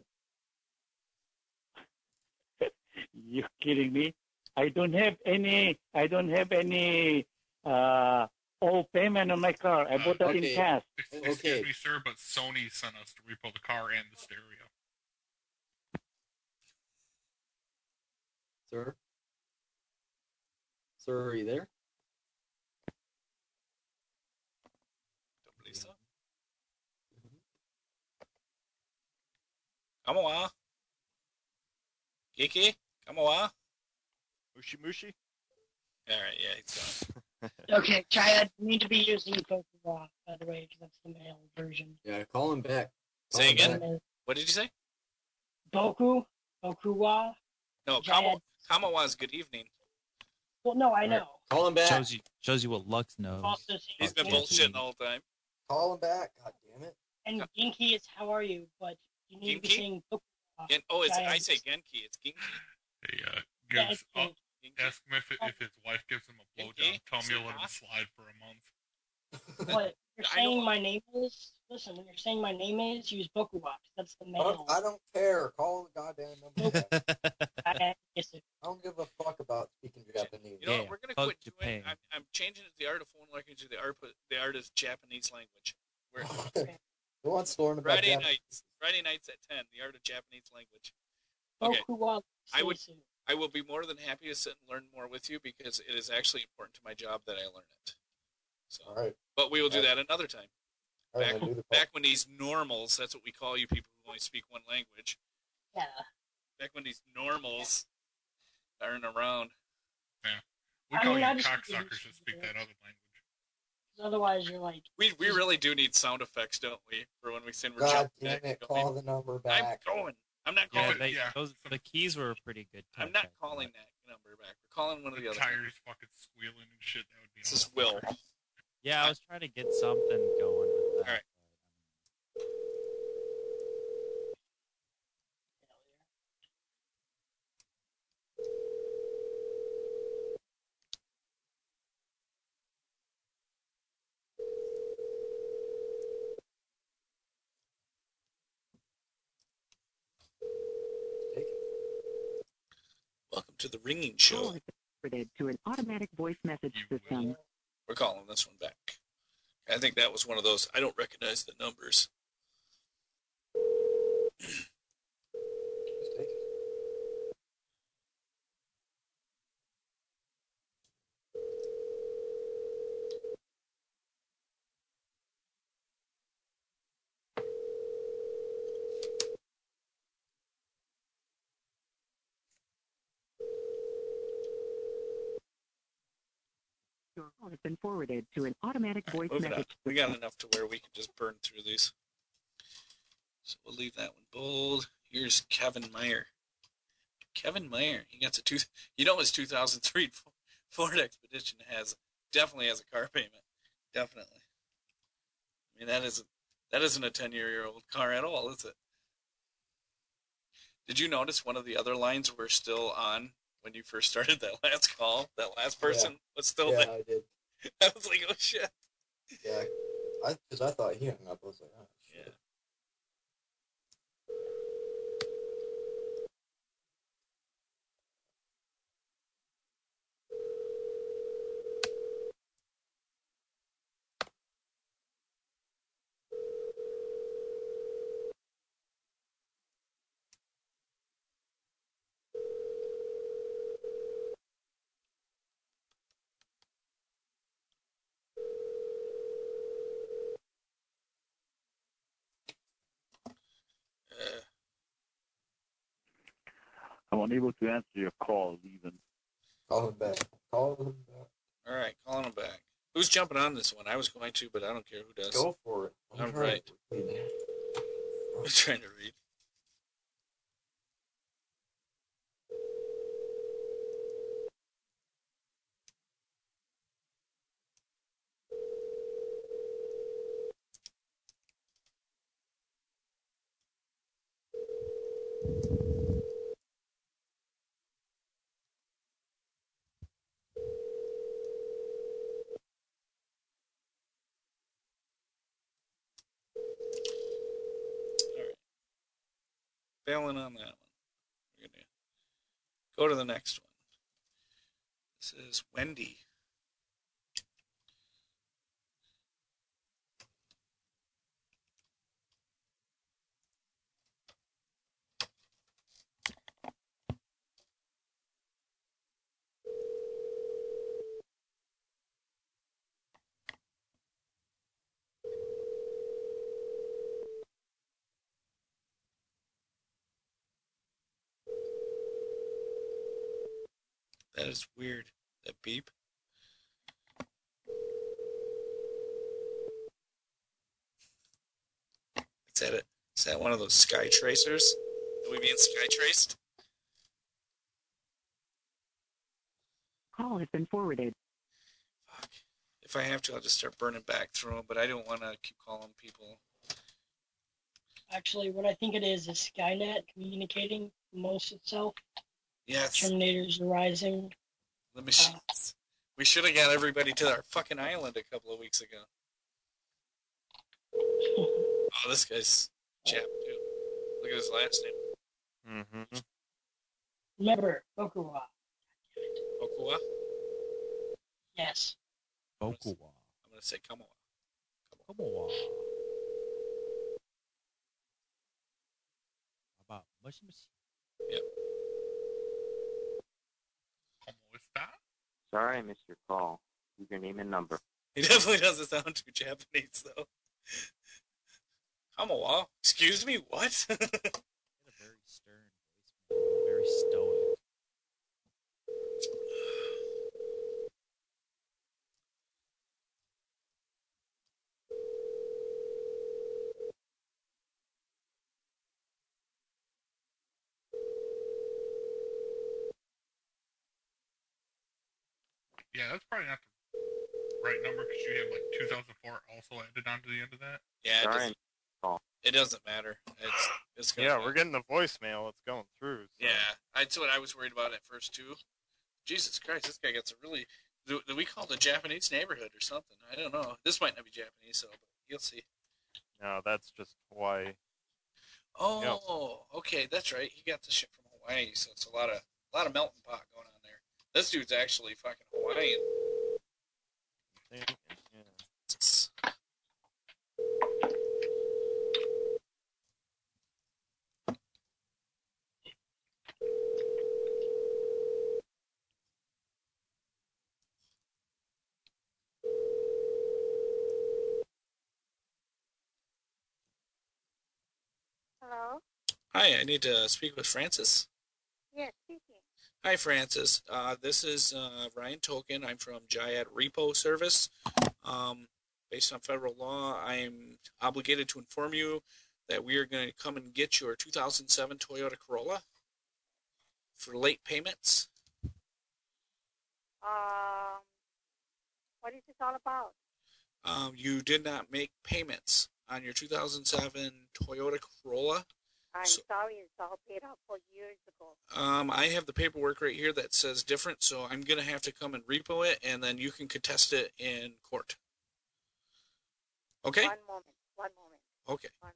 You kidding me? I don't have any. I don't have any uh, all payment on my car. I bought that Okay. in cash. Ex- Okay. Excuse me, sir, but Sony sent us to repo the car and the stereo. Sir? Sir, are you there? Don't believe so. Kamawa. Gigi, kamawa. Mushi Mushi? All right, yeah, he's gone. Okay, Chad, you need to be using Pokemon, by the way, because that's the male version. Yeah, call him back. Call Say him again? back. What did you say? Boku? Bokuwa? No, Jad. Kama, Kamawa's good evening. Well, no, I Alright. know. Call him back. Shows you shows you what Lux knows. Also, saying He's been Genki- bullshitting the whole time. Call him back. God damn it. And Genki is how are you, but you need to be Genki? saying Bokuwa. Gen- oh, it's, Giant. I say Genki. It's Genki. Hey, uh, Yeah, gives, it's oh, Genki. ask him if, it, if his wife gives him a blowjob. Genki? Tell him you'll let him Suha? slide for a month. But you're I saying know- my name is. Listen, when you're saying my name is, use Bokuwa. That's the I male. don't, I don't care. Call the goddamn number back. I, guess it, I don't give a fuck about speaking Japanese. You know Yeah, what? We're gonna fuck quit doing. Japan. I'm, I'm changing it to the art of phone language to the art the art is Japanese language. We're, Who wants to learn about Friday Japanese? nights. Friday nights at ten. The art of Japanese language. Okay. Bokuwa. I would- Seisu. I will be more than happy to sit and learn more with you because it is actually important to my job that I learn it. So, All right. but we will do All right. that another time. All right, Back, I'm gonna do the back when these normals, that's what we call you people who only speak one language. Yeah. Back when these normals aren't around. We I call mean, you I just- cocksuckers that speak that other language. 'Cause otherwise, you're like. We we really do need sound effects, don't we? For when we sing we're God jumping damn back it! and going. Call the number I'm back. going. I'm not Yeah, calling. they, yeah. those the keys were pretty good. I'm touch not back calling then. that number back. We're calling one of the The other. tires fucking squealing and shit. That would be. This all is the Will. fuckers. Yeah, I was trying to get something going with that. All right. Welcome to the ringing show. Call is forwarded to an automatic voice message You system. We're calling this one back. I think that was one of those. I don't recognize the numbers. Just take it. Your call has been forwarded to an automatic voice Moving on. message We got enough to where we can just burn through these. So we'll leave that one bold. Here's Kevin Meyer. Kevin Meyer. He got a two. You know his two thousand three Ford Expedition has definitely has a car payment. Definitely. I mean that isn't that isn't a ten year old car at all, is it? Did you notice one of the other lines were still on when you first started that last call? That last person was still Yeah, there. I did. I was like, oh shit. Yeah, I because I thought he hung up. I was like, oh, shit. Yeah. Uh, I'm unable to answer your call, even. Call him back. Call him back. all right, calling him back. Who's jumping on this one? I was going to, but I don't care who does. Go for it. I'm All trying right. to read. I'm trying to read. All right. Failing on that one. We're gonna go to the next one. This is Wendy. That is weird. That beep. Is that it? Is that one of those sky tracers? Are we being sky traced? Call has been forwarded. Fuck. If I have to, I'll just start burning back through them, but I don't want to keep calling people. Actually, what I think it is is Skynet communicating amongst itself. Yes. Terminators are rising. The machines. We should have got everybody to our fucking island a couple of weeks ago. Oh, this guy's Jap too. Look at his last name. Mm-hmm. Remember, Okuwa. Okua? Yes. Okuwa. I'm going to say Kamoa. Kamoa. How about mushy mushy? Yep. Sorry I missed your call. Leave your name and number. He definitely doesn't sound too Japanese, though. Kamoa? Excuse me, what? He had a very stern voice, very stoic. Yeah, that's probably not the right number because you have like two thousand four also added onto the end of that. Yeah, it Sorry. doesn't, it doesn't matter. It's, it's gonna Yeah, be- we're getting the voicemail. It's going through. So. Yeah, that's what I was worried about at first, too. Jesus Christ, this guy gets a really... Do, do we call it a Japanese neighborhood or something? I don't know. This might not be Japanese, so but you'll see. No, that's just Hawaii. Oh, okay, that's right. He got the shit from Hawaii, so it's a lot of a lot of melting pot going on there. This dude's actually fucking Hawaiian. Jesus. Hello? Hi, I need to speak with Francis. Yes, speaking. Hi, Francis. Uh, this is uh, Ryan Tolkien. I'm from Jayad Repo Service. Um, based on federal law, I'm obligated to inform you that we are going to come and get your two thousand seven Toyota Corolla for late payments. Um, what is this all about? Um, you did not make payments on your two thousand seven Toyota Corolla. I'm So- sorry, it's all paid off four years ago. Um, I have the paperwork right here that says different, so I'm going to have to come and repo it, and then you can contest it in court. Okay? One moment, one moment, Okay. one moment.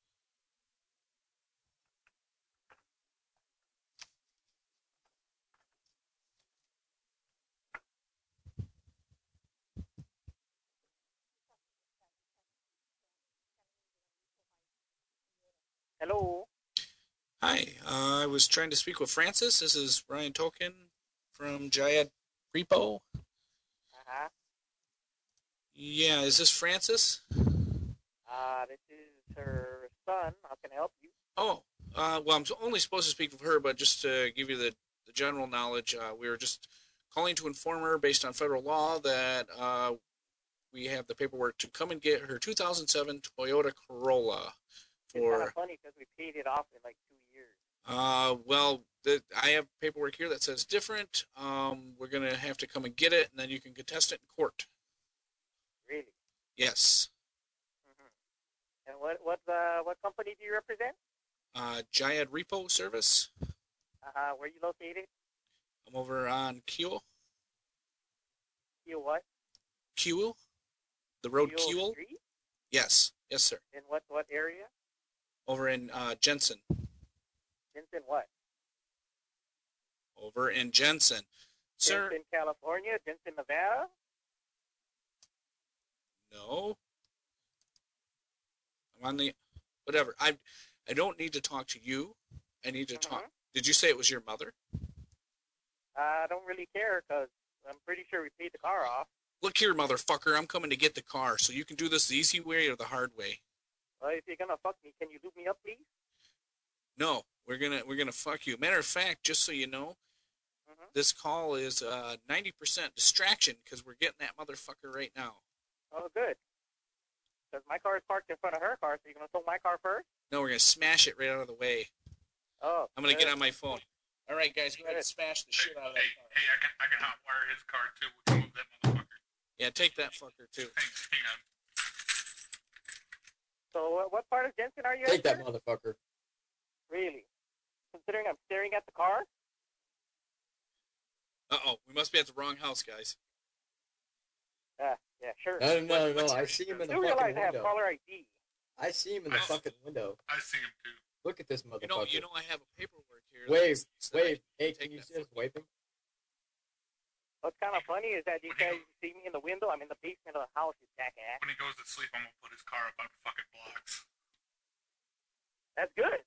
Hello? Hi, uh, I was trying to speak with Francis. This is Ryan Tolkien from Jayad Repo. Uh-huh. Yeah, is this Francis? Uh, this is her son. How can I help you? Oh, uh, well, I'm only supposed to speak with her, but just to give you the, the general knowledge, uh, we were just calling to inform her, based on federal law, that uh, we have the paperwork to come and get her two thousand seven Toyota Corolla. It's kind For of funny because we paid it off in like two years. Uh, well, the, I have paperwork here that says different. Um, we're going to have to come and get it, and then you can contest it in court. Really? Yes. And what what uh, what company do you represent? Uh, Jayad Repo Service. Uh-huh. Where are you located? I'm over on Kiel. You what? Kiel? The road Kiel Kiel? Street? Yes. Yes, sir. In what what area? Over in uh, Jensen. Jensen what? Over in Jensen. Sir, Jensen, California. Jensen, Nevada. no. I'm on the... Whatever. I I don't need to talk to you. I need to talk... Did you say it was your mother? I don't really care because I'm pretty sure we paid the car off. Look here, motherfucker. I'm coming to get the car, so you can do this the easy way or the hard way. Well, if you're gonna fuck me, can you loop me up, please? No, we're gonna we're gonna fuck you. Matter of fact, just so you know, Mhm. this call is uh ninety percent distraction because we're getting that motherfucker right now. Oh, good. Because my car is parked in front of her car, so you're gonna tow my car first? No, we're gonna smash it right out of the way. Oh. I'm gonna good. get on my phone. All right, guys, go ahead and smash the shit out of that car. Hey, I can I can hotwire his car too. We can move that motherfucker. Yeah, take that fucker too. Hang, hang on. So, uh, what part of Jensen are you Take at? that sir? motherfucker. Really? Considering I'm staring at the car? Uh oh, we must be at the wrong house, guys. yeah, sure. No, no, no, What- no. I see him in the You fucking realize I have window. caller I D. I see him in the I- fucking window. I see him too. Look at this You motherfucker. know, you know, I have a paperwork here. Wave, that says that I wave. Hey, take can you that see us fucking- waving? What's kind of funny is that you guys see me in the window. I'm in the basement of the house, you jackass. When he goes to sleep, I'm gonna put his car up on fucking blocks. That's good.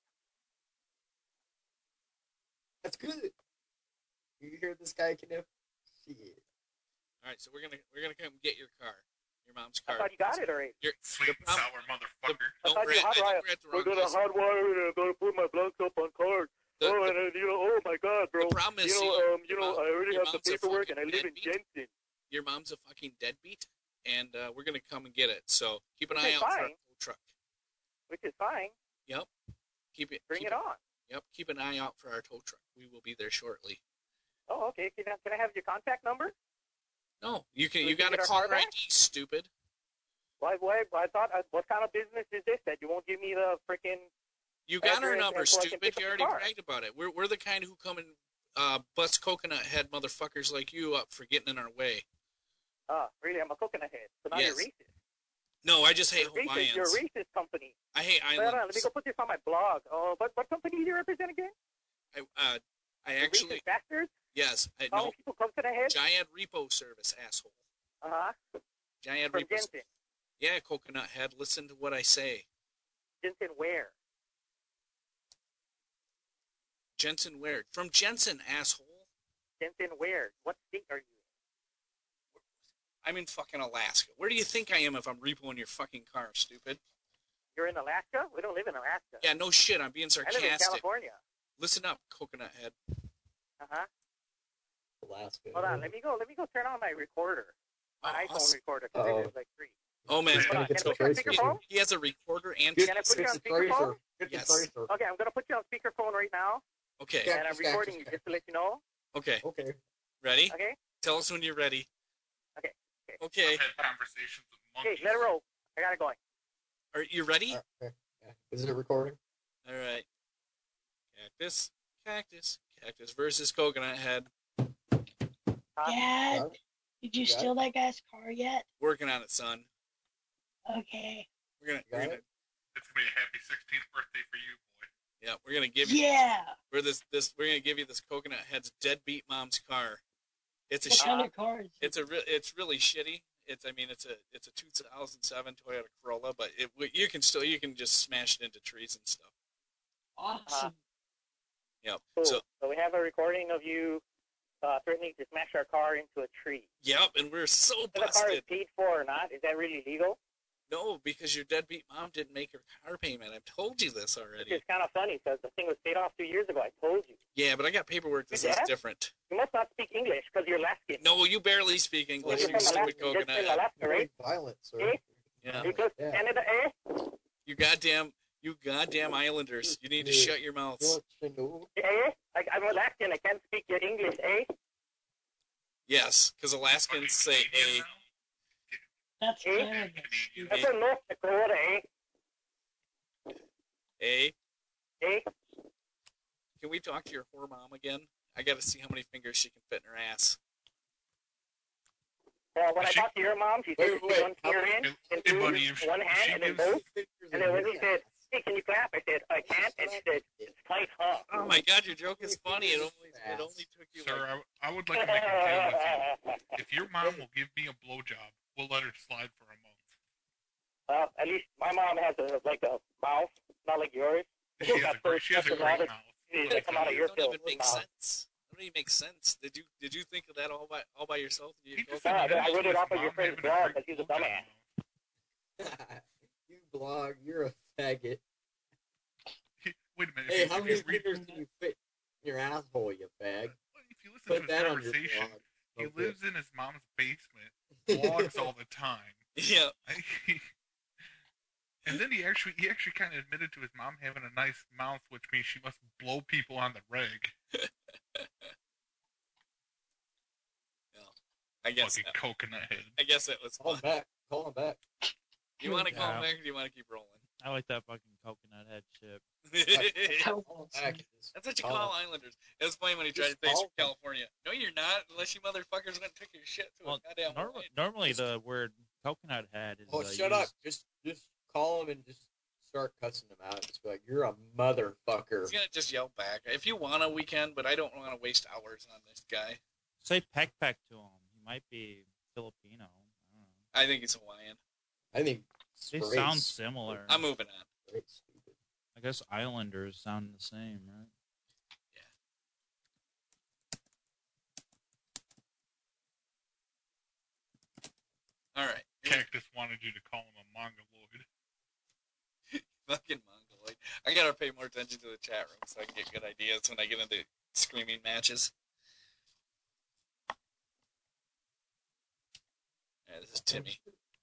That's good. You hear this guy, Kniff? Shit. All right, so we're gonna we're gonna come get your car, your mom's I car. thought you got it already. Your, Sweet and problem- sour motherfucker. I Don't thought we're you at, hot I think wire. we're at the We're wrong gonna place. hot wire it and I'm gonna put my blocks up on card. The, oh, the, and then, you know, oh my God, bro. the problem is, you see, know, um, you your know, mom- I already your have the mom's a paperwork and I fucking live in deadbeat. Jensen. your mom's a fucking deadbeat, and uh, we're gonna come and get it. So keep an Which eye is out for our fine. tow truck. Which is fine. Yep. Keep it. Bring keep it on. Yep. Keep an eye out for our tow truck. We will be there shortly. Oh, okay. Can I, can I have your contact number? No, you can. So You we can got a get our caller car I D, back? stupid. Why, why, I thought, uh, what kind of business is this that you won't give me the freaking... You got our address number, and so I can stupid. pick up You the already car? bragged about it. We're we're the kind who come and uh, bust coconut head motherfuckers like you up for getting in our way. Ah, really? I'm a coconut head. So now Yes. you're racist. No, I just hate You're racist. Hawaiians. You're a racist company. I hate Hold on, let me islands. go put this on my blog. Oh, what, what company do you represent again? I uh, I The actually racist bastards? yes. I How know. many people come to the head? Giant repo service, asshole. Uh-huh. Giant From repo. Jensen. Yeah, coconut head. Listen to what I say. Jensen where? Jensen where? From Jensen, asshole. Jensen where? What state are you in? I'm in fucking Alaska. Where do you think I am if I'm repoing your fucking car, stupid? You're in Alaska? We don't live in Alaska. Yeah, no shit. I'm being I live in sarcastic. California. Listen up, coconut head. Uh-huh. Alaska. Hold on, let me go. Let me go turn on my recorder. My Oh, iPhone awesome. recorder, because Oh. it is like free. Oh man, Hold on, can I put you on speakerphone? he has a recorder and Can I put you on Get the tracer. speakerphone? Get the Yes. tracer. Okay, I'm gonna put you on speakerphone right now, okay, Yeah. and I'm Cactus, recording you cactus, just to let you know. okay. Okay. Ready? Okay? Tell us when you're ready. Okay, okay. Okay. I've had conversations with Okay, monkeys. let it roll. I got it going. Are you ready? All right, okay. Yeah. Is it recording? All right. Cactus, cactus, cactus versus coconut head. Huh? Dad, Got it? did you Got steal that guy's car yet? Working on it, son. Okay. We're gonna, Got we're gonna it? It's gonna be a happy sixteenth birthday for you, boy. yeah, we're gonna give you Yeah. we're this this we're gonna give you this coconut head's deadbeat mom's car. It's a What shit. kind of car is it? It's a re- it's really shitty. It's I mean it's a it's a two thousand seven Toyota Corolla, but it you can still you can just smash it into trees and stuff. Awesome. Yep. Cool. So So we have a recording of you uh, threatening to smash our car into a tree. yep, and we're so If the car is busted. paid for or not, is that really legal? No, because your deadbeat mom didn't make her car payment. I've told you this Which already. is kind of funny because the thing was paid off two years ago. I told you. Yeah, but I got paperwork that You says did? different. You must not speak English because you're Alaskan. No, you barely speak English, You're you from stupid Alaska. You're coconut from head. Alaska, right? Violent, sir. Eh? Yeah. You go Yeah. Canada, eh? You goddamn, you goddamn islanders. You need to Yeah. shut your mouths. What to know? Eh? Like, I'm Alaskan. I can't speak your English, eh? Yes, because Alaskans say Canadian a. now? That's Eh? Canada. Canadian. I'm from North Dakota, eh? A. Eh? Can we talk to your whore mom again? I got to see how many fingers she can fit in her ass. Well, when I She- talked to your mom, she said Wait, that she wait, one how finger many- in Hey, and hey, two buddy, if she- one if hand she and then gives- both. And then when she said, hey, can you clap? I said, I can't. And she said, it's tight, huh? Oh my god, your joke is funny. It only it only took you Sir, like. I, I would like to make a deal with you. If your mom will give me a blowjob, we'll let her slide for a month. Well, at least my mom has a, like a mouth, not like yours. She has a great, she has a great mouth. They come out of your It don't even filth make mouth. sense. It don't even make sense. Did you did you think of that all by all by yourself? Did you He go just through Ah, admitted I to read it his off of your mom friend's having a blog great 'cause he's a blowjob dumbass. mouth. You blog, you're a faggot. He- Wait a minute. Hey, if how you, many if you read, fingers can you fit in your asshole, you fag? if you listen Put to his that on your conversation, blog. he Okay. lives in his mom's basement, vlogs all the time. Yeah. And then he actually he actually kind of admitted to his mom having a nice mouth, which means she must blow people on the reg. I guess. Fucking coconut head. I guess that was Call fun. him back. Call him back. You want to call Yeah. him back, or do you want to keep rolling? I like that fucking coconut head shit. Call him back. Just That's what you call call him. Islanders. It was funny when he tried to Just say he's call from them. California. No, you're not, unless you motherfuckers went and took your shit to Well, a goddamn norm- Hawaii. normally the word Coconut Head is. Oh, uh, shut up! used- Just, just call him and just start cussing him out. Just be like, "You're a motherfucker." He's gonna just yell back. If you wanna, we can, but I don't want to waste hours on this guy. Say peck peck to him. He might be Filipino. I don't know. I think he's Hawaiian. I think They Spray's- sound similar. I'm moving on. Spray's stupid. I guess Islanders sound the same, right? All right. Cactus wanted you to call him a mongoloid. Fucking mongoloid. I gotta pay more attention to the chat room so I can get good ideas when I get into screaming matches. Yeah, this is Timmy.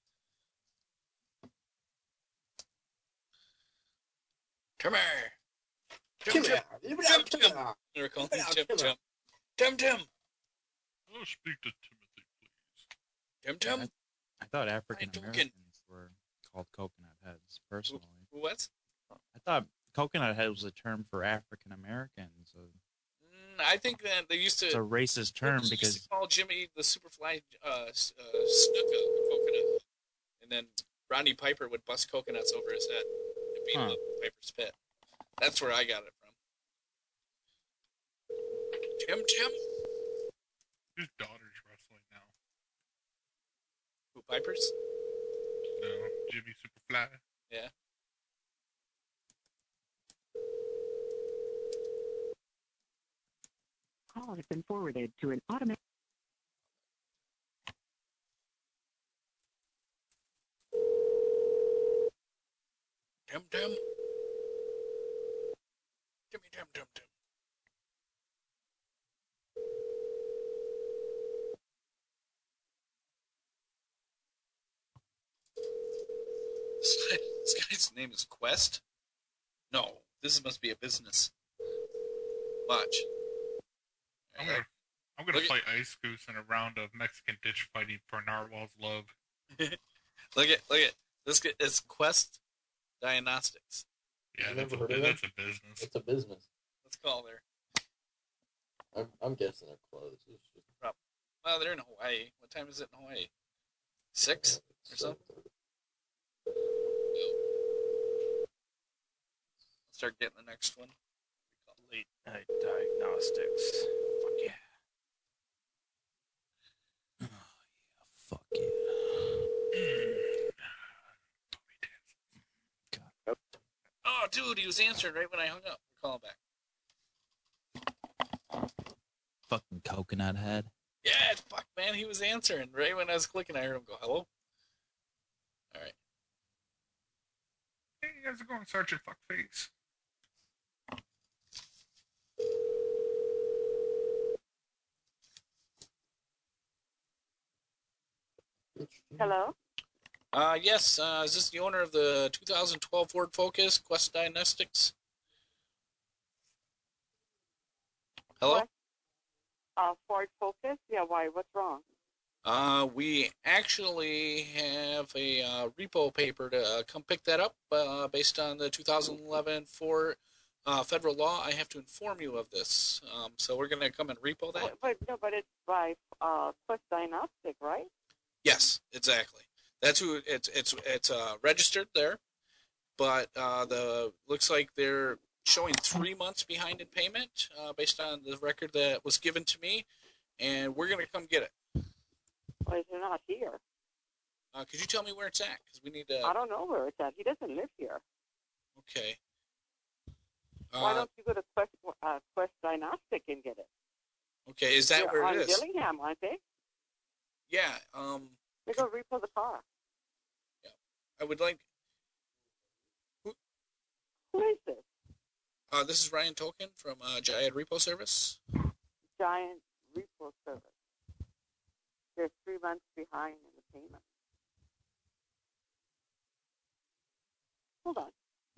Timmy! Tim Tim! Tim Tim! They're calling him Tim Tim. Tim Tim! Oh, speak to Timothy, please. Tim Tim? I thought African talking. Americans were called coconut heads, personally. Who was? I thought coconut head was a term for African Americans. So Mm, I think that they used to. it's a racist term they used because to call Jimmy the Superfly uh, s- uh, Snuka a coconut, and then Rodney Piper would bust coconuts over his head and beat him Huh. up in Piper's pit. That's where I got it from. Tim Tim? His daughter's wrestling now. Who, Piper's? No, Jimmy Superfly. Yeah. Call has been forwarded to an automatic. Tim Tim? Timmy Tim Tim Tim. This guy- this guy's name is Quest? No, this must be a business. Watch. I'm gonna, I'm gonna Look play Ice Goose in a round of Mexican ditch fighting for Narwhal's love. Look at look at this. guy- It's Quest Diagnostics. Yeah, I've that's never a, heard of that's a business. It's a business. Let's call there. I'm, I'm guessing they're closed. It's just, Well, they're in Hawaii. What time is it in Hawaii? Six or something. Let's start getting the next one. Late night diagnostics. Fuck yeah. fuck yeah. Oh, dude, he was answering right when I hung up. Call him back. Fucking coconut head. Yeah, fuck, man, he was answering right when I was clicking. I heard him go, "Hello." All right. Hey, how's it going, Sergeant Fuckface? Hello? Uh, yes. Uh, is this the owner of the two thousand twelve Ford Focus, Quest Diagnostics? Hello. What? Uh, Ford Focus? Yeah, why? What's wrong? Uh, we actually have a uh, repo paper to uh, come pick that up uh, based on the two thousand eleven Ford uh, federal law. I have to inform you of this. Um, so we're going to come and repo that. But, but no, but it's by uh, Quest Diagnostic, right? Yes, exactly. That's who it's it's it's uh, registered there, but uh, the looks like they're showing three months behind in payment uh, based on the record that was given to me, and we're going to come get it. Well, they're not here. Uh, could you tell me where it's at? Because we need to. I don't know where it's at. He doesn't live here. Okay. Why Uh, don't you go to Quest, uh, Quest Diagnostic and get it? okay, is that They're where on it is? Dillingham, aren't they? Yeah. Um, They go repo the car. I would like. Who is this? Uh, this is Ryan Tolkien from uh, Giant Repo Service. Giant Repo Service. They're three months behind in the payment. Hold on.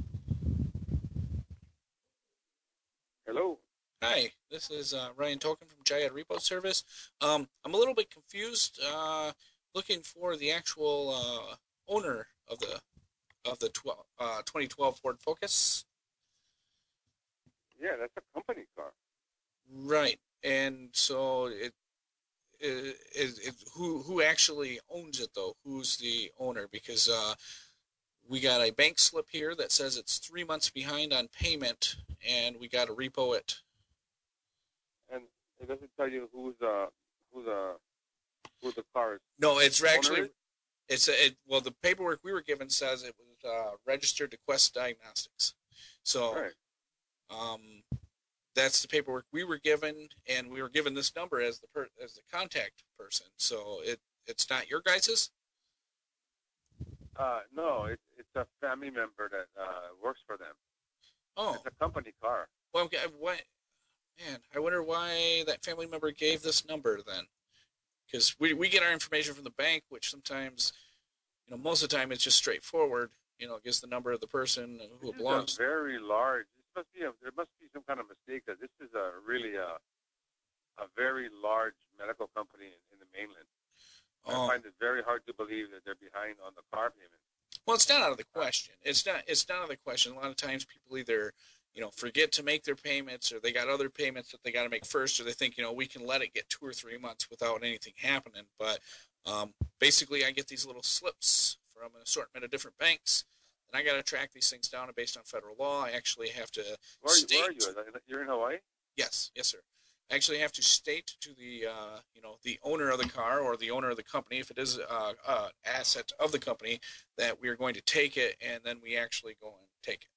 Hello. Hi, this is uh, Ryan Tolkien from Giant Repo Service. Um, I'm a little bit confused. Uh, looking for the actual uh, owner of the of the twelve, uh, twenty twelve Ford Focus. Yeah, that's a company car. Right, and so it is it, it, who who actually owns it though? Who's who's the owner because uh, we got a bank slip here that says it's three months behind on payment, and we got to repo it. And it doesn't tell you who's uh who's uh who the car is. No, it's Owner actually is? it's a, it, well the paperwork we were given says it was uh, registered to Quest Diagnostics, so Right. um, that's the paperwork we were given, and we were given this number as the per, as the contact person. So it it's not your guys's. Uh, no, it, it's a family member that uh, works for them. Oh, It's a company car. well, okay, what? Man, I wonder why that family member gave this number then. Because we we get our information from the bank, which sometimes, you know, most of the time it's just straightforward. You know, it gives the number of the person who it This belongs. is a very large. This must be a, there must be some kind of mistake because this is a really a a very large medical company in, in the mainland. Oh. I find it very hard to believe that they're behind on the car payment. Well, it's not out of the question. It's not. It's not out of the question. A lot of times, people either, you know, forget to make their payments, or they got other payments that they got to make first, or they think, you know, we can let it get two or three months without anything happening. But um, basically, I get these little slips from an assortment of different banks, and I got to track these things down. And based on federal law, I actually have to Where are you? state. Where are you? You're in Hawaii? Yes, yes, sir. I actually have to state to the, uh, you know, the owner of the car or the owner of the company, if it is uh, uh, asset of the company, that we are going to take it, and then we actually go and take it.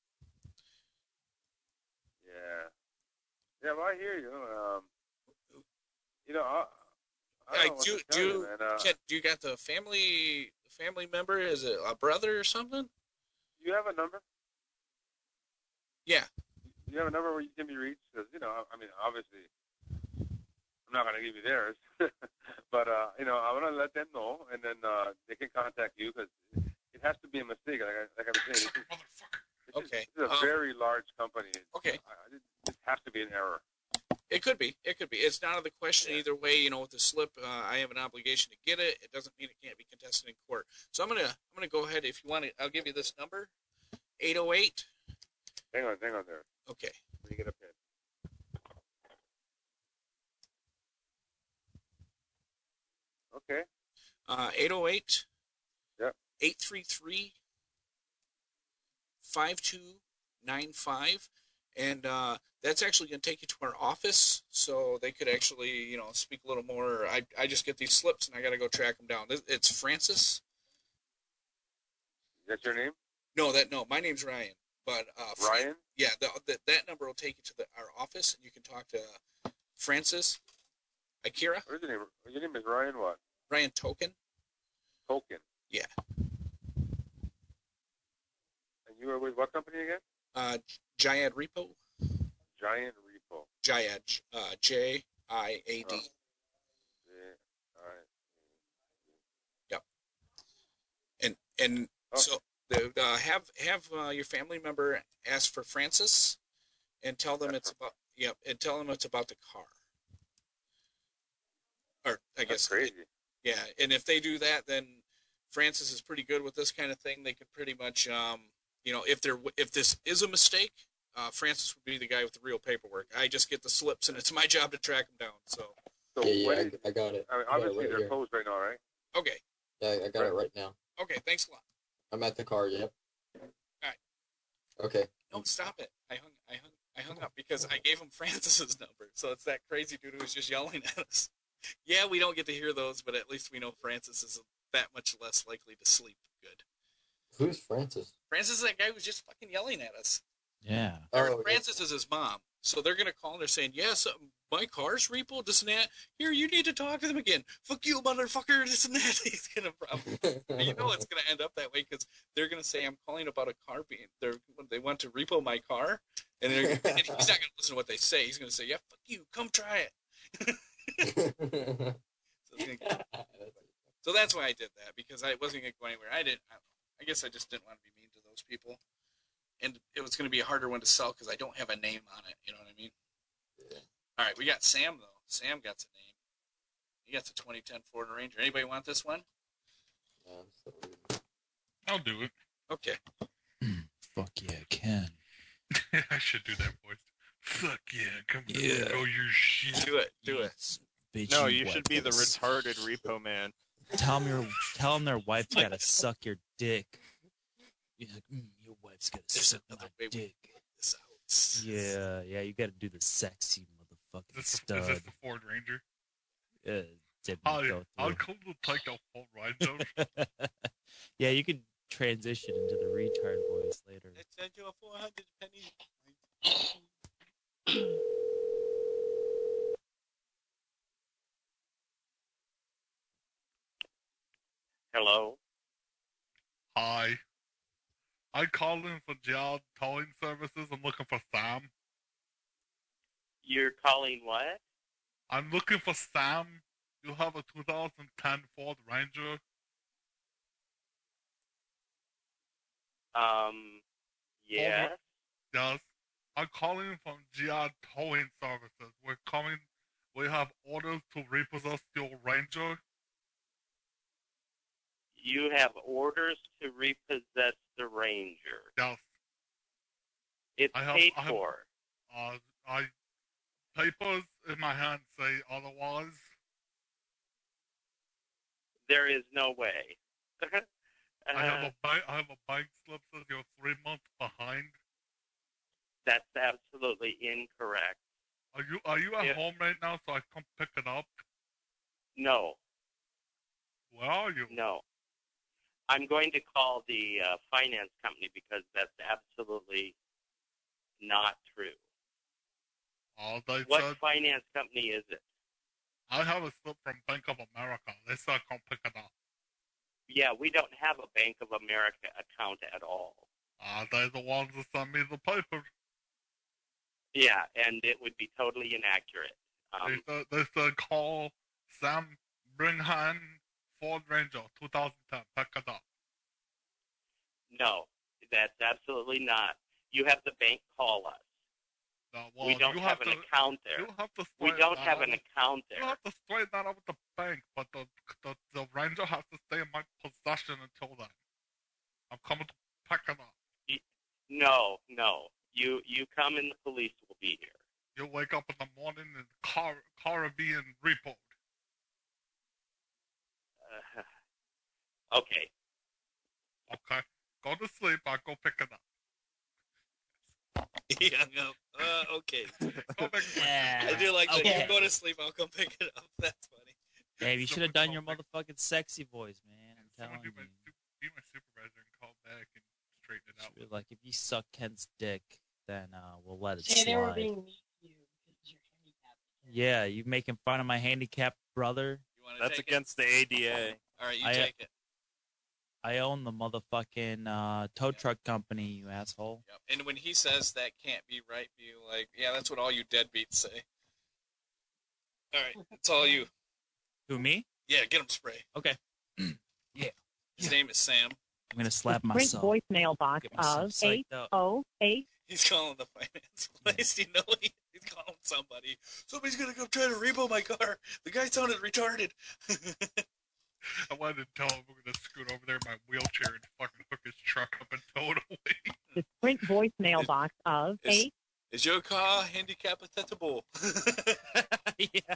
Yeah. Yeah, well, I hear you. Um, you know, I, I don't I know what do to tell do you, man. Uh, can, do you got the family family member? Is it a brother or something? you have a number? Yeah. You have a number where you can be reached? Because, you know, I, I mean, obviously, I'm not going to give you theirs. but, uh, you know, I want to let them know, and then uh, they can contact you because it has to be a mistake. Like I, like I was saying, this is, this Okay. is, this is a um, very large company. Okay. I, I, this has to be an error. It could be. It could be. It's not out of the question either way. You know, with the slip, uh, I have an obligation to get it. It doesn't mean it can't be contested in court. So I'm gonna I'm gonna go ahead. If you want to, I'll give you this number, eight oh eight. Hang on, hang on there. Okay. Let me get a pen. Okay. Uh, eight oh eight. Yep. eight three three, five two nine five. And uh, that's actually going to take you to our office, so they could actually, you know, speak a little more. I, I just get these slips, and I got to go track them down. It's Francis. Is that your name? No, that no. My name's Ryan. But uh, Fran- Ryan? Yeah, the, the, that number will take you to the, our office, and you can talk to Francis Akira. What is your name? Your name is Ryan what? Ryan Token. Token. Yeah. And you were with what company again? Uh, Jayad Repo. Giant Repo. Jayad. Uh, J I A D. Oh. Yeah. All right. Yep. And and Oh. so the, uh, have have uh, your family member ask for Francis, and tell them it's about yep, and tell them it's about the car. Or I That's guess crazy. yeah, and if they do that, then Francis is pretty good with this kind of thing. They could pretty much, um, you know, if there if this is a mistake, uh, Francis would be the guy with the real paperwork. I just get the slips, and it's my job to track them down. So So Yeah, yeah, when I, is- I got it. I mean, I got it obviously right they're here. closed right now, right? okay, Yeah, I got it right now. okay, thanks a lot. I'm at the car. Yep. Alright. Okay. No, stop it. I hung, I hung, I hung up because I gave him Francis's number. So it's that crazy dude who was just yelling at us. Yeah, we don't get to hear those, but at least we know Francis is that much less likely to sleep good. Who's Francis? Francis is that guy who's just fucking yelling at us. Yeah. Or Oh, Francis is his mom. So they're going to call and they're saying, yes, uh, my car's repo, this and that. Here, you need to talk to them again. Fuck you, motherfucker, this and that. He's going to probably, you know it's going to end up that way because they're going to say, I'm calling about a car being, they're, they want to repo my car. And, they're, and he's not going to listen to what they say. He's going to say, yeah, fuck you, come try it. so, it's gonna, so that's why I did that, because I wasn't going to go anywhere. I didn't, I, I guess I just didn't want to be mean to those people. And it was going to be a harder one to sell because I don't have a name on it. You know what I mean? Yeah. All right, we got Sam, though. Sam got a name. He got the twenty ten Ford Ranger. Anybody want this one? Um, so- I'll do it. Okay. Fuck yeah, Ken. I should do that voice. Fuck yeah, come Yeah. on, go your shit. Do it. Do it. Bitch, No, you you should be the weapons. retarded repo man. Tell them your tell them their wife's gotta suck your dick. You're like, mm, your wife's gotta There's suck another my way we dick. can work this out. Yeah, yeah, you gotta do the sexy motherfucking Is this, stud. is this the Ford Ranger? Uh, dip Hi, and go I'll through. come to take a Ford Ranger. Yeah, you could transition into the retard voice later. Let's send you a four hundred penny. Hello. Hi. I called in for job towing services. I'm looking for Sam. You're calling what? I'm looking for Sam. You have a two thousand ten Ford Ranger. Um, yes. Yes. I'm calling from G R Towing Services. We're coming. We have orders to repossess your Ranger. You have orders to repossess the Ranger. Yes. It's I have- paid I have- for. Uh, I papers in my hand say otherwise. There is no way. I have Uh, a bank. I have a bank slip says you're three months behind. That's absolutely incorrect. Are you Are you at Yeah. home right now so I come pick it up? No, Where are you? no. I'm going to call the uh, finance company because that's absolutely not true. Oh, they What said finance company is it? I have a slip from Bank of America. They said come pick it up. Yeah, we don't have a Bank of America account at all. Uh, they're the ones that sent me the paper. Yeah, and it would be totally inaccurate. Um, They said they said call Sam Bringhan Ford Ranger two thousand ten. Pick it up. no, that's absolutely not. You have the bank call us. No, well, we don't you have, have an to- account there. You have to We straighten don't that have out an with- account there. You have to straighten that out with the bank, but the, the the Ranger has to stay in my possession until then. I'm coming to pick it up. No, no. You you come and the police will be here. You wake up in the morning and the car car being repoed. Uh, okay. Okay. Go to sleep. I'll go pick it up. He hung up. Uh, okay. Go pick it up. I do like that. Okay. You go to sleep, I'll come pick it up. That's funny. Hey, you should have done your motherfucking sexy voice, man. I'm telling you. Be my supervisor and call back and straighten it out. Really, like, if you suck Ken's dick, then uh, we'll let it Say they were slide. being mean to you because you're handicapped. Yeah, you making fun of my handicapped brother? You wanna That's take against the A D A. It? All right, you I- take it. I own the motherfucking uh, tow truck company, you asshole. Yep. And when he says that can't be right, be like, yeah, that's what all you deadbeats say. All right, it's all you. Who, me? Yeah, get him spray. Okay. Yeah. His name is Sam. I'm gonna slap Sprint myself. voicemail box Get myself of psyched eight up. oh eight. He's calling the finance place. You know, he, he's calling somebody. Somebody's gonna come try to repo my car. The guy sounded retarded. I wanted to tell him we're gonna scoot over there in my wheelchair and fucking hook his truck up and tow it away. The Sprint voicemail box of Is, eight. is your car handicap accessible? Yeah.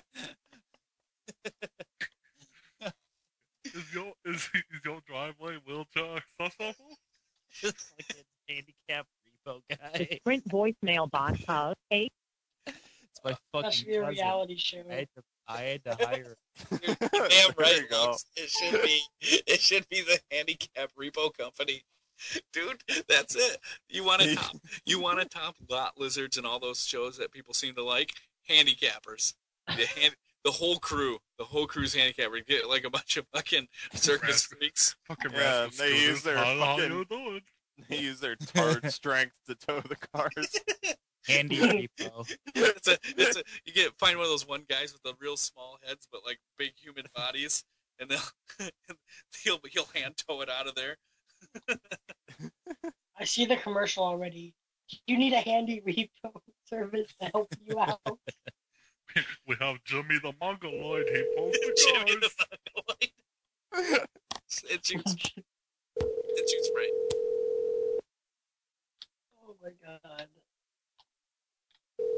Is your is, is your driveway wheelchair accessible? Fucking handicapped repo The guy. Sprint voicemail box of eight. It's my That fucking should be a cousin. reality show. I had to, I had to hire. Damn There right, you go. Lux. It should be. It should be the handicap repo company, dude. That's it. You want to top. You want to top lot lizards and all those shows that people seem to like. Handicappers. The hand. The whole crew. The whole crew's handicapper. You get like a bunch of fucking circus freaks. Fucking Yeah, rascal they use scooters. their How, how fucking- you doing? They use their tard strength to tow the cars. Handy repo. it's a, it's a, you get find one of those one guys with the real small heads but like big human bodies, and they'll he'll he'll hand tow it out of there. I see the commercial already. You need a handy repo service to help you out. We have Jimmy the Mongoloid. He pulls the Jimmy cars. the Mongoloid. It shoots. It shoots spray. Oh my god.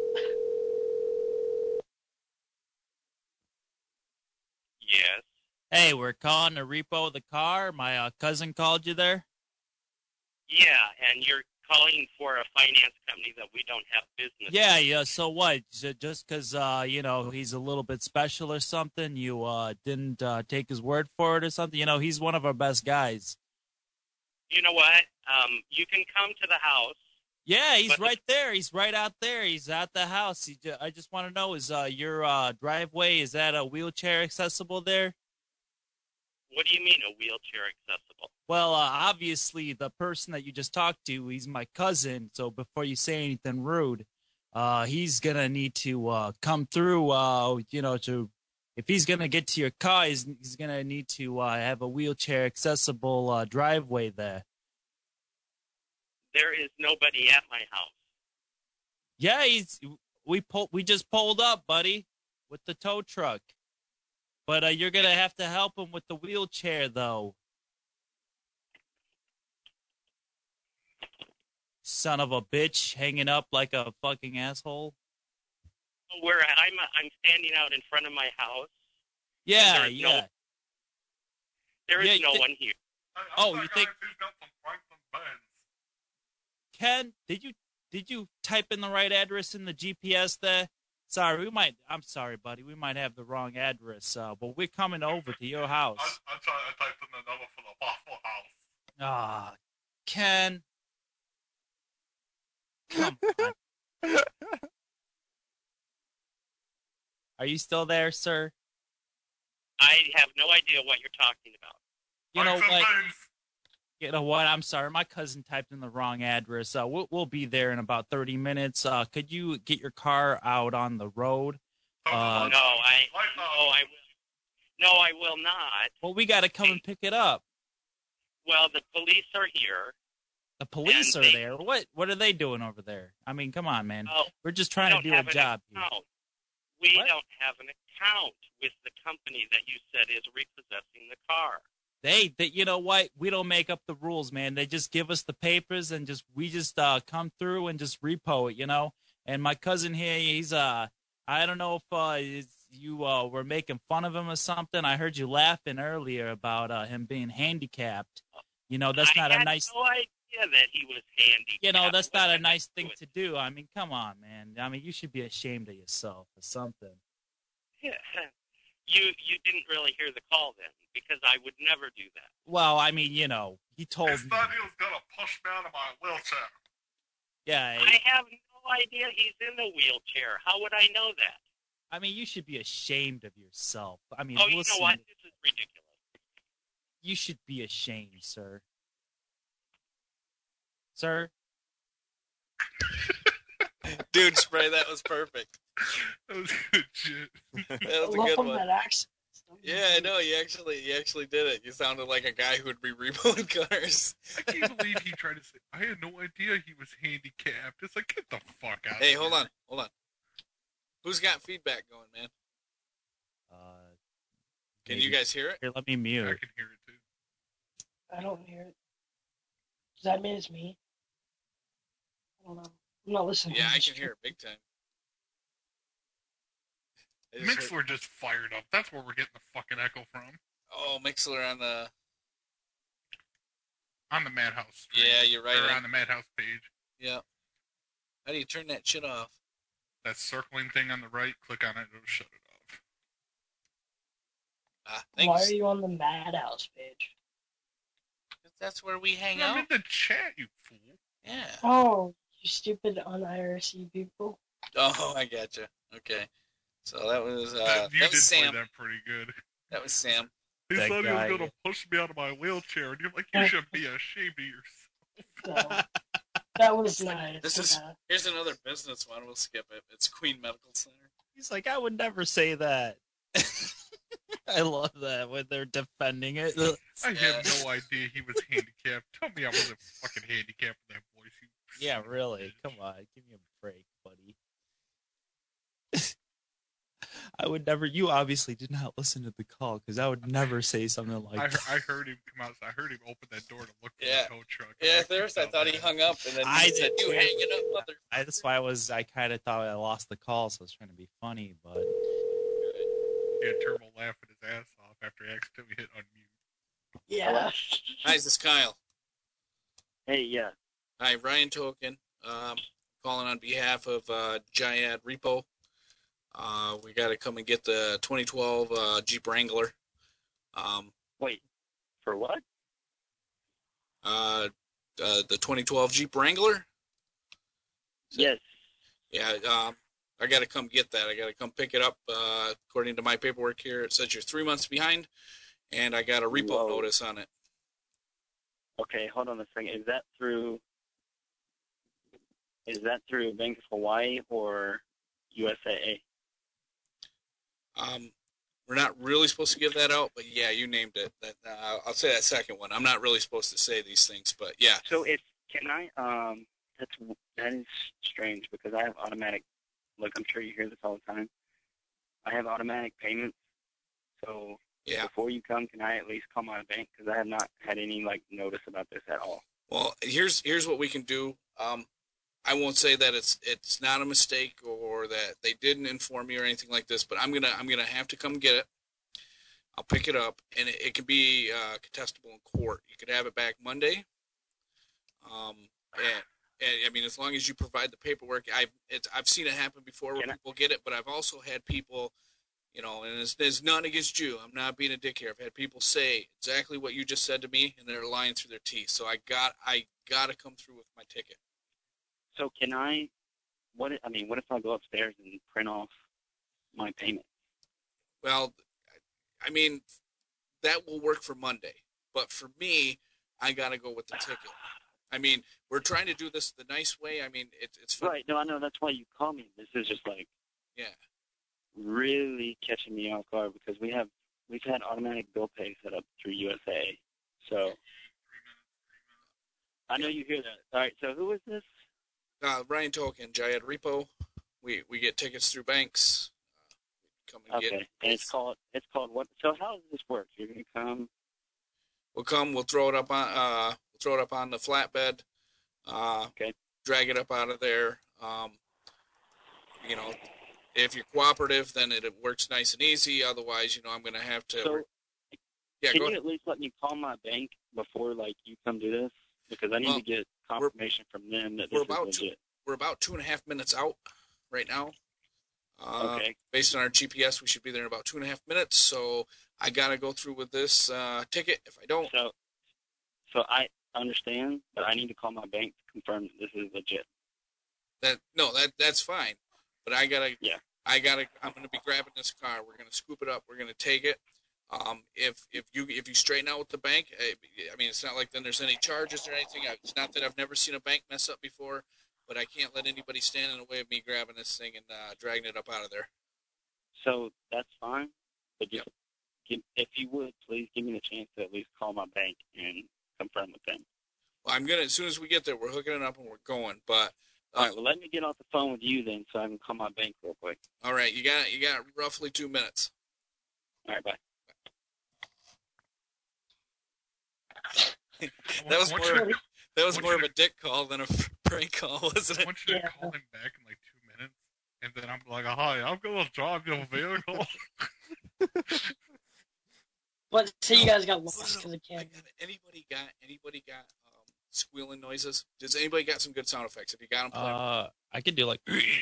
Yes. Hey, we're calling to repo the car. My uh, cousin called you there. Yeah, and you're calling for a finance company that we don't have business. Yeah, yeah. So what? Ju- Just because uh, you know he's a little bit special or something, you uh, didn't uh, take his word for it or something. You know, he's one of our best guys. You know what? Um, you can come to the house. Yeah, he's But the- right there. He's right out there. He's at the house. He ju- I just want to know: is uh, your uh, driveway is that a wheelchair accessible there? What do you mean a wheelchair accessible? Well, uh, obviously, the person that you just talked to, he's my cousin. So before you say anything rude, uh, he's gonna need to uh, come through. Uh, you know, to if he's gonna get to your car, he's, he's gonna need to uh, have a wheelchair accessible uh, driveway there. There is nobody at my house. Yeah, he's we pull, we just pulled up, buddy, with the tow truck. But uh, you're gonna have to help him with the wheelchair, though. Son of a bitch, hanging up like a fucking asshole. Where I'm, I'm standing out in front of my house. Yeah, There's yeah. No, there is Yeah, you no thi- one here. Oh, you think Ken? Did you did you type in the right address in the G P S there? Sorry, we might. I'm sorry, buddy. We might have the wrong address, uh, but we're coming over to your house. I, tried, I typed in the number for the Waffle House. Ah, Ken. Come on. Are you still there, sir? I have no idea what you're talking about. You know what? You know what? I'm sorry. My cousin typed in the wrong address. Uh, we'll, we'll be there in about thirty minutes. Uh, could you get your car out on the road? Uh, no, I no, I will. No, I will not. Well, we got to come and pick it up. Well, the police are here. The police are And they- there. What What are they doing over there? I mean, come on, man. Oh, We're just we trying to don't do a have an job here. account. We don't have an account with the company that you said is repossessing the car. They, they, you know what? We don't make up the rules, man. They just give us the papers and just we just uh, come through and just repo it, you know. And my cousin here, he's uh, I don't know if uh, it's, you uh, were making fun of him or something. I heard you laughing earlier about uh, him being handicapped. You know, that's I not had a nice. no idea that he was handicapped. You know, that's What not a had nice to do thing with to do. I mean, come on, man. I mean, you should be ashamed of yourself or something. it. You you didn't really hear the call then, because I would never do that. Well, I mean, you know, he told He me. thought he was gonna push me out of my wheelchair. Yeah, I have no idea he's in the wheelchair. How would I know that? I mean, you should be ashamed of yourself. I mean, Oh, you listen, know what? This is ridiculous. you should be ashamed, sir. Sir? Dude, Spray, that was perfect. That was good shit. That I was a love good one. that accent. Yeah, I know. You actually, you actually did it. You sounded like a guy who would be repoing cars. I can't believe he tried to say. I had no idea he was handicapped. It's like, get the fuck out. Hey, of hold here. on, hold on. Who's got feedback going, man? Uh, Can maybe- you guys hear it? Here, let me mute. I can hear it too. I don't hear it. Does that mean it's me? I don't know. I'm not listening. Yeah, to I this can hear it big time. I just heard- Mixler just fired up. That's where we're getting the fucking echo from. Oh, Mixler on the. On the Madhouse. stream. Yeah, you're right. Or man. on the Madhouse page. Yeah. How do you turn that shit off? That circling thing on the right, click on it, it'll shut it off. Ah, Why thanks. are you on the Madhouse page? That's where we hang I'm out. in the chat, you fool. Yeah. Oh, you stupid un-I R C people. Oh, I gotcha. Okay. So that was uh, That- you that did was play Sam. that pretty good. That was Sam. He That thought guy- he was going to push me out of my wheelchair, and you're like, you should be ashamed of yourself. So, that was nice. This is yeah. here's another business one. We'll skip it. It's Queen Medical Center. He's like, I would never say that. I love that when they're defending it. I have no idea he was handicapped. Tell me I wasn't fucking handicapped with that voice. You Yeah, really. Come on, give me a break, buddy. I would never. You obviously did not listen to the call because I would never say something like I, that. I heard him come out. I heard him open that door to look for Yeah. the tow truck. Yeah, I'm at like, first I "No, thought he man." hung up, and then I he said, did "You too. hanging up, mother." I, that's why I was. I kind of thought I lost the call, so I was trying to be funny, but Yeah, Turbo laughed his ass off after I accidentally hit unmute. Yeah. Hi, this is Kyle. Hey, yeah. Hi, Ryan Token. Um, calling on behalf of uh, Giant Repo. Uh, we got to come and get the twenty twelve uh, Jeep Wrangler. Um, Wait, for what? Uh, uh, the twenty twelve Jeep Wrangler. Yes. Yeah. Um, I got to come get that. I got to come pick it up. Uh, according to my paperwork here, it says you're three months behind, and I got a repo Whoa. notice on it. Okay, hold on a second. Is that through? Is that through Bank of Hawaii or U S A A? Um, we're not really supposed to give that out, but yeah, you named it. That uh, I'll say that second one. I'm not really supposed to say these things, but yeah. So if can I? Um, that's that is strange because I have automatic. Look, I'm sure you hear this all the time. I have automatic payments. So yeah. Before you come, can I at least call my bank because I have not had any like notice about this at all. Well, here's here's what we can do. Um, I won't say that it's it's not a mistake or that they didn't inform me or anything like this, but I'm gonna I'm gonna have to come get it. I'll pick it up, and it, it can be uh, contestable in court. You could have it back Monday. Um, and, and I mean, as long as you provide the paperwork, I've it's I've seen it happen before where people get it, but I've also had people, you know, and it's, there's none against you. I'm not being a dick here. I've had people say exactly what you just said to me, and they're lying through their teeth. So I got I got to come through with my ticket. So can I? What I mean, what if I go upstairs and print off my payment? Well, I mean, that will work for Monday, but for me, I got to go with the ticket. I mean, we're trying to do this the nice way. I mean, it, it's fun. Right. No, I know. That's why you call me. This is just like yeah, really catching me off guard because we have we've had automatic bill pay set up through U S A A. So I know you hear that. All right. So who is this? Uh, Ryan Token, Giant Repo. We we get tickets through banks. Uh, come and Okay. get. And it's called it's called what? So how does this work? You're gonna come. We'll come. We'll throw it up on. Uh, we'll throw it up on the flatbed. Uh, okay. Drag it up out of there. Um, you know, if you're cooperative, then it, it works nice and easy. Otherwise, you know, I'm going to have to. So, yeah, can go you ahead. at least let me call my bank before like you come do this? Because I need Well, to get confirmation from them that this We're is about legit. two, we're about two and a half minutes out right now. Uh, Okay. Based on our G P S, we should be there in about two and a half minutes. So I got to go through with this uh, ticket. If I don't, So, so I understand, but I need to call my bank to confirm that this is legit. that no, that that's fine. But I gotta, yeah, I gotta. I'm gonna be grabbing this car. We're gonna scoop it up. We're gonna take it. Um, if if you if you straighten out with the bank, I, I mean, it's not like then there's any charges or anything. It's not that I've never seen a bank mess up before, but I can't let anybody stand in the way of me grabbing this thing and uh, dragging it up out of there. So that's fine, but just give, if you would, please give me the chance to at least call my bank and confirm with them. Well, I'm gonna as soon as we get there, we're hooking it up and we're going. But uh, All right, well, let me get off the phone with you then, so I can call my bank real quick. all right, you got you got roughly two minutes. All right, bye. That was I want more. you Of, to- that was I want more you of a dick call than a prank call, wasn't I it? want you to call him back in like two minutes, and then I'm like, "Hi, I'm gonna drive your vehicle." But say you guys got lost because I can't. Anybody got anybody got um, squealing noises? Does anybody got some good sound effects? Have you got them playing? Uh, I could do like.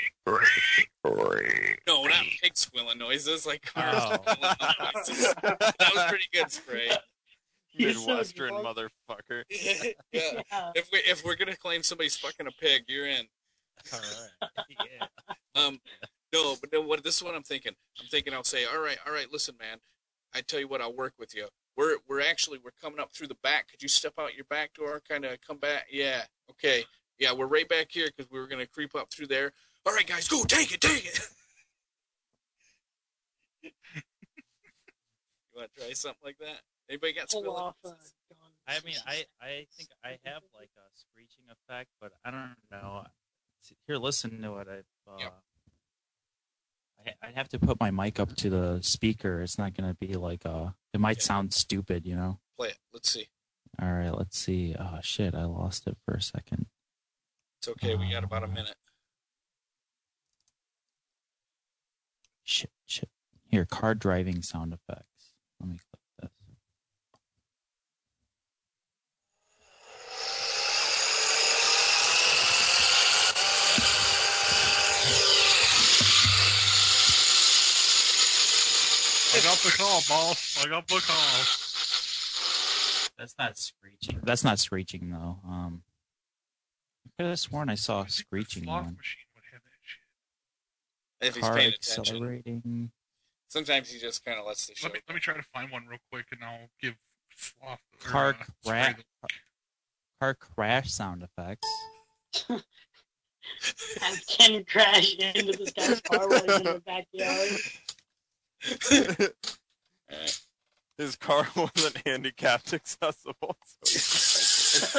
no, not pig squealing noises, like cars Oh. squealing noises. That was pretty good, Spray. Midwestern motherfucker. yeah. If we if we're gonna claim somebody's fucking a pig, you're in. All right. Yeah. Um, no, but no, what this is what I'm thinking. I'm thinking I'll say, all right, all right, listen, man. I tell you what, I'll work with you. We're we're actually we're coming up through the back. Could you step out your back door, kind of come back? Yeah, okay, yeah, we're right back here because we were gonna creep up through there. All right, guys, go take it, take it. You want to try something like that? Anybody got Pull squealing? off uh, I mean, I, I think I have like a screeching effect, but I don't know. Here, listen to it. I, uh, I, I'd have to put my mic up to the speaker. It's not going to be like, uh, it might sound stupid, you know? Play it. Let's see. All right, let's see. Oh, shit, I lost it for a second. It's okay. We got about a minute. Shit, shit. Here, car driving sound effects. Let me click this. I got the call, boss. I got the call. That's not screeching. That's not screeching though. Um, I could have sworn I saw a screeching Slot one. machine would have that shit. If he's Car paying attention. accelerating. Sometimes he just kind of lets the show. Let me let me try to find one real quick, and I'll give Sloth. or, Car uh, Spray crash. the- Car crash sound effects. Have Ken crash into this guy's car while he's in the backyard. His car wasn't handicapped accessible. So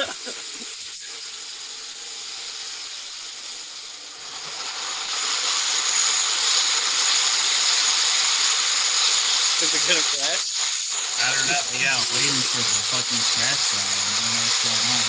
Is it gonna crash? I don't know. Yeah, I'm waiting for the fucking crash sound. I don't know what's going on.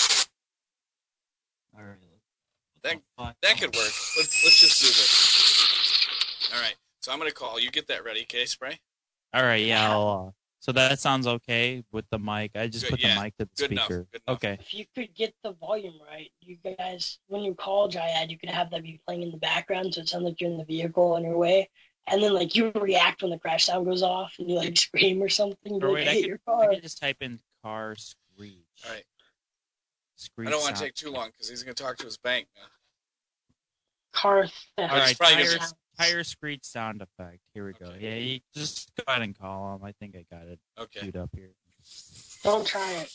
All right. That that could work. Let's let's just do this. All right. So I'm gonna call. You get that ready, okay, Spray? All right. Yeah. I'll, uh, so that sounds okay with the mic. I just Good, put the yeah. mic to the Good enough, speaker. good enough. Okay. If you could get the volume right, you guys, when you call Jayad, you could have that be playing in the background, so it sounds like you're in the vehicle on your way. And then, like, you react when the crash sound goes off, and you, like, scream or something. Or Like, wait, I I hate could, your I car. could just type in car screech. All right. Screech I don't want to sound. take too long because he's gonna talk to his bank now. Car All theft. right, probably tire, gonna- tire screech sound effect. Here we go. Yeah, you just go ahead and call him. I think I got it Okay. queued up here. Don't try it.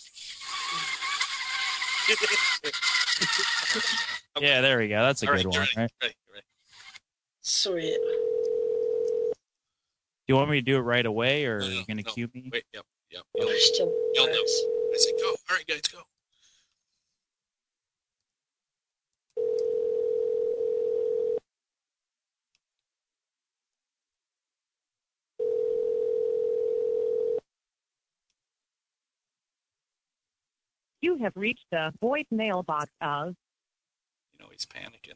Yeah, there we go. That's a All good right, one, ready, right? ready, ready. Sweet. Do you want me to do it right away, or No, are no, you gonna no. cue me? Wait, yep, yep. You're Yell, still yell no. I said go. All right, guys, go. You have reached the voicemail box of You know he's panicking.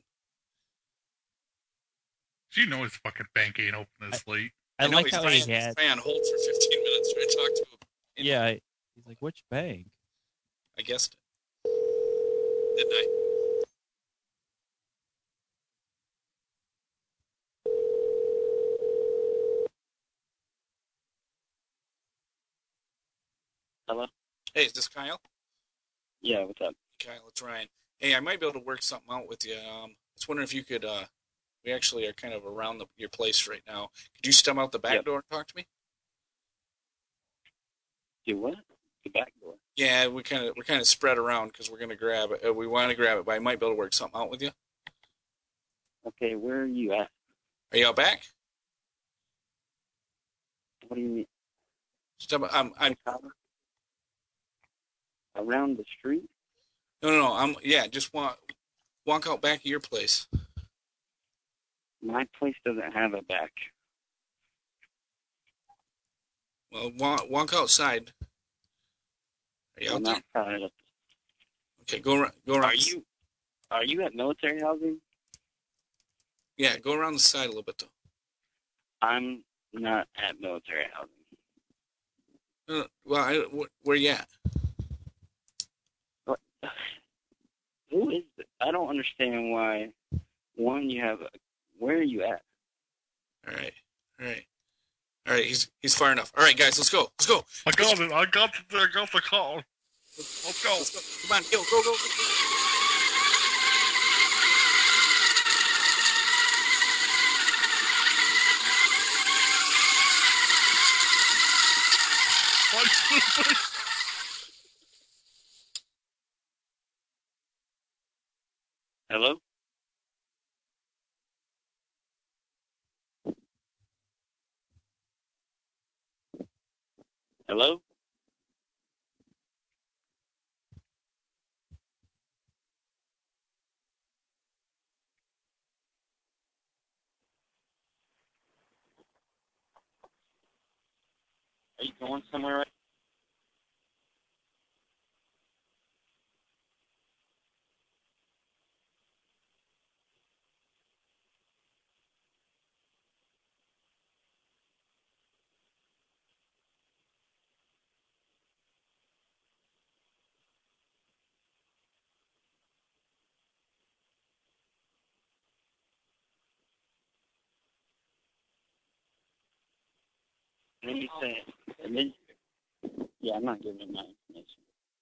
So you know his fucking bank ain't open this late. I know like he's how trying, he had. he's trying on hold for fifteen minutes trying to talk to him. Yeah, I- he's like, which bank? I guessed it. Didn't I? Hello? Hey, is this Kyle? Yeah, what's up? Kyle, it's Ryan. Hey, I might be able to work something out with you. Um, I was wondering if you could. Uh, we actually are kind of around the, your place right now. Could you step out the back Yep. door and talk to me? Do what? The back door. Yeah, we kind of we're kind of spread around because we're gonna grab it. Uh, we want to grab it, but I might be able to work something out with you. Okay, where are you at? Are you out back? What do you mean? Step. I'm. I'm. Around the street? No, no, no. I'm. Yeah, just walk walk out back of your place. My place doesn't have a back. Well, walk walk outside. Are you out I'm there? outside. Okay, go around. Go around. Are you are you at military housing? Yeah, go around the side a little bit though. I'm not at military housing. Uh, well, I, wh- where you at? What? Who is it? I don't understand why. One, you have. A, where are you at? All right, all right, all right. He's he's far enough. All right, guys, let's go. Let's go. I got it. I got the, I got the call. Let's go. Let's go. Come on, go, go, go. go. Hello? Hello? Are you going somewhere right And you say, and then, yeah, I'm not giving him my information.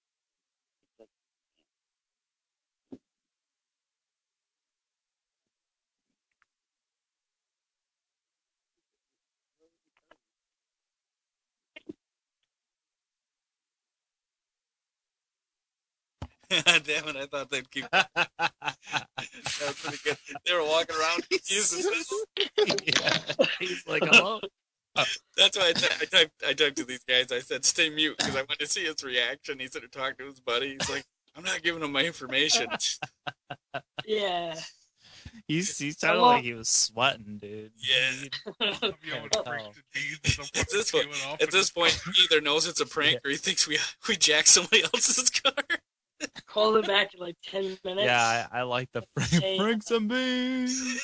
Damn it, I thought they'd keep that. That was pretty good. They were walking around confused as hell. Yeah. He's like, hello? That's why I, t- I typed I typed to these guys. I said, stay mute, because I wanted to see his reaction. He started talking to his buddy. He's like, I'm not giving him my information. Yeah. He's, he sounded Hello? like he was sweating, dude. Yeah. Tell. At this point, at this point, he either knows it's a prank or he thinks we we jacked somebody else's car. Call him back in like ten minutes. Yeah, I, I like the Frank, Say- Frank some beans.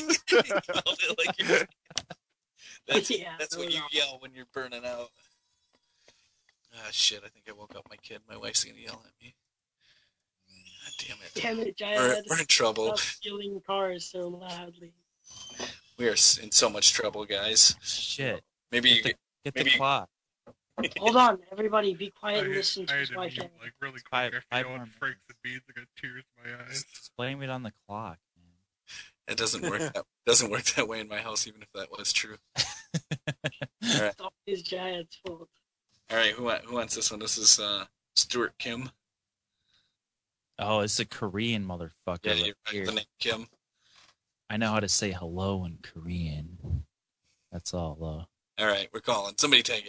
That's, Yeah, that's what you yell when you're burning out. Ah, shit, I think I woke up my kid. My wife's going to yell at me. God damn it. Damn it, We're, Giant. we're in trouble. Stop stealing cars so loudly. We are s- in so much trouble, guys. Shit. Maybe you Get the, get, get maybe the clock. Hold on, everybody, be quiet I and had, listen to I his had to wife. mute, like really quick Five- after five yelling more Franks and beans. I got tears in my eyes. Just blame it on the clock. it doesn't work that doesn't work that way in my house, even if that was true. All right, Stop his Giants' fault. all right. Who wa- who wants this one? This is uh, Stuart Kim. Oh, it's a Korean motherfucker. Yeah, right you're right. here. The name Kim. I know how to say hello in Korean. That's all, though. All right, we're calling. Somebody take it.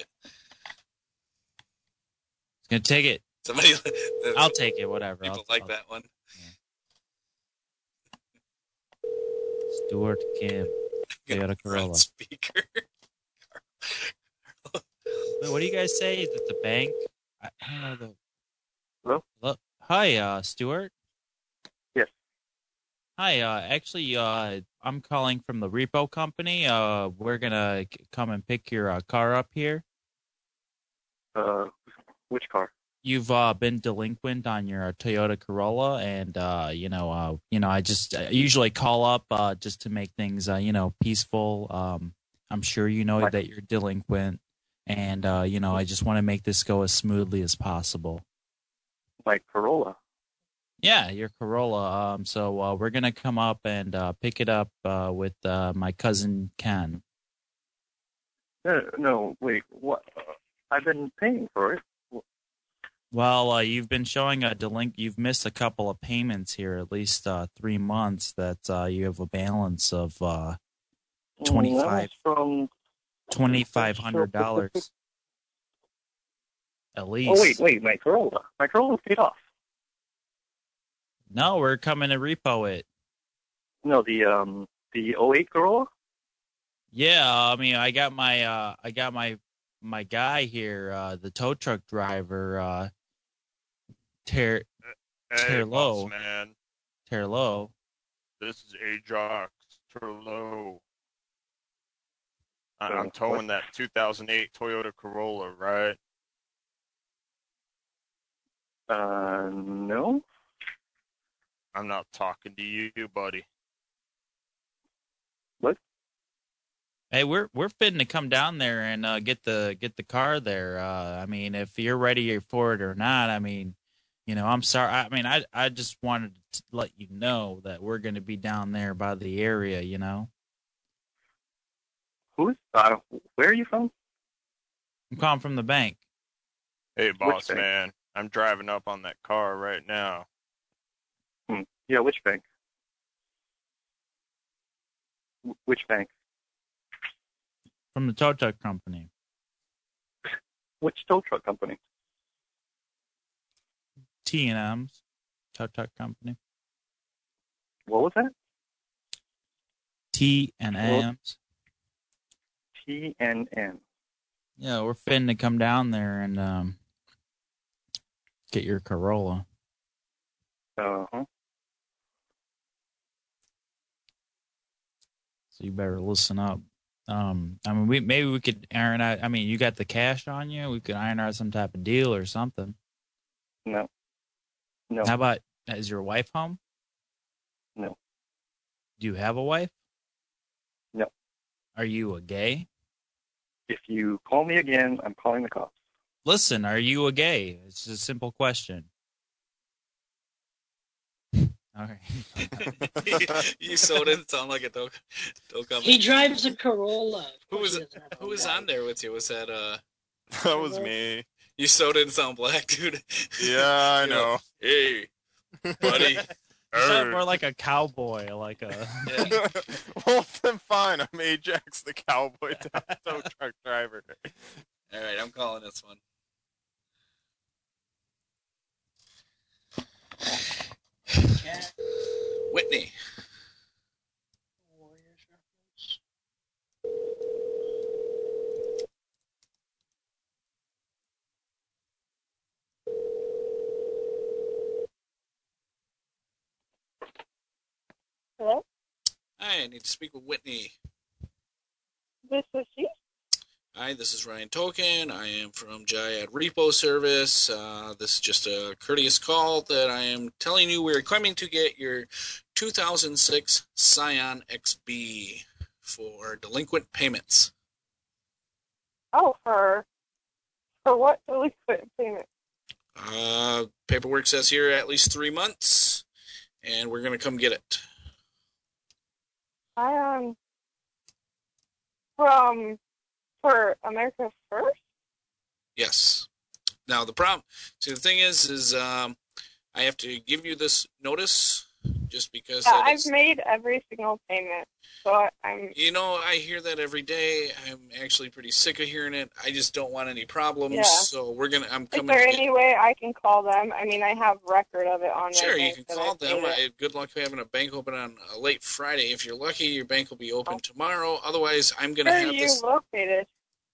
It's gonna take it. Somebody. I'll take it. Whatever. People I'll, like I'll- that one. Stuart Kim, Toyota Corolla. Speaker. Wait, what do you guys say? Is it the bank? I, I don't know the. Hello? Hello? Hi, uh, Stuart. Yes. Hi. Uh, actually, uh, I'm calling from the repo company. Uh, we're gonna c- come and pick your uh, car up here. Uh, which car? You've uh, been delinquent on your Toyota Corolla, and uh, you know, uh, you know, I just I usually call up uh, just to make things, uh, you know, peaceful. Um, I'm sure you know Right. that you're delinquent, and uh, you know, I just want to make this go as smoothly as possible. My Corolla. Yeah, your Corolla. Um, so uh, we're gonna come up and uh, pick it up uh, with uh, my cousin Ken. No, no, wait. What? Uh, I've been paying for it. Well, uh, you've been showing a delinq. You've missed a couple of payments here, at least uh, three months. That uh, you have a balance of uh, twenty Mm, that five was from. twenty five hundred dollars. At least. Oh wait, wait, my Corolla. My Corolla's paid off. No, we're coming to repo it. No, the um the oh eight Corolla. Yeah, I mean, I got my uh, I got my my guy here, uh, the tow truck driver, uh, Ter Hey, Terlo. boss man. Terlo. This is Ajax Terlo. I- Uh, I'm towing what? that two thousand eight Toyota Corolla, right? Uh, no. I'm not talking to you, buddy. What? Hey, we're we're fitting to come down there and uh, get the get the car there. Uh, I mean, if you're ready for it or not. I mean, you know, I'm sorry. I mean, I I just wanted to let you know that we're going to be down there by the area. You know, Who's? Uh, where are you from? I'm calling from the bank. Hey, boss bank? man. I'm driving up on that car right now. Hmm. Yeah, which bank? Wh- Which bank? From the tow truck company. Which tow truck company? T and M's tow truck company. What was that? T and M's. T N N. Yeah, we're fitting to come down there and um, get your Corolla. Uh huh. So you better listen up. Um, I mean, we maybe we could iron out. I mean, you got the cash on you. We could iron out some type of deal or something. No. No. How about, is your wife home? No. Do you have a wife? No. Are you a gay? If you call me again, I'm calling the cops. Listen, are you a gay? It's a simple question. All right. You so didn't sound like a dog. dog on He drives a Corolla. Of Who course was he doesn't have a who was wife. on there with you? Was that uh? That was me. You so didn't sound black, dude. Yeah, I You're know. like, hey, buddy. You sound more like a cowboy, like a. Well, then fine. I'm Ajax, the cowboy tow truck driver. All right, I'm calling this one. Whitney. Hello? Hi, I need to speak with Whitney. This is she? Hi, this is Ryan Token. I am from Jayad Repo Service. Uh, this is just a courteous call that I am telling you we're coming to get your two thousand six Scion X B for delinquent payments. Oh, for for what delinquent payment? Uh, paperwork says here at least three months, and we're going to come get it. I um from for America First? Yes. Now the problem, see the thing is, is um, I have to give you this notice just because. Yeah, that I've it's- made every single payment. So I- I'm You know, I hear that every day. I'm actually pretty sick of hearing it. I just don't want any problems. Yeah. So we're gonna. I'm Is coming. there to get, any way I can call them? I mean, I have record of it on my sure, you bank can that call I've them. paid it. I, good luck having a bank open on a late Friday. If you're lucky, your bank will be open Oh. tomorrow. Otherwise, I'm gonna Where are have you this. located?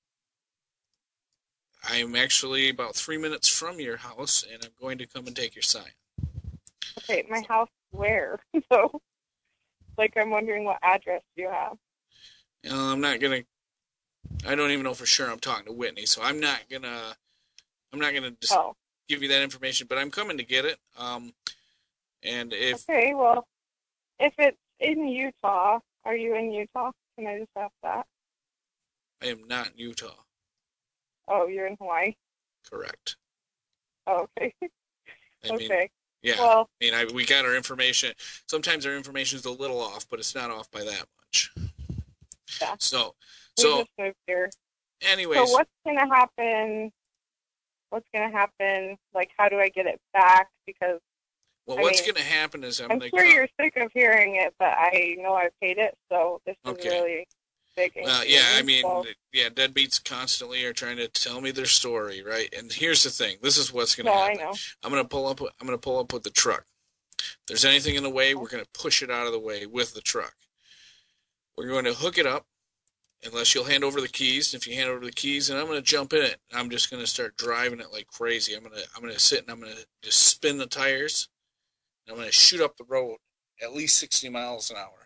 I'm actually about three minutes from your house, and I'm going to come and take your sign. Okay, my house where? So, like, I'm wondering what address you have. You know, I'm not gonna. I don't even know for sure I'm talking to Whitney, so I'm not gonna. I'm not gonna just Oh. give you that information, but I'm coming to get it. Um, and if Okay, well, if it's in Utah, are you in Utah? Can I just ask that? I am not in Utah, Oh, you're in Hawaii? correct? Oh, okay. I mean, okay. yeah. Well, I mean, I, we got our information. Sometimes our information is a little off, but it's not off by that much. yeah. So, We so, just moved here. anyways, So what's gonna happen? What's gonna happen? Like, how do I get it back? Because well, I what's mean, going to happen is I'm, I'm going sure to. you're sick of hearing it, but I know I paid it, so this is Okay. really big. Well, yeah, I inconvenience, mean, so- yeah, deadbeats constantly are trying to tell me their story, right? And here's the thing: this is what's going to No, I happen. know. I'm going to pull up. I'm going to pull up with the truck. If there's anything in the way, we're going to push it out of the way with the truck. We're going to hook it up, unless you'll hand over the keys. If you hand over the keys, and I'm going to jump in it. I'm just going to start driving it like crazy. I'm going to. I'm going to sit and I'm going to just spin the tires. And I'm going to shoot up the road at least sixty miles an hour.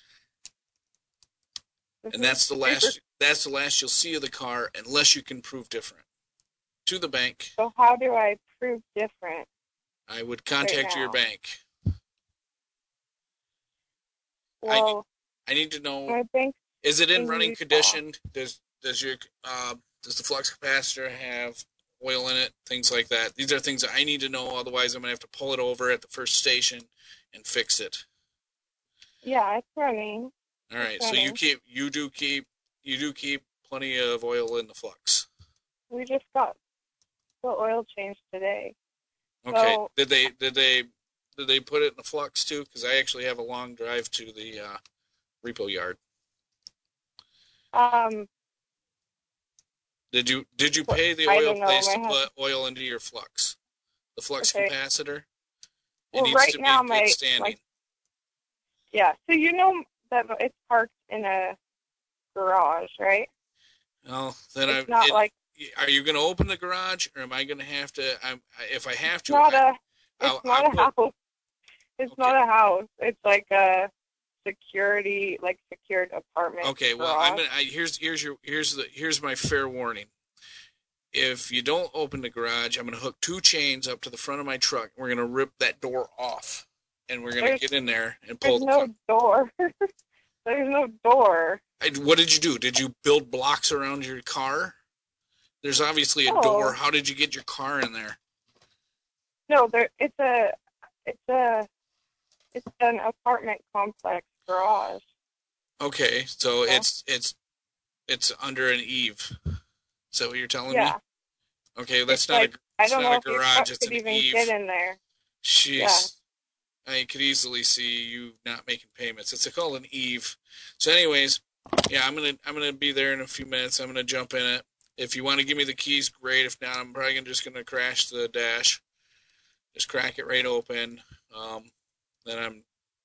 And that's the last. That's the last you'll see of the car, unless you can prove different. To the bank. So how do I prove different? I would contact now. your bank. Well, I need to know. my bank. Is it in in running Utah. condition? Does does your uh, does the flux capacitor have oil in it? Things like that. These are things that I need to know. Otherwise, I'm gonna have to pull it over at the first station and fix it. Yeah, it's running. All right. It's So you running. keep you do keep you do keep plenty of oil in the flux. We just got the oil change today. Okay. So- did they did they did they put it in the flux too? Because I actually have a long drive to the uh, repo yard. Um, Did you did you pay the I oil don't know, place my to hus- put oil into your flux? The flux Okay. capacitor? It Well, needs right to be now in my- good standing. my- yeah. So you know that it's parked in a garage, right? well, then It's I not it- like are you going to open the garage, or am I going to have to? I'm, if I have it's to, not I, a. It's I'll- not I'll a house. It's not a house. It's like a security, like secured apartment. okay. Well, garage. I'm gonna. I, here's here's your here's the here's my fair warning. If you don't open the garage, I'm going to hook two chains up to the front of my truck. We're going to rip that door off, and we're going to There's- get in there and pull There's the no door. There's no door. I, what did you do? Did you build blocks around your car? There's obviously a No. door. How did you get your car in there? No, there. It's a. It's a. It's an apartment complex garage. Okay, so it's it's it's under an eave. Is that what you're telling Yeah. me? Okay, that's It's not like, a I it's don't not know a if your garage. truck It's could an even eve. get in there. Jeez. Yeah. I could easily see you not making payments. It's called an eve. So, anyways, yeah, I'm gonna I'm gonna be there in a few minutes. I'm gonna jump in it. If you want to give me the keys, great. If not, I'm probably gonna, just gonna crash the dash. Just crack it right open. Um, then I'm.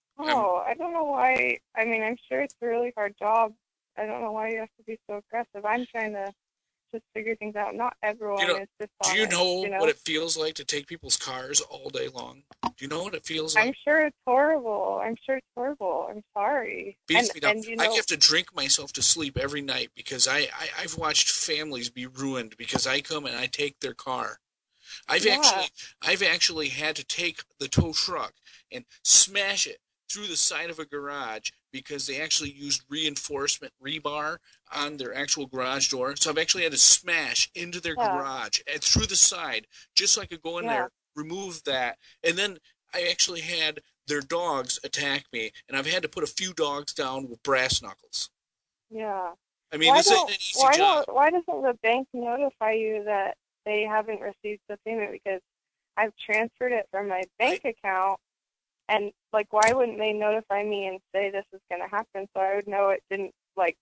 Oh, I don't know why. I mean, I'm sure it's a really hard job. I don't know why you have to be so aggressive. I'm trying to just figure things out. Not everyone You know, is dishonest. Do you know, you know what it feels like to take people's cars all day long? Do you know what it feels like? I'm sure it's horrible. I'm sure it's horrible. I'm sorry. Beats and me down. and you I know, have to drink myself to sleep every night because I, I I've watched families be ruined because I come and I take their car. I've Yeah. actually I've actually had to take the tow truck and smash it through the side of a garage because they actually used reinforcement rebar on their actual garage door. So I've actually had to smash into their Yeah. garage and through the side just so I could go in Yeah. there, remove that, and then I actually had their dogs attack me, and I've had to put a few dogs down with brass knuckles. yeah. I mean, why this ain't don't an easy why job. don't why doesn't the bank notify you that they haven't received the payment? Because I've transferred it from my bank account, and like, why wouldn't they notify me and say this is going to happen so I would know it didn't like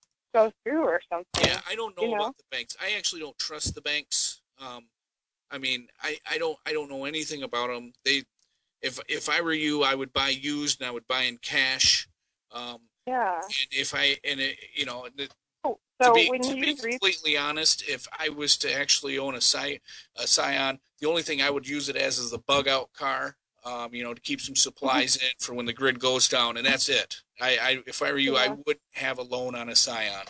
go through or something? Yeah, I don't know, you know? about the banks. I actually don't trust the banks. Um, I mean, I, I don't I don't know anything about them. They, if if I were you, I would buy used and I would buy in cash. Um, Yeah. and if I and it, you know, the, So to be when to you be read, completely honest, if I was to actually own a Sci a Scion, the only thing I would use it as is the bug out car. Um, you know, to keep some supplies in for when the grid goes down, and that's it. I, I if I were you, I Yeah. would have a loan on a Scion.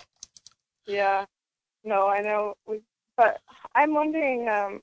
yeah, no, I know, we, but I'm wondering. Um,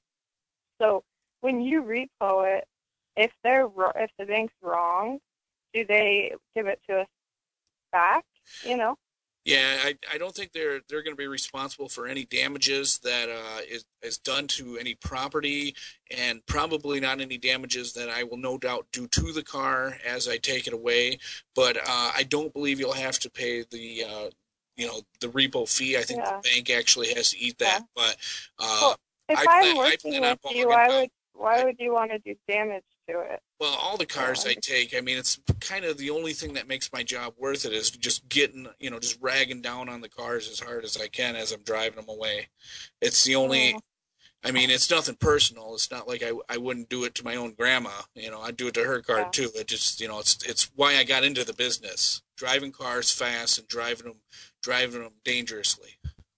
so when you repo it, if they're wro- if the bank's wrong, do they give it to us back? You know? Yeah, I, I don't think they're they're going to be responsible for any damages that uh, is is done to any property, and probably not any damages that I will no doubt do to the car as I take it away. But uh, I don't believe you'll have to pay the uh, you know the repo fee. I think Yeah. the bank actually has to eat that. But uh, Well, if I I'm plan, I working plan on with following you, it why down. would why would you want to do damage to it? Well, all the cars I take, I mean, it's kind of the only thing that makes my job worth it is just getting, you know, just ragging down on the cars as hard as I can as I'm driving them away. It's the only, Oh. I mean, it's nothing personal. It's not like I, I wouldn't do it to my own grandma. You know, I'd do it to her car Yeah. too. It just, you know, it's it's why I got into the business, driving cars fast and driving them, driving them dangerously.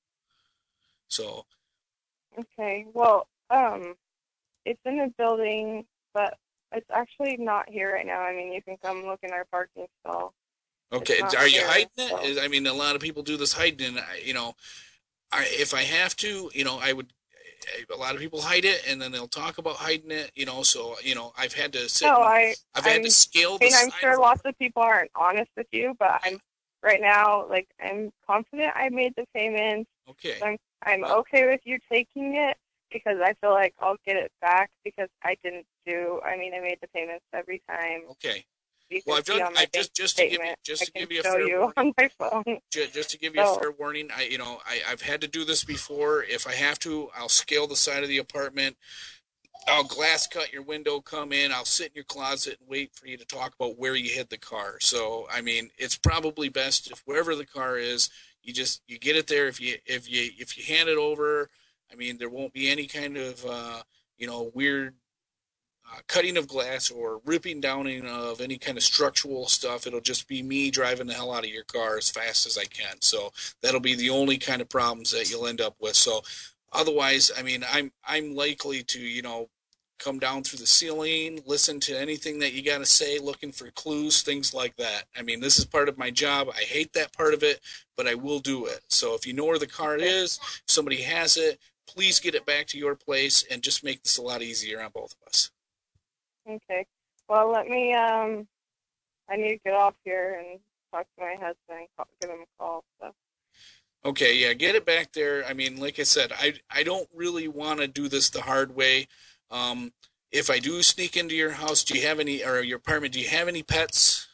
So, Okay. Well, um, it's in a building, but it's actually not here right now. I mean, you can come look in our parking stall. okay, It's not are you here, hiding so- it? Is- I mean, a lot of people do this hiding. And I, you know, I, if I have to, you know, I would. A lot of people hide it, and then they'll talk about hiding it. You know, so you know, I've had to sit. No, and- I. I've had I'm, to scale I the mean, I'm side sure of- lots of people aren't honest with you, but I'm right now. Like, I'm confident I made the payments. Okay. I'm I'm okay with you taking it because I feel like I'll get it back because I didn't do. I mean, I made the payments every time. Okay. You Well, can I've see done. on my I've just bank just to give you statement. just I to can give you a show fair you warning. on my phone. Ju- Just to give you So- a fair warning, I you know I I've had to do this before. If I have to, I'll scale the side of the apartment. I'll glass cut your window, come in. I'll sit in your closet and wait for you to talk about where you hid the car. So I mean, it's probably best if wherever the car is, you just you get it there. If you if you if you hand it over, I mean, there won't be any kind of uh, you know weird. Uh, cutting of glass or ripping downing of any kind of structural stuff. It'll just be me driving the hell out of your car as fast as I can. So that'll be the only kind of problems that you'll end up with. So otherwise, I mean, I'm I'm likely to, you know, come down through the ceiling, listen to anything that you got to say, looking for clues, things like that. I mean, this is part of my job. I hate that part of it, but I will do it. So if you know where the car is, if somebody has it, please get it back to your place and just make this a lot easier on both of us. Okay. Well, let me. Um, I need to get off here and talk to my husband and call, give him a call. So. Okay, yeah, get it back there. I mean, like I said, I I don't really want to do this the hard way. Um, if I do sneak into your house, do you have any, or your apartment, do you have any pets?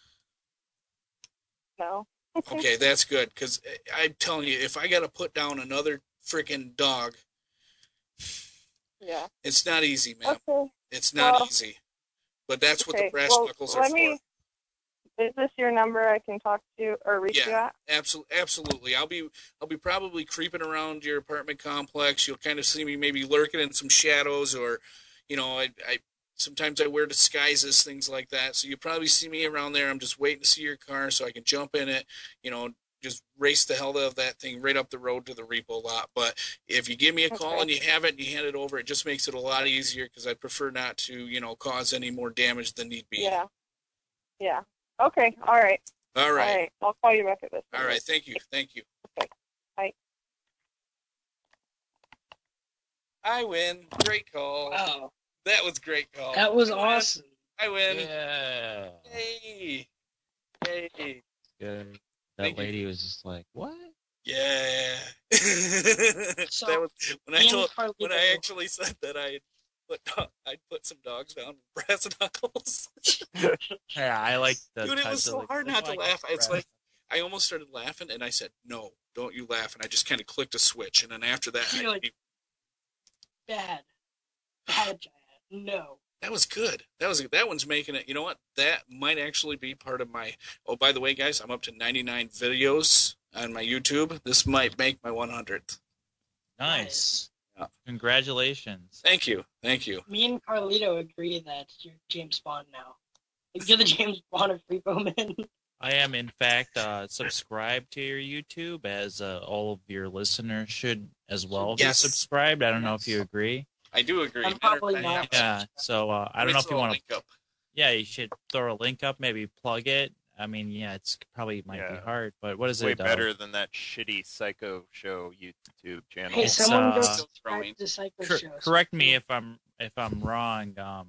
No. Okay, that's good, because I'm telling you, if I got to put down another freaking dog, Yeah. it's not easy, man. Okay. It's not Well, easy. But that's what okay. the brass well, knuckles are let for. me, Is this your number I can talk to or reach you Yeah, at? absolutely, absolutely. I'll be, I'll be probably creeping around your apartment complex. You'll kind of see me maybe lurking in some shadows, or, you know, I, I sometimes I wear disguises, things like that. So you'll probably see me around there. I'm just waiting to see your car so I can jump in it. You know, just race the hell out of that thing right up the road to the repo lot. But if you give me a call Okay. and you have it and you hand it over, it just makes it a lot easier, because I prefer not to, you know, cause any more damage than need be. Yeah. Yeah. Okay. All right. All right. All right. I'll call you back at this. All number. right. Thank you. Thank you. Okay. Bye. I win. Great call. Wow. That was great call. That was I win. awesome. I win. Yeah. Hey. Hey. Good. That Thank you. lady was just like, "What?" Yeah. So, that was when I Ian told Carlito- when I actually said that I put I'd put some dogs down with brass knuckles. Yeah, I like the. Dude, it types was of, so like, hard that's not to why I laugh. get It's brass like I almost started laughing, and I said, "No, don't you laugh." And I just kind of clicked a switch, and then after that, You're I, like, bad. Bad giant. No. that was good. That was that one's making it. You know what? That might actually be part of my. Oh, by the way, guys, I'm up to ninety-nine videos on my YouTube. This might make my one hundredth. Nice. Yeah. Congratulations. Thank you. Thank you. Me and Carlito agree that you're James Bond now. Like, you're the James Bond of Repo Man. I am, in fact, uh, subscribed to your YouTube, as uh, all of your listeners should as well Yes. be subscribed. I don't know if you agree. I do agree. I'm Matter of probably fact, not. Yeah. So uh, I don't know let's if you throw a want link to. up. Yeah, you should throw a link up. Maybe plug it. I mean, yeah, it's probably might Yeah. be hard, but what is Way it? uh, better than that shitty Psycho Show YouTube channel. Hey, It's, someone go uh, subscribe to the Psycho Cor- Show. correct me if I'm if I'm wrong, um,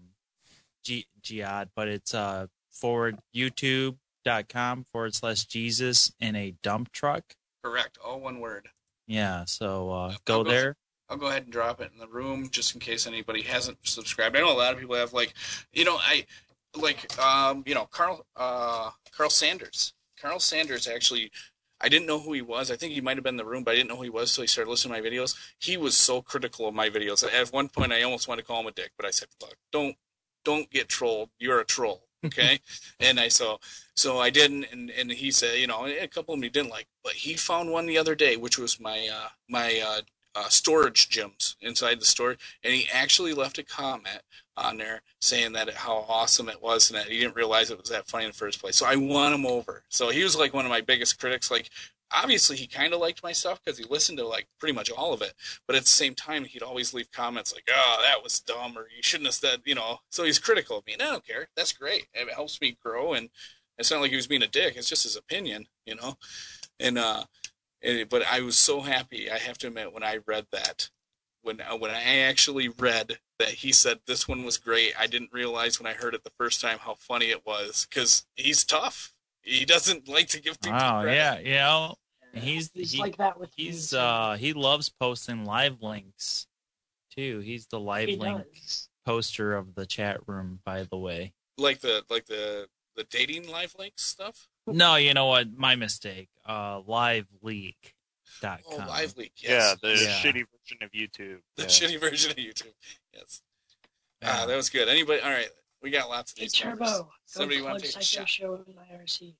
G- Jihad, but it's uh forward YouTube.com forward slash Jesus in a dump truck. Correct. All one word. Yeah, so uh, I'll go go- there. I'll go ahead and drop it in the room just in case anybody hasn't subscribed. I know a lot of people have, like, you know, I like, um, you know, Carl, uh, Carl Sanders. Carl Sanders actually, I didn't know who he was. I think he might have been in the room, but I didn't know who he was, so he started listening to my videos. He was so critical of my videos. At one point, I almost wanted to call him a dick, but I said, "Look, don't, don't get trolled. You're a troll." Okay. And I so so I didn't, and, and he said, you know, a couple of them he didn't like, but he found one the other day, which was my uh, my uh, uh, storage gyms inside the store, and he actually left a comment on there saying that it, how awesome it was, and that he didn't realize it was that funny in the first place. So I won him over. So he was like one of my biggest critics. Like, obviously he kind of liked my stuff because he listened to like pretty much all of it, but at the same time he'd always leave comments like, "Oh, that was dumb," or "You shouldn't have said," you know. So he's critical of me, and I don't care. That's great. It helps me grow, and it's not like he was being a dick. It's just his opinion, you know. And uh, and, but I was so happy. I have to admit, when I read that, when when I actually read that he said this one was great, I didn't realize when I heard it the first time how funny it was, because he's tough. He doesn't like to give people Wow, credit. yeah, you know, he's He's he, like that with he's me, too. uh he loves posting live links too. He's the live He link does. poster of the chat room, by the way. Like the like the the dating live links stuff. No, you know what? My mistake. Uh, liveleak dot com. Oh, live leak. Yeah, Yes. the Yeah. shitty version of YouTube. The Yeah. shitty version of YouTube. Yes. Yeah. Ah, that was good. Anybody? All right, we got lots of Hey, these. Turbo, numbers. go Somebody plug want to take a Psycho shot? Show in I R C.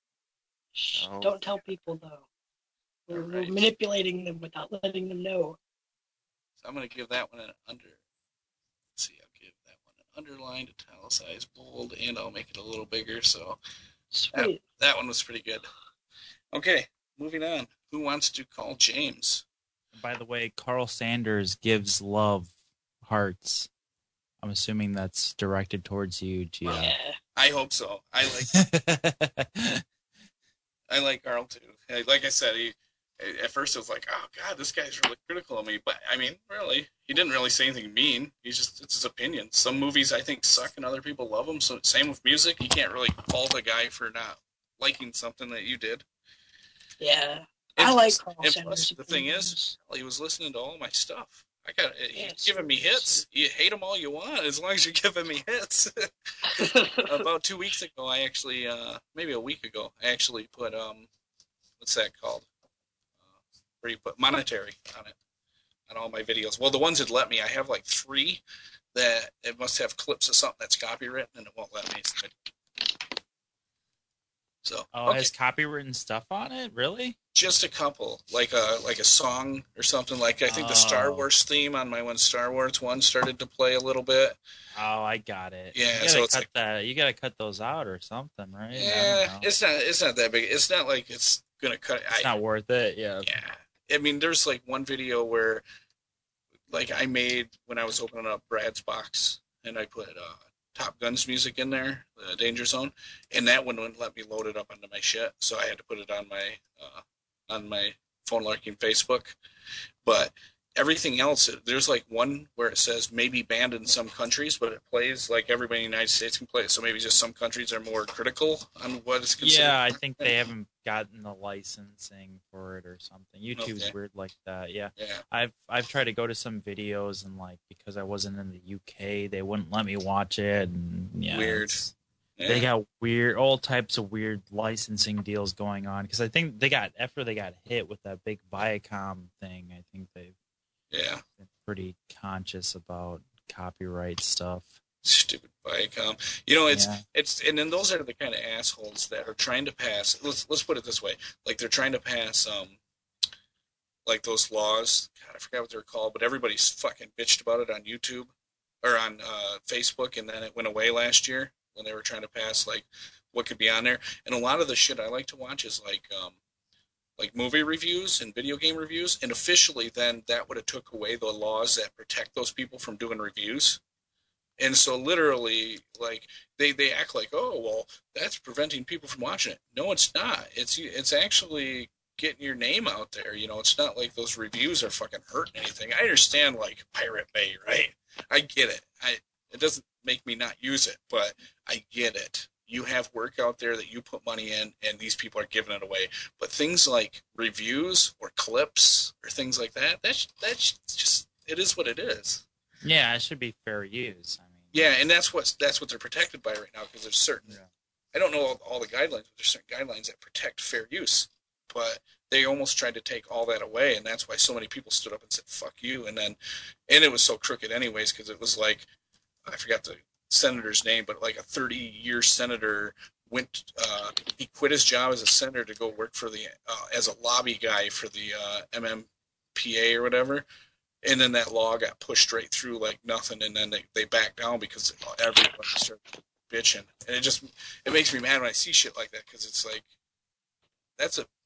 Shh, Oh. don't tell people, though. We're, we're Alright. manipulating them without letting them know. So I'm going to give that one an under. Let's see, I'll give that one an underlined, italicized, bold, and I'll make it a little bigger. So that, Sweet. that one was pretty good. Okay, moving on. Who wants to call James? By the way, Carl Sanders gives love hearts. I'm assuming that's directed towards you, Gia. Yeah. I hope so. I like I like Carl too. Like I said, he at first it was like, oh god, this guy's really critical of me. But I mean, really, he didn't really say anything mean. He's just it's his opinion. Some movies I think suck and other people love them. So same with music. You can't really fault a guy for not liking something that you did. Yeah. And I like plus- Carl And Sanders' plus, the thing opinions. is, he was listening to all my stuff. I got he's Yes. giving me hits. You hate them all you want, as long as you're giving me hits. About two weeks ago, I actually, uh, maybe a week ago, I actually put um, what's that called? Uh, where you put monetary on it on all my videos. Well, the ones that let me, I have like three that it must have clips of something that's copywritten, and it won't let me. So Oh, okay. it has copywritten stuff on it? Really? Just a couple, like a like a song or something. Like I think the Star Oh. Wars theme on my one Star Wars one started to play a little bit. Oh, I got it. Yeah, you gotta so cut it's like- that. You gotta cut those out or something, right? I don't Yeah, know. it's not it's not that big. It's not like it's gonna cut. It's I, not worth it. Yeah. I mean, there's like one video where, like, I made when I was opening up Brad's box, and I put uh, Top Gun's music in there, the Danger Zone, and that one wouldn't let me load it up onto my shit, so I had to put it on my uh, on my Phone Larking Facebook. But everything else, there's like one where it says maybe banned in some countries, but it plays like everybody in the United States can play it. So maybe just some countries are more critical on what is considered. Yeah, I think they haven't gotten the licensing for it or something. YouTube's Okay. weird like that. Yeah. Yeah. I've I've tried to go to some videos and like because I wasn't in the U K, they wouldn't let me watch it and yeah. Weird. it's- Yeah. They got weird all types of weird licensing deals going on because I think they got after they got hit with that big Viacom thing, I think they've Yeah. been pretty conscious about copyright stuff. Stupid Viacom. You know, it's Yeah. it's and then those are the kind of assholes that are trying to pass. Let's let's put it this way: like they're trying to pass um, like those laws. God, I forgot what they're called, but everybody's fucking bitched about it on YouTube or on uh, Facebook, and then it went away last year when they were trying to pass like what could be on there. And a lot of the shit I like to watch is like um, like movie reviews and video game reviews. And officially, then that would have took away the laws that protect those people from doing reviews. And so literally, like, they, they act like, oh, well, that's preventing people from watching it. No, it's not. It's it's actually getting your name out there. You know, it's not like those reviews are fucking hurting anything. I understand, like, Pirate Bay, right? I get it. I It doesn't make me not use it, but I get it. You have work out there that you put money in, and these people are giving it away. But things like reviews or clips or things like that, that's, that's just, it is what it is. Yeah, it should be fair use. I mean, Yeah, and that's what's that's what they're protected by right now because there's certain. I don't know all, all the guidelines, but there's certain guidelines that protect fair use. But they almost tried to take all that away, and that's why so many people stood up and said "fuck you." And then, and it was so crooked anyways because it was like I forgot the senator's name, but like a thirty-year senator went. Uh, he quit his job as a senator to go work for the uh, as a lobby guy for the uh, M M P A or whatever. And then that law got pushed right through like nothing, and then they, they backed down because everyone started bitching. And it just it makes me mad when I see shit like that because it's like that's a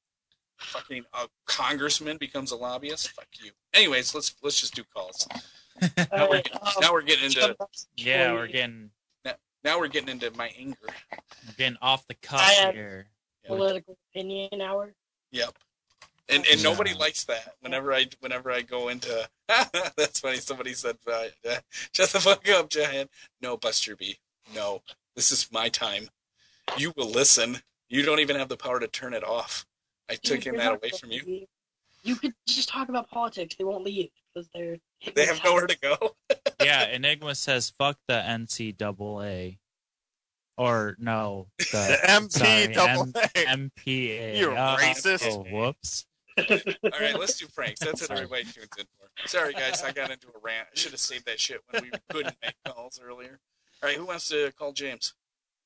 fucking a congressman becomes a lobbyist. Fuck you. Anyways, let's let's just do calls. now, we're, getting- now we're getting into yeah, we're getting now, now we're getting into my anger. we're getting off the cuff I have here. political opinion hour. Yep. And and Yeah. nobody likes that. Whenever I whenever I go into that's funny. Somebody said, uh, "Shut the fuck up, Giant." No, Buster B. No, this is my time. You will listen. You don't even have the power to turn it off. I took You're that not away gonna from you. leave. You could just talk about politics. They won't leave because they're They have nowhere to go. Yeah, Enigma says fuck the N C double A. Or no, the, The M P sorry, double A. M- M P A. You Uh, racist. Oh, whoops. All right, let's do pranks. That's what Sorry. everybody tunes in for. Sorry, guys, I got into a rant. I should have saved that shit when we couldn't make calls earlier. All right, who wants to call James?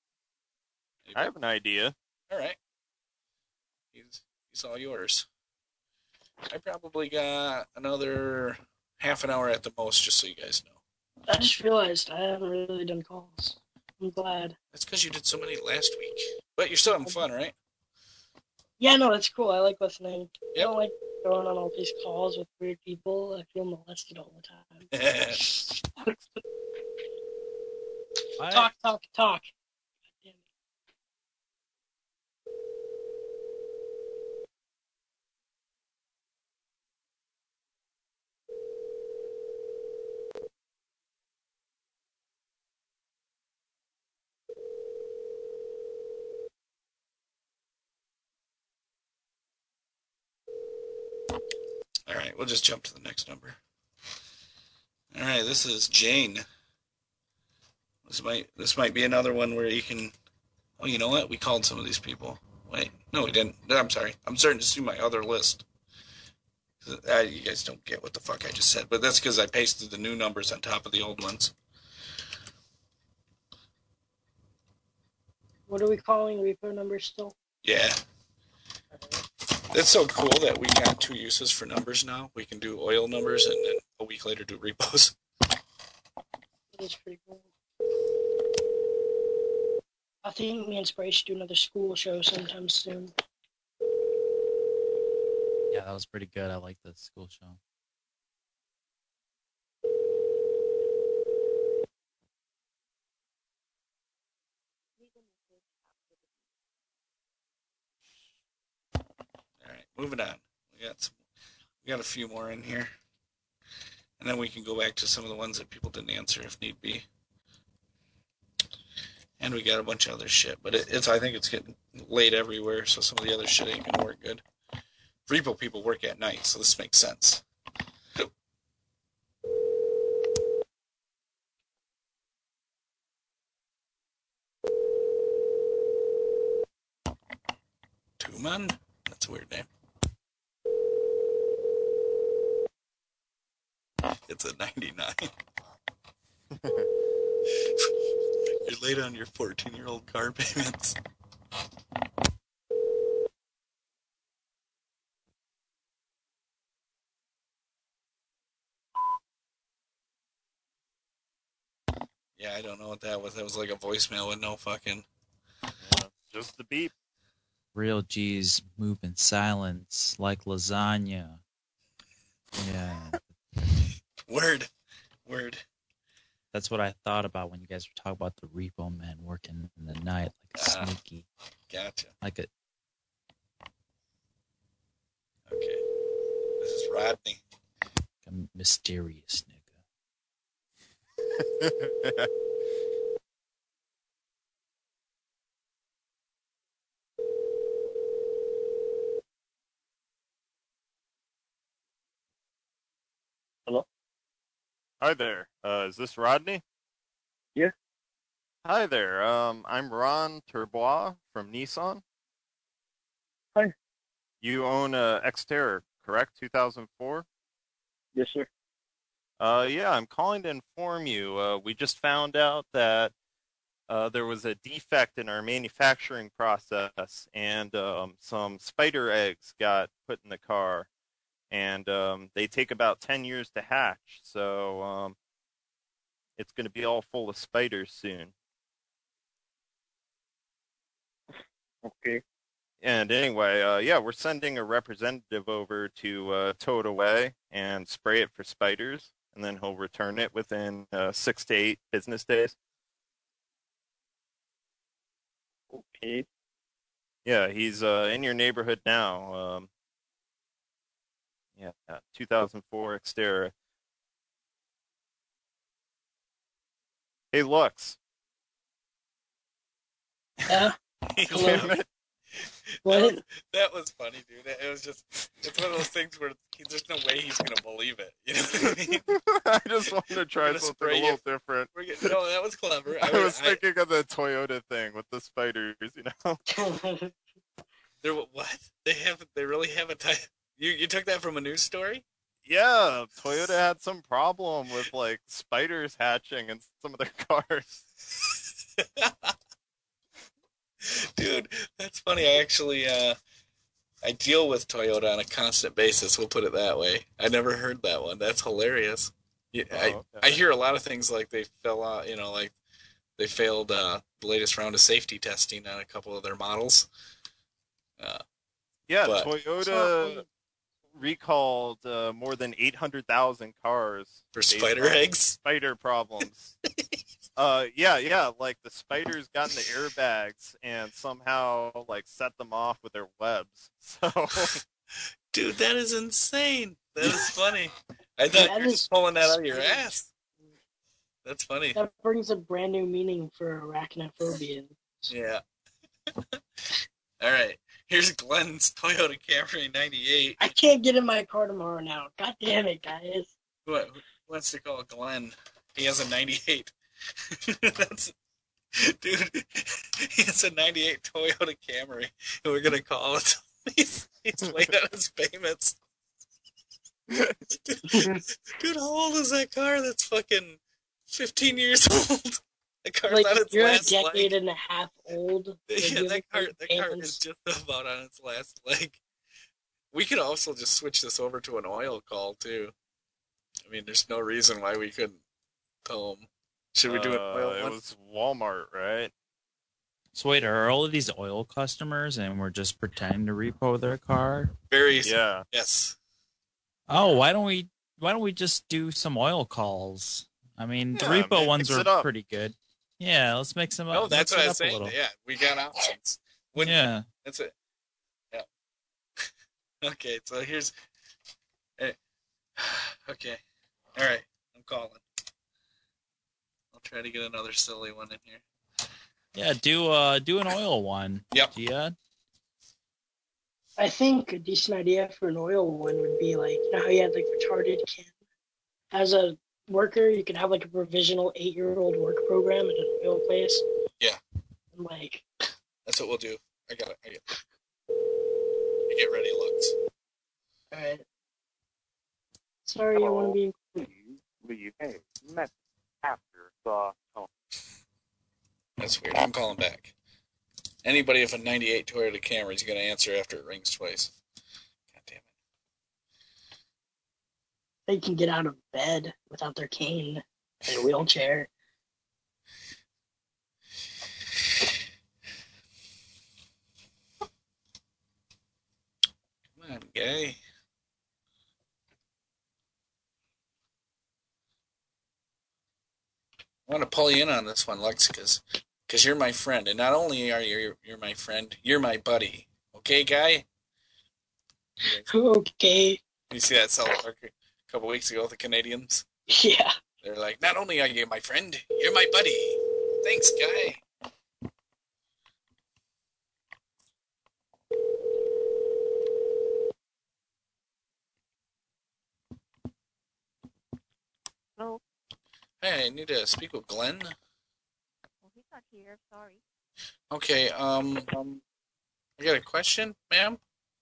I have an idea. All right. He's, he's all yours. I probably got another half an hour at the most, just so you guys know. I just realized I haven't really done calls. I'm glad. That's because you did so many last week. But you're still having fun, right? Yeah, no, that's cool. I like listening. Yep. I don't like going on all these calls with weird people. I feel molested all the time. Talk, talk, talk. All right, we'll just jump to the next number. All right, this is Jane. This might this might be another one where you can. Oh, you know what? We called some of these people. Wait, no, we didn't. No, I'm sorry. I'm starting to see my other list. Uh, you guys don't get what the fuck I just said, but that's because I pasted the new numbers on top of the old ones. What are we calling repo numbers still? Yeah. It's so cool that we got two uses for numbers now. We can do oil numbers and then a week later do repos. That's pretty cool. I think me and Spray should do another school show sometime soon. Yeah, that was pretty good. I like the school show. All right, moving on. We got some, we got a few more in here, and then we can go back to some of the ones that people didn't answer if need be. And we got a bunch of other shit, but it, it's I think it's getting late everywhere, so some of the other shit ain't gonna work good. Repo people work at night, so this makes sense. Tuman? That's a weird name. It's a ninety-nine. You're late on your fourteen-year-old car payments. Yeah, I don't know what that was. That was like a voicemail with no fucking... Yeah, just the beep. Real G's move in silence like lasagna. Yeah. Word. Word. That's what I thought about when you guys were talking about the repo men working in the night, like a Ah, sneaky. Gotcha. Like a... Okay. This is Rodney. a mysterious nigga. Hello? Hi there. Uh, is this Rodney? Yeah. Hi there. Um, I'm Ron Turbois from Nissan. Hi. You own a Xterra, correct? two thousand four? Yes, sir. Uh, yeah, I'm calling to inform you. Uh, we just found out that uh, there was a defect in our manufacturing process, and um, some spider eggs got put in the car, and um, they take about ten years to hatch. So um, it's going to be all full of spiders soon. Okay. And anyway, uh, yeah, we're sending a representative over to uh, tow it away and spray it for spiders, and then he'll return it within uh, six to eight business days. Okay. Yeah, he's uh, in your neighborhood now. Um, yeah, uh, two thousand four Xterra. Hey, Lux. Yeah. Damn it. What? That was funny, dude. It was just, it's one of those things where he, there's no way he's going to believe it. You know what I mean? I just wanted to try Gonna something a spray little you. different. We're getting, no, that was clever. I, I, was I, thinking of the Toyota thing with the spiders, you know? There, what? They have, they really have a type. You, you took that from a news story? Yeah, Toyota had some problem with, like, spiders hatching in some of their cars. Dude, that's funny. I actually, uh, I deal with Toyota on a constant basis. We'll put it that way. I never heard that one. That's hilarious. Yeah, Oh, I, okay. I hear a lot of things like they fell out, you know, like they failed uh, the latest round of safety testing on a couple of their models. Uh, Yeah, but- Toyota recalled uh, more than eight hundred thousand cars. For based spider on eggs? Spider problems. uh, yeah, yeah, like the spiders got in the airbags and somehow, like, set them off with their webs. So, Dude, that is insane. That is funny. I thought That you were is just pulling that out of your strange. ass. That's funny. That brings a brand new meaning for arachnophobia. Yeah. All right. Here's Glenn's Toyota Camry ninety-eight. I can't get in my car tomorrow now. God damn it, guys. What who wants to call Glenn? He has a ninety-eight. That's dude. He has a ninety-eight Toyota Camry, and we're gonna call it. He's he's late on his payments. Dude, dude, how old is that car? That's fucking fifteen years old. The car's Like, on its you're a last decade leg. and a half old. Yeah, that car, that car is just about on its last leg. We could also just switch this over to an oil call, too. I mean, there's no reason why we couldn't tell them. Should we do an oil Uh, it one? was Walmart, right? So wait, are all of these oil customers and we're just pretending to repo their car? Very Yeah. Yes. Oh, why don't we why don't we just do some oil calls? I mean, the Yeah, repo man, ones mix are it up. pretty good. Yeah, let's mix them up. No, that's mix what it I up was a saying. little. Yeah, we got options. When, Yeah. That's it. Yeah. Okay, so here's. eh, Okay. All right, I'm calling. I'll try to get another silly one in here. Yeah, do uh do an oil one. Yep. Gia. I think a decent idea for an oil one would be like, you know how you had like retarded kid? As a worker, you could have like a provisional eight-year-old work program at an oil place. Yeah. And like, That's what we'll do. I got it. I get it. You get ready, Lux. all right. Sorry, I want to be. Leave a message after the tone. That's weird. I'm calling back. Anybody with a ninety-eight Toyota Camry is going to answer after it rings twice. God damn it. They can get out of bed without their cane and a wheelchair. Come on, gay. I want to pull you in on this one, Lux, because you're my friend. And not only are you you're, you're my friend, you're my buddy. Okay, guy? Okay. You see that South Park a couple weeks ago with the Canadians? Yeah. They're like, not only are you my friend, you're my buddy. Thanks, guy. Hello. Hey, I need to speak with Glenn. Well, he's not here. Sorry. Okay, um, um, I got a question, ma'am.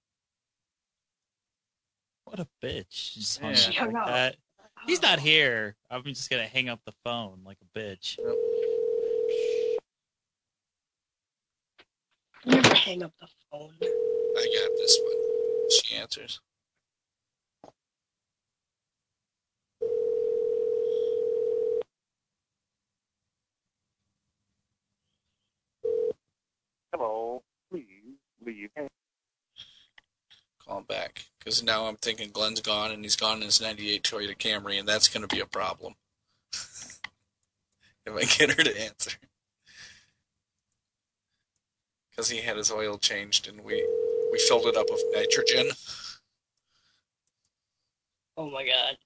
What a bitch. Just Yeah. hung She up hung like up. that. He's not here. I'm just gonna hang up the phone like a bitch. You never hang up the phone. I got this one. She answers. Hello. Please leave a Call him back. Because now I'm thinking Glenn's gone, and he's gone in his ninety-eight Toyota Camry, and that's going to be a problem. If I get her to answer. Because he had his oil changed, and we, we filled it up with nitrogen. Oh my god.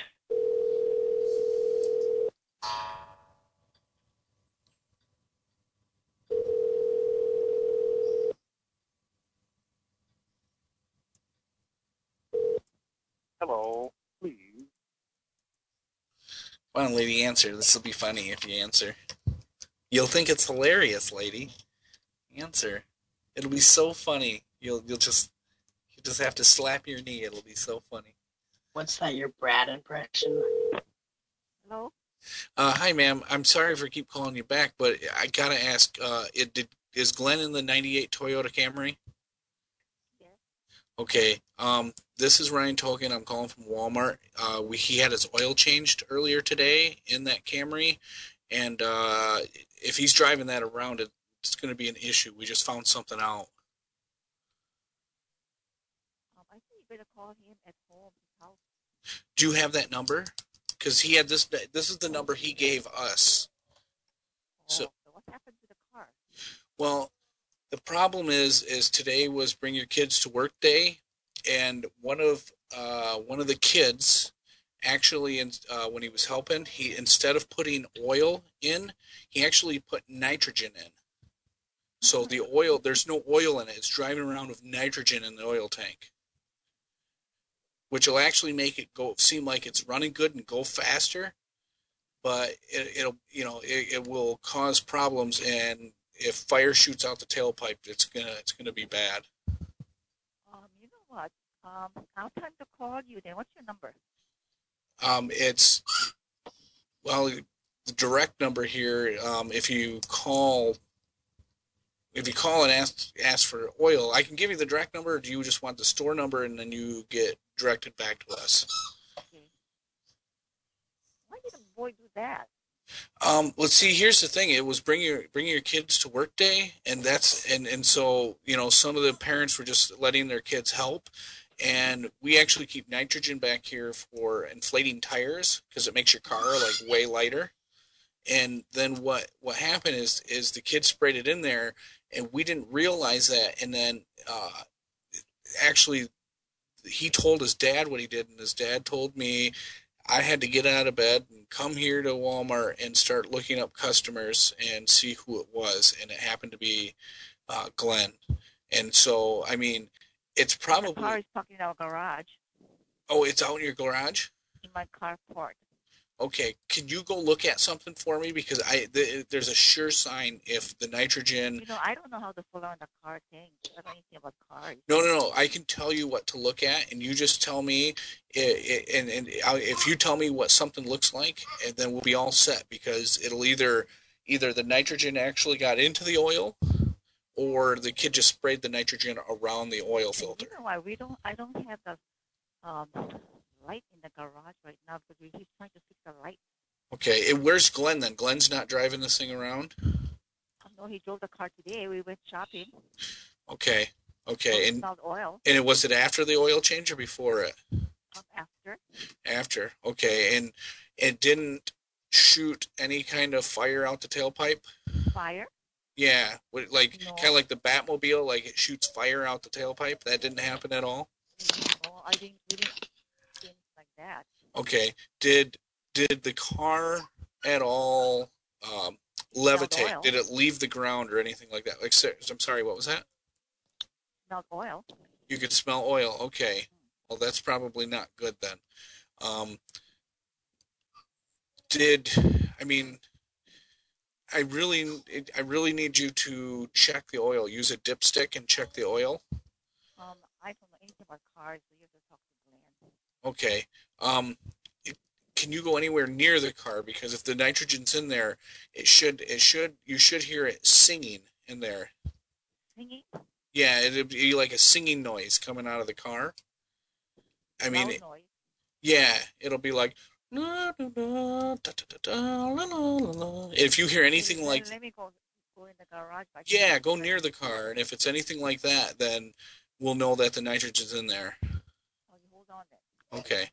hello. Please. Come on, lady, answer. This will be funny if you answer. You'll think it's hilarious, lady. Answer. It'll be so funny. You'll you'll just you just have to slap your knee. It'll be so funny. What's that, your Brad impression? Hello. Uh, hi, ma'am. I'm sorry for keep calling you back, but I gotta ask. Uh, it did is Glenn in the ninety-eight Toyota Camry? Yes. Okay. Um, this is Ryan Tolkien. I'm calling from Walmart. Uh, we he had his oil changed earlier today in that Camry, and uh, if he's driving that around, it's going to be an issue. We just found something out. Um, I think you better call him at home. His house. Do you have that number? Because he had this. This is the number he gave us. So, So what happened to the car? well, the problem is, is today was Bring Your Kids to Work Day, and one of uh, one of the kids actually, in, uh, when he was helping, he instead of putting oil in, he actually put nitrogen in. So the oil, there's no oil in it. It's driving around with nitrogen in the oil tank, which will actually make it go seem like it's running good and go faster, but it, it'll, you know, it, it will cause problems, and if fire shoots out the tailpipe, it's gonna it's gonna be bad. Um, you know what? Um, I'll time to call you then. What's your number? Um, it's well, the direct number here. Um, if you call, if you call and ask ask for oil, I can give you the direct number. Or do you just want the store number and then you get directed back to us? Okay. Why did a boy do that? Um, let's see. Here's the thing. It was bring your bring your kids to work day, and that's and and so you know some of the parents were just letting their kids help, and we actually keep nitrogen back here for inflating tires because it makes your car like way lighter. And then what what happened is is the kids sprayed it in there, and we didn't realize that, and then uh, actually he told his dad what he did, and his dad told me. I had to get out of bed and come here to Walmart and start looking up customers and see who it was, and it happened to be uh, Glenn. And so, I mean, it's probably. The car is parked in our garage, Oh, it's out in your garage? in my carport. Okay, can you go look at something for me? Because I th- there's a sure sign if the nitrogen. You know, I don't know how the solar on the car things. I don't know anything about cars. No, no, no. I can tell you what to look at, and you just tell me. It, it, and and I- if you tell me what something looks like, and then we'll be all set because it'll either either the nitrogen actually got into the oil, or the kid just sprayed the nitrogen around the oil filter. You know why we don't? I don't have the um, light in the garage right now because we, he's trying to fix the light. Okay, and where's Glenn then? Glenn's not driving this thing around? I know he drove the car today. We went shopping. Okay, okay. And, Smelled oil. and it was it after the oil change or before it? Um, after. After. Okay, and it didn't shoot any kind of fire out the tailpipe? Fire? Yeah, what- like No. kind of like the Batmobile, like it shoots fire out the tailpipe. That didn't happen at all? No, I didn't. We didn't do things like that. Okay. Did did the car at all um, levitate? oil. Did it leave the ground or anything like that? Like, sir, I'm sorry, what was that? Smelled oil. You could smell oil. Okay. Well, that's probably not good then. Um, did I mean? I really, I really need you to check the oil. Use a dipstick and check the oil. Um, I don't know anything about cars, so you have to talk to Glenn. Okay. Um, it, can you go anywhere near the car? Because if the nitrogen's in there, it should, it should, you should hear it singing in there. Singing? Yeah, it'd be like a singing noise coming out of the car. I mean, Loud it- noise. yeah, it'll be like. If you hear anything Let- like, Let me go, go in the garage. I can- yeah, go near the car, and if it's anything like that, then we'll know that the nitrogen's in there. Oh, you hold on then. Okay.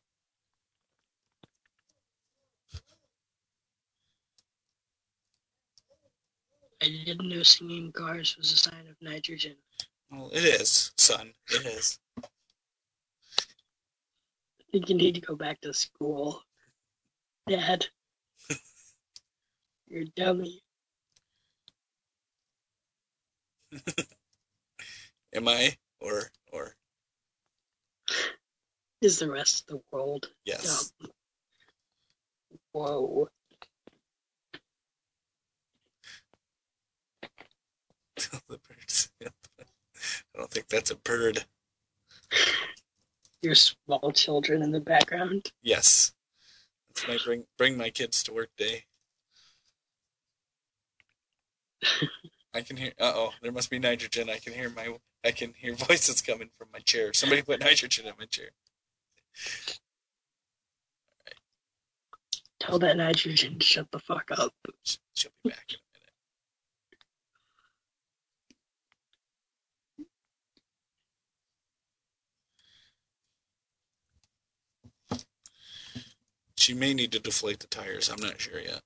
I didn't know singing cars was a sign of nitrogen. Well, it is, son. It is. I think you need to go back to school. Dad. You're a dummy. Am I? Or, or, Is the rest of the world yes. dumb? Whoa. The birds. I don't think that's a bird. Your small children in the background. Yes. That's my bring, bring my kids to work day. I can hear, uh-oh, there must be nitrogen. I can hear my, I can hear voices coming from my chair. Somebody put nitrogen in my chair. Tell that nitrogen to shut the fuck up. She'll be back in a minute. She may need to deflate the tires. I'm not sure yet.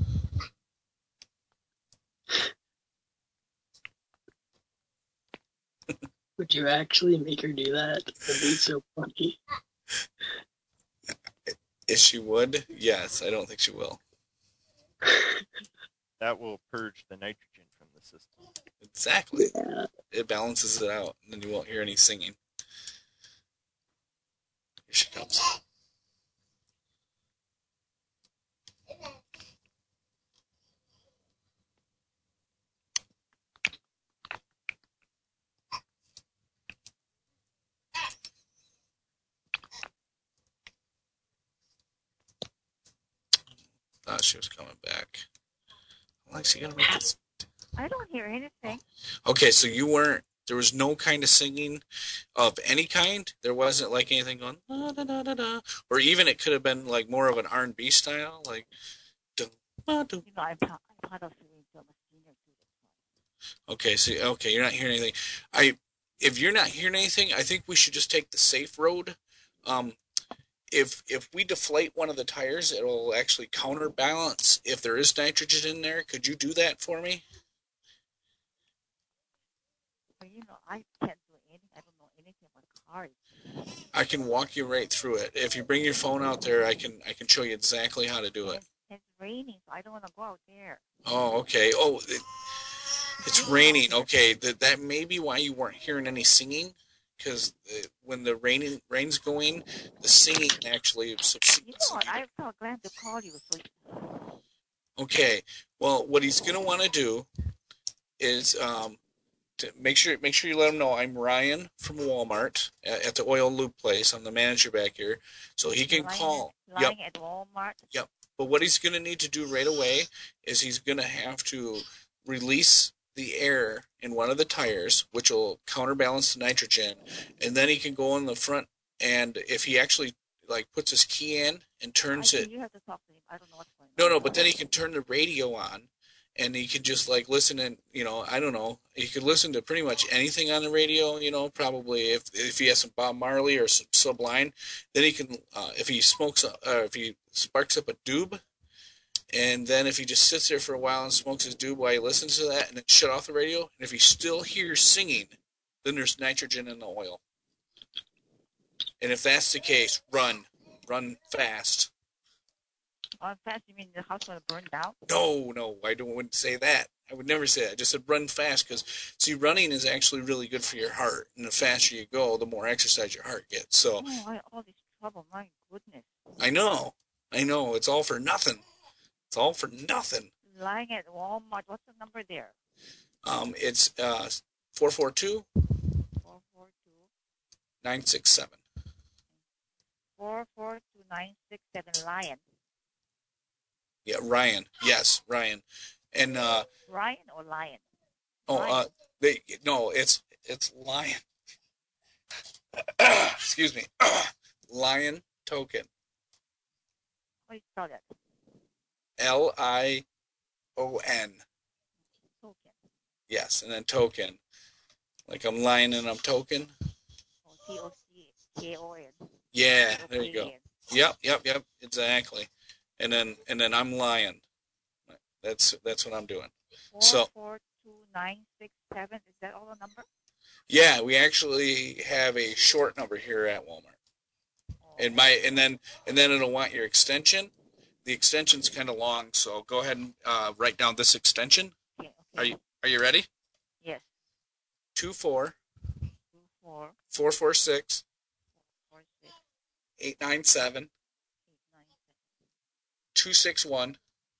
Would you actually make her do that? That'd be so funny. If she would, yes. I don't think she will. That will purge the nitrogen from the system. Exactly. It balances it out, and then you won't hear any singing. Here she comes. Thought she was coming back. Like she gonna make this. I don't hear anything. Okay, so you weren't. There was no kind of singing of any kind. There wasn't like anything going, da, da, da, da, da. Or even it could have been like more of an R and B style, like. Dun, ah, dun. You know, I'm, I'm part of the senior too. Okay, so okay, you're not hearing anything. I, if you're not hearing anything, I think we should just take the safe road. Um, if if we deflate one of the tires, it'll actually counterbalance if there is nitrogen in there. Could you do that for me? Well, you know, I can't do anything. I don't know anything about cars. I can walk you right through it. If you bring your phone out there, I can I can show you exactly how to do it. It's raining, so I don't want to go out there. Oh, okay. Oh, it, it's raining. Okay, that that may be why you weren't hearing any singing, because when the raining rain's going, the singing actually subsides. You know what? I'm so glad to call you. So Okay. Well, what he's gonna want to do is um, to make sure make sure you let him know I'm Ryan from Walmart at, at the oil lube place. I'm the manager back here, so he can lying, call. lying Yep. at Walmart. Yep. But what he's going to need to do right away is he's going to have to release the air in one of the tires, which will counterbalance the nitrogen, and then he can go in the front. And if he actually like puts his key in and turns I it, think you have to talk to him. I don't know what's going no, no, but then he can turn the radio on, and he can just like listen and you know I don't know. He could listen to pretty much anything on the radio. You know, probably if if he has some Bob Marley or some Sublime, then he can uh, if he smokes uh, if he sparks up a doob, and then if he just sits there for a while and smokes his doob while he listens to that, and then shut off the radio, and if he still hears singing, then there's nitrogen in the oil. And if that's the case, run, run fast. Oh, fast, you mean the house going to burn down? No, no, I don't wouldn't say that. I would never say that. I just said run fast because, see, running is actually really good for your heart. And the faster you go, the more exercise your heart gets. So Oh, I, all this trouble, my goodness. I know, I know, it's all for nothing. It's all for nothing. Lying at Walmart. What's the number there? Um, it's uh four four two four four two nine six seven. four four two nine six seven Lion. Yeah, Ryan. Yes, Ryan. And uh, Ryan or Lion? oh, uh, they no, it's it's Lion. Excuse me, Lion Token. How do you spell that? L I O N. Token. Yes, and then token. Like I'm lying and I'm token. Oh, T O C K O N. Yeah, there you go. Yep, yep, yep, exactly. And then and then I'm lying. That's that's what I'm doing. So four four two nine six seven. Is that all the number? yeah, we actually have a short number here at Walmart. And my and then and then it'll want your extension. The extension's kind of long, so go ahead and uh, write down this extension. Okay, okay. Are you are you ready? Yes. Two four Two four four four six four six eight nine seven eight nine seven two six one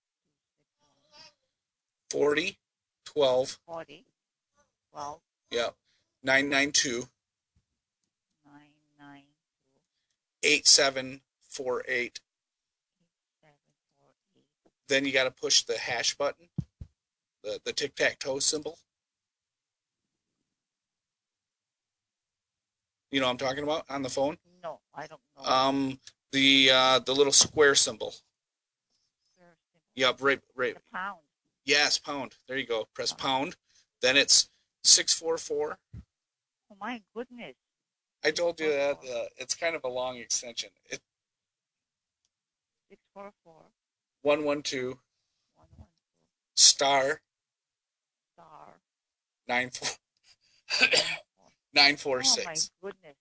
forty twelve. forty twelve Yep. Nine nine two nine nine eight seven four eight. seven four eight. Then you got to push the hash button, the the tic tac toe symbol. You know what I'm talking about on the phone? No, I don't know. Um, the uh, the little square symbol. Square symbol. Yep, right, right. The pound. Yes, pound. There you go. Press pound. Then it's six four four. Oh my goodness. I told you that uh, it's kind of a long extension. It Six four four one one two one one two star star nine four nine four Oh six. my goodness.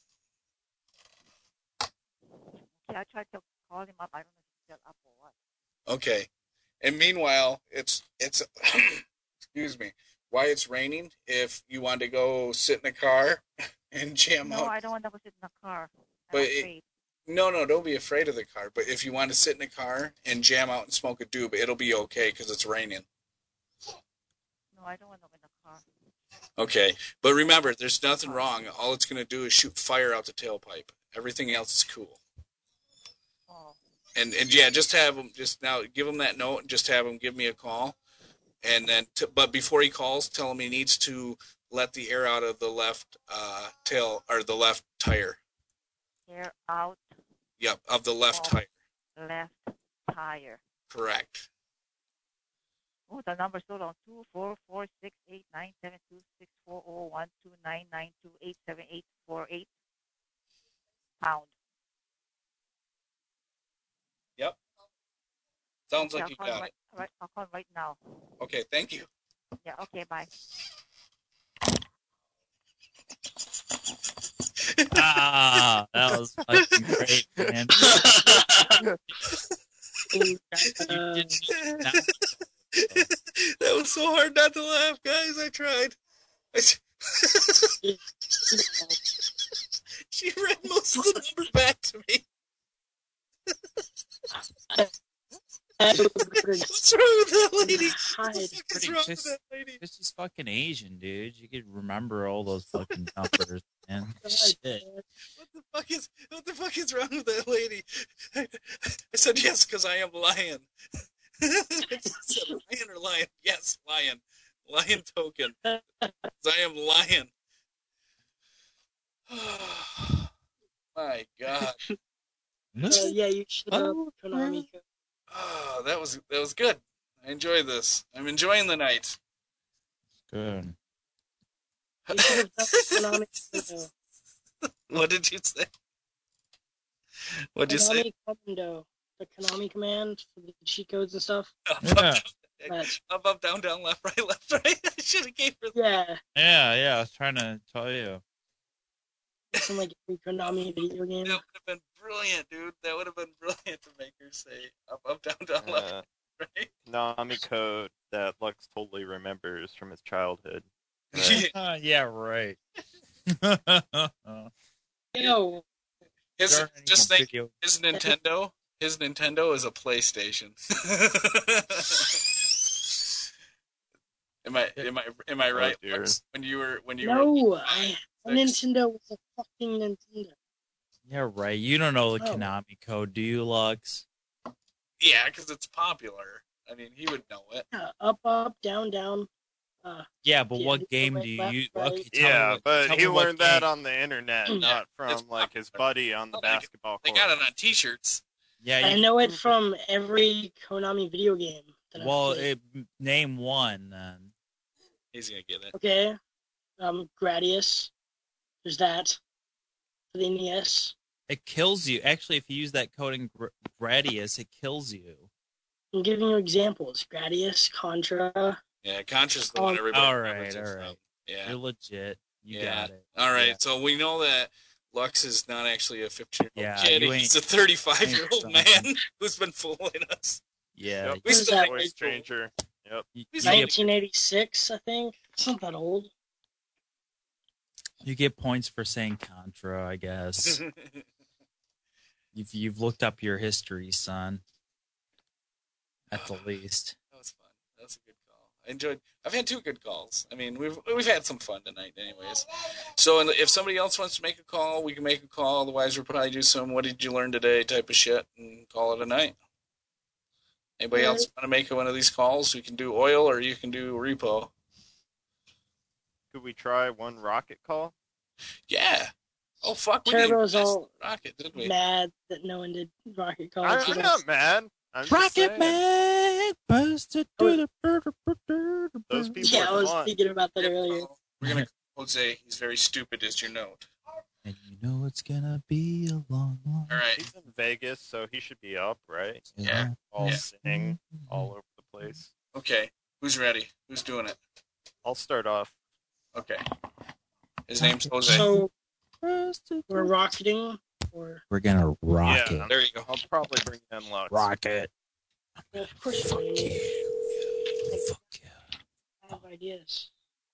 Okay, I tried to call him up. I don't know if he's still up or what. Okay. And meanwhile, it's it's excuse me, why it's raining. If you want to go sit in a car and jam No, out, I don't want to go sit in a car. I'm but it, afraid. no, no, don't be afraid of the car. But if you want to sit in a car and jam out and smoke a doob, it'll be okay because it's raining. No, I don't want to go in a car. Okay, but remember, there's nothing wrong. All it's going to do is shoot fire out the tailpipe. Everything else is cool. Oh. And and yeah, just have him just now give him that note and just have him give me a call, and then t- but before he calls, tell him he needs to let the air out of the left uh, tail or the left tire. Air out. Yep, of the left of tire. Left tire. Correct. Oh, the number's so long. Two four four six eight nine seven two six four zero one two nine nine two eight seven eight four eight. Pound. Yep. Sounds Okay, like you I'll call got right, it. Right, I'll call right now. Okay, thank you. Yeah. Okay. Bye. Ah, that was fucking great, man. That was so hard not to laugh, guys. I tried. I... She read most of the numbers back to me. What's wrong with that lady? What the fuck is wrong with that lady? This is fucking Asian, dude. You could remember all those fucking numbers, man. Shit. What the fuck is what the fuck is wrong with that lady? I, I said yes because I am lion. I said lion or lion? Yes, lion. Lion token. 'Cause I am lion. My God. Uh, yeah, you should have Konami. Oh, that was that was good. I enjoyed this. I'm enjoying the night. Good. You should have done Konami. What did you say? What did you say? Konami Commando. The Konami command for the cheat codes and stuff. Yeah. That's- Up, up, down, down, left, right, left, right. I should have gave her that. Yeah, Yeah, yeah. I was trying to tell you. it's in like every Konami video game. That would have been brilliant, dude. That would have been brilliant to make her say up, up, down, down, left, Uh, right. Nami code that Lux totally remembers from his childhood. Uh, yeah, right. Yo, His, Darn, just think, video. his Nintendo, his Nintendo is a PlayStation. am I, am I, am I right? dear. Lux? When you were, when you were, no, I, a Nintendo was a fucking Nintendo. Yeah, right. You don't know the Oh. Konami code, do you, Lux? yeah, because it's popular. I mean, he would know it. Uh, up, up, down, down. Uh, Yeah, but Yeah, what you game went do you left, use? right. Okay, tell me Yeah, what- but tell he me what learned that game. on the internet, Yeah, not from it's like his popular. buddy on the Oh, they- basketball They court. got it on T-shirts. Yeah, I you, know it from every Konami video game that I've well, played. it, name one then. He's gonna get it. Okay, um, Gradius. There's that. For the N E S. It kills you. Actually, if you use that code in Gr- Gradius, it kills you. I'm giving you examples. Gradius, Contra. Yeah, Contra's the one Um, everybody all remembers right, it all from. right. Yeah. You're legit. You Yeah. got it. All right, Yeah. so we know that Lux is not actually a fifteen-year-old Yeah, kid. you He's a ain't- thirty-five-year-old ain't man something. who's been fooling us. Yeah. Yep. We still that? Voice changer. Yep. You, We you still- get, nineteen eighty-six, I think. It's not that old. you get points for saying Contra, I guess. you've, you've looked up your history, son. At the least. That was fun. That was a good call. I enjoyed. I've had two good calls. I mean, we've we've had some fun tonight, anyways. So, and if somebody else wants to make a call, we can make a call. Otherwise, we'll probably do some "What did you learn today?" type of shit and call it a night. Anybody else want to make one of these calls? We can do oil, or you can do repo. Could we try one rocket call? Yeah. Oh fuck, we Turbo's didn't all rocket, did we? mad that no one did Rocket Call. I, I'm not mad. I'm just Rocket saying. Man! Busted through the Those people Yeah, I are was fun. thinking about that earlier. We're gonna Jose. He's very stupid. Is your note? And you know it's gonna be a long, long. All right. He's in Vegas, so he should be up, right? Yeah. All Yeah. singing all over the place. Okay. Who's ready? Who's doing it? I'll start off. Okay. His name's Jose. So we're rocketing, or We're gonna rock Yeah. it. There you go. I'll probably bring in Lux. Rocket. well, of course Fuck we're you. Fuck yeah. I have a ideas.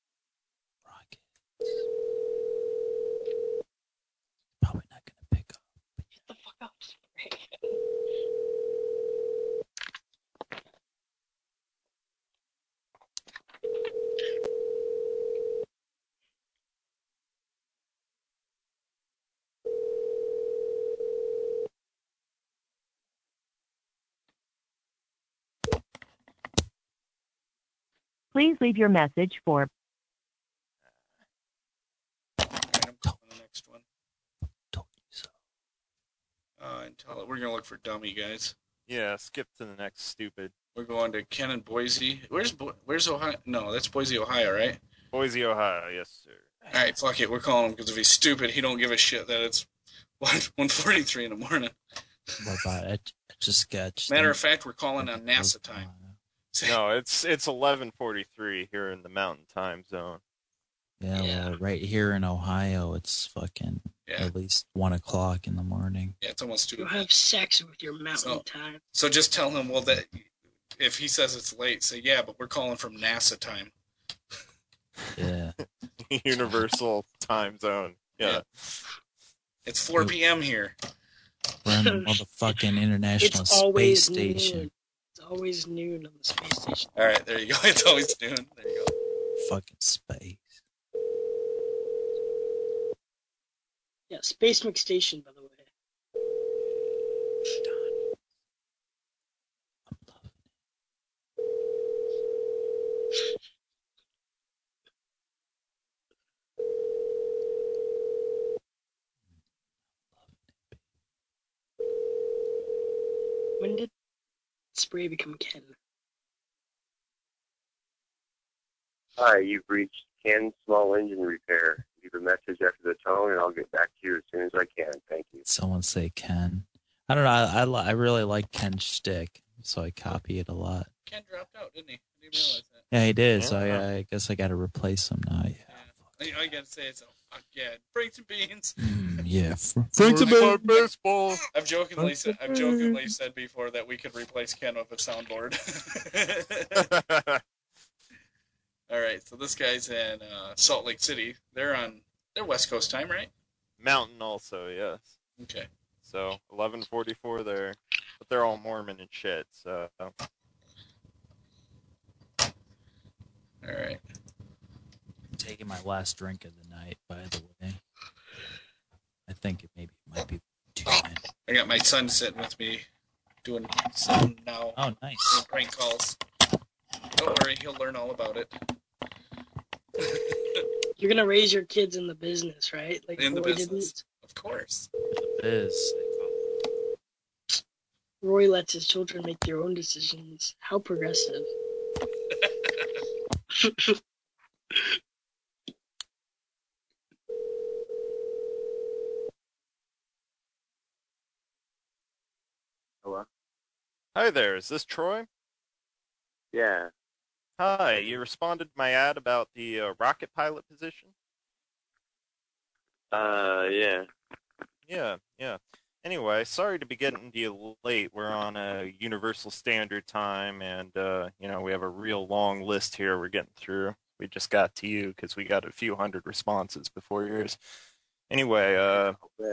Probably not gonna pick up. Get the fuck up, Spray. Please leave your message for Alright, I'm calling the next one. Uh, and tell it we're gonna look for dummy guys. Yeah, skip to the next stupid. We're going to Ken and Boise. Where's Bo- Where's Ohio? No, that's Boise, Ohio, right? Boise, Ohio. Yes, sir. All right, fuck it. We're calling him because if he's stupid, he don't give a shit that it's one forty-three in the morning. What about it? I just got. Matter of fact, we're calling on NASA time. No, it's it's eleven forty-three here in the Mountain Time Zone. Yeah, well, right here in Ohio, it's fucking Yeah. at least one o'clock in the morning. Yeah, it's almost two. You have sex with your mountain So- time. So just tell him, well, that if he says it's late, say, yeah, but we're calling from NASA time. Yeah. Universal Time Zone. Yeah. It's four p.m. here. We're on the motherfucking International It's Space always Station. noon. It's always noon on the space station. All right, there you go. It's always noon. There you go. Fucking space. Yeah, Space McStation, by the way. When did Spray become Ken? Hi, you've reached Ken Small Engine Repair. Leave a message after the tone, and I'll get back to you as soon as I can. Thank you. Someone say Ken. I don't know. I I, li- I really like Ken's shtick, so I copy it a lot. Ken dropped out, didn't he? I didn't realize that. Yeah, he did. So Yeah. I, I guess I got to replace him now. Yeah. All you gotta say is, oh, fuck yeah, bring some beans. Mm, yeah. Fr- Frank Frank baseball. I've jokingly said, I've jokingly said before that we could replace Ken with a soundboard. All right, so this guy's in uh, Salt Lake City. They're on they're West Coast time, right? Mountain also, yes. Okay. So eleven forty-four there, but they're all Mormon and shit. So All right. I'm taking my last drink of the night, by the way. I think it maybe it might be two. I got my son sitting with me doing something now. Oh, nice. Doing prank calls. Don't worry, he'll learn all about it. You're gonna raise your kids in the business, right? Like In the Roy business. didn't. Of course. Biz. Roy lets his children make their own decisions. How progressive. Hello? hi there, is this Troy? Yeah. Hi, you responded to my ad about the uh, rocket pilot position? Uh, yeah. Yeah, yeah. Anyway, sorry to be getting to you late. We're on a Universal Standard Time, and, uh, you know, we have a real long list here we're getting through. We just got to you because we got a few hundred responses before yours. Anyway, uh,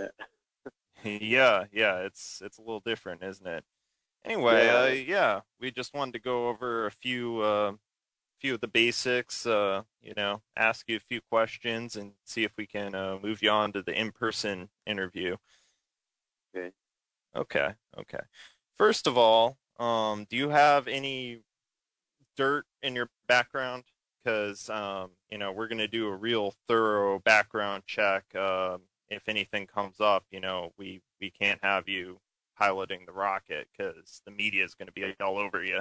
yeah, yeah, it's it's a little different, isn't it? Anyway, Yeah. uh, yeah, we just wanted to go over a few uh, few of the basics, uh, you know, ask you a few questions and see if we can uh, move you on to the in-person interview. Okay. Okay, okay. First of all, um, do you have any dirt in your background? Because, um, you know, we're going to do a real thorough background check. Um, if anything comes up, you know, we, we can't have you piloting the rocket because the media is going to be all over you.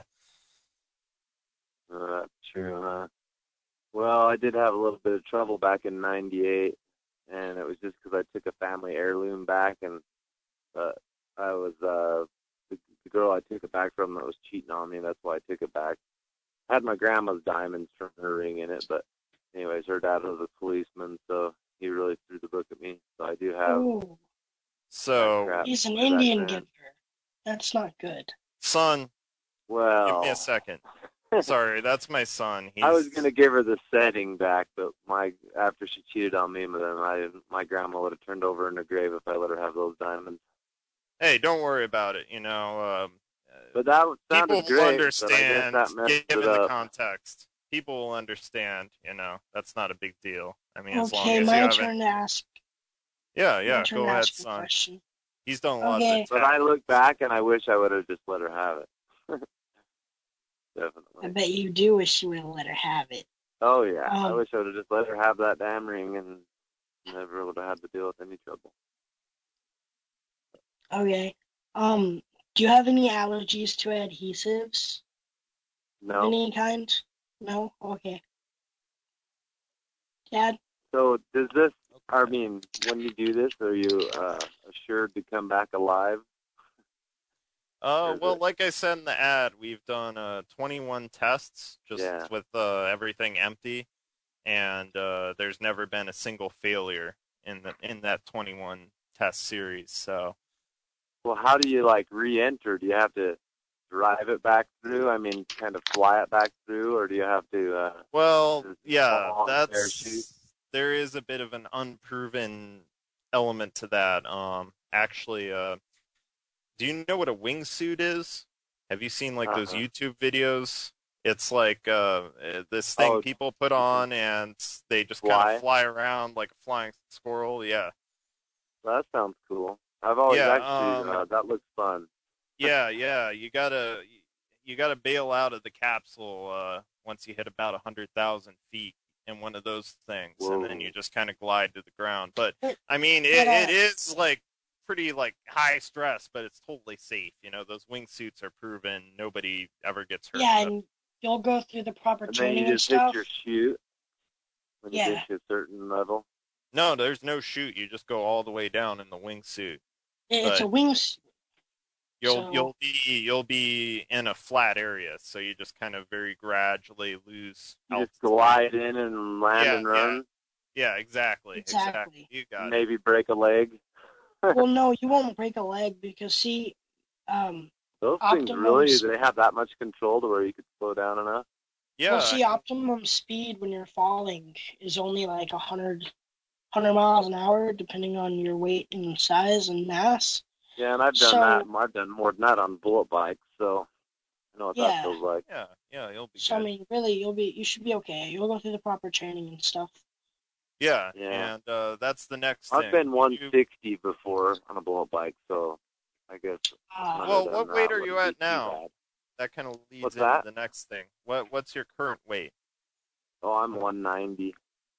Uh, that's true, huh? Well, I did have a little bit of trouble back in ninety-eight, and it was just because I took a family heirloom back, and uh, I was, uh, the, the girl I took it back from that was cheating on me, that's why I took it back. I had my grandma's diamonds from her ring in it, but anyways, her dad was a policeman, so he really threw the book at me. So I do have. Oh, So, crap he's an in my Indian background. giver. That's not good. son, Well, give me a second. Sorry, that's my son. He's... I was gonna give her the setting back, but my after she cheated on me, but then I my grandma would have turned over in her grave if I let her have those diamonds. Hey, don't worry about it. You know, um, But that sounded people will great. But I understand, guess that messed given it the up. context. People will understand. You know, that's not a big deal. I mean, as long Okay, as my you haven't. turn to ask. Yeah, My yeah. turn Go to ahead, ask a son. question. He's done a lot Okay. of the But I look back and I wish I would have just let her have it. Definitely. I bet you do wish you would have let her have it. Oh yeah, I Um, wish I would have just let her have that damn ring and never would have had to deal with any trouble. Okay. Um, do you have any allergies to adhesives? Of No. any kind? No? Okay. Dad? So does this? I mean, when you do this, are you uh, assured to come back alive? Uh, well, like I said in the ad, we've done uh, twenty-one tests just Yeah. with uh, everything empty, and uh, there's never been a single failure in the in that twenty-one test series. So, Well, how do you like re-enter? Do you have to drive it back through? I mean, kind of fly it back through, or do you have to? Uh, well, just yeah, fall on a that's parachute? there is a bit of an unproven element to that. Um, actually, uh, do you know what a wingsuit is? Have you seen like those Uh-uh. YouTube videos? It's like uh, uh, this thing Oh, people put on and they just kind fly? of fly around like a flying squirrel. Yeah, That sounds cool. I've always yeah, actually um, uh, that looks fun. yeah, yeah. You gotta you gotta bail out of the capsule uh, once you hit about a hundred thousand feet in one of those things, and then Whoa. you just kind of glide to the ground. But But- I mean, it, but, uh, it is like pretty like high stress, but it's totally safe. You know, those wingsuits are proven. Nobody ever gets hurt. Yeah, So- and you'll go through the proper And then training you and just hit stuff. your chute when you Yeah. get to a certain level. No, there's no chute. You just go all the way down in the wingsuit. It's a But wings. you'll so- you'll be you'll be in a flat area, so you just kind of very gradually lose You just altitude. glide in and land Yeah, and run. Yeah, exactly, exactly. Exactly. You got it. Maybe break a leg. Well, no, you won't break a leg because see, um, Those things optimum really, s- do they have that much control to where you could slow down enough? Yeah. well, see, optimum speed when you're falling is only like a hundred, hundred miles an hour, depending on your weight and size and mass. Yeah, and I've done So- that. I've done more than that on bullet bikes, so I know what Yeah. that feels like. Yeah, yeah, you'll be So I good. mean, really, you'll be, you should be okay. You'll go through the proper training and stuff. Yeah, Yeah. and uh, that's the next I've thing. been You- one sixty before on a bullet bike, so I guess. Ah. Well, one what of them, weight uh, are you wouldn't at be too now? bad. That kind of leads What's into that? the next thing. What what's your current weight? Oh, I'm one ninety.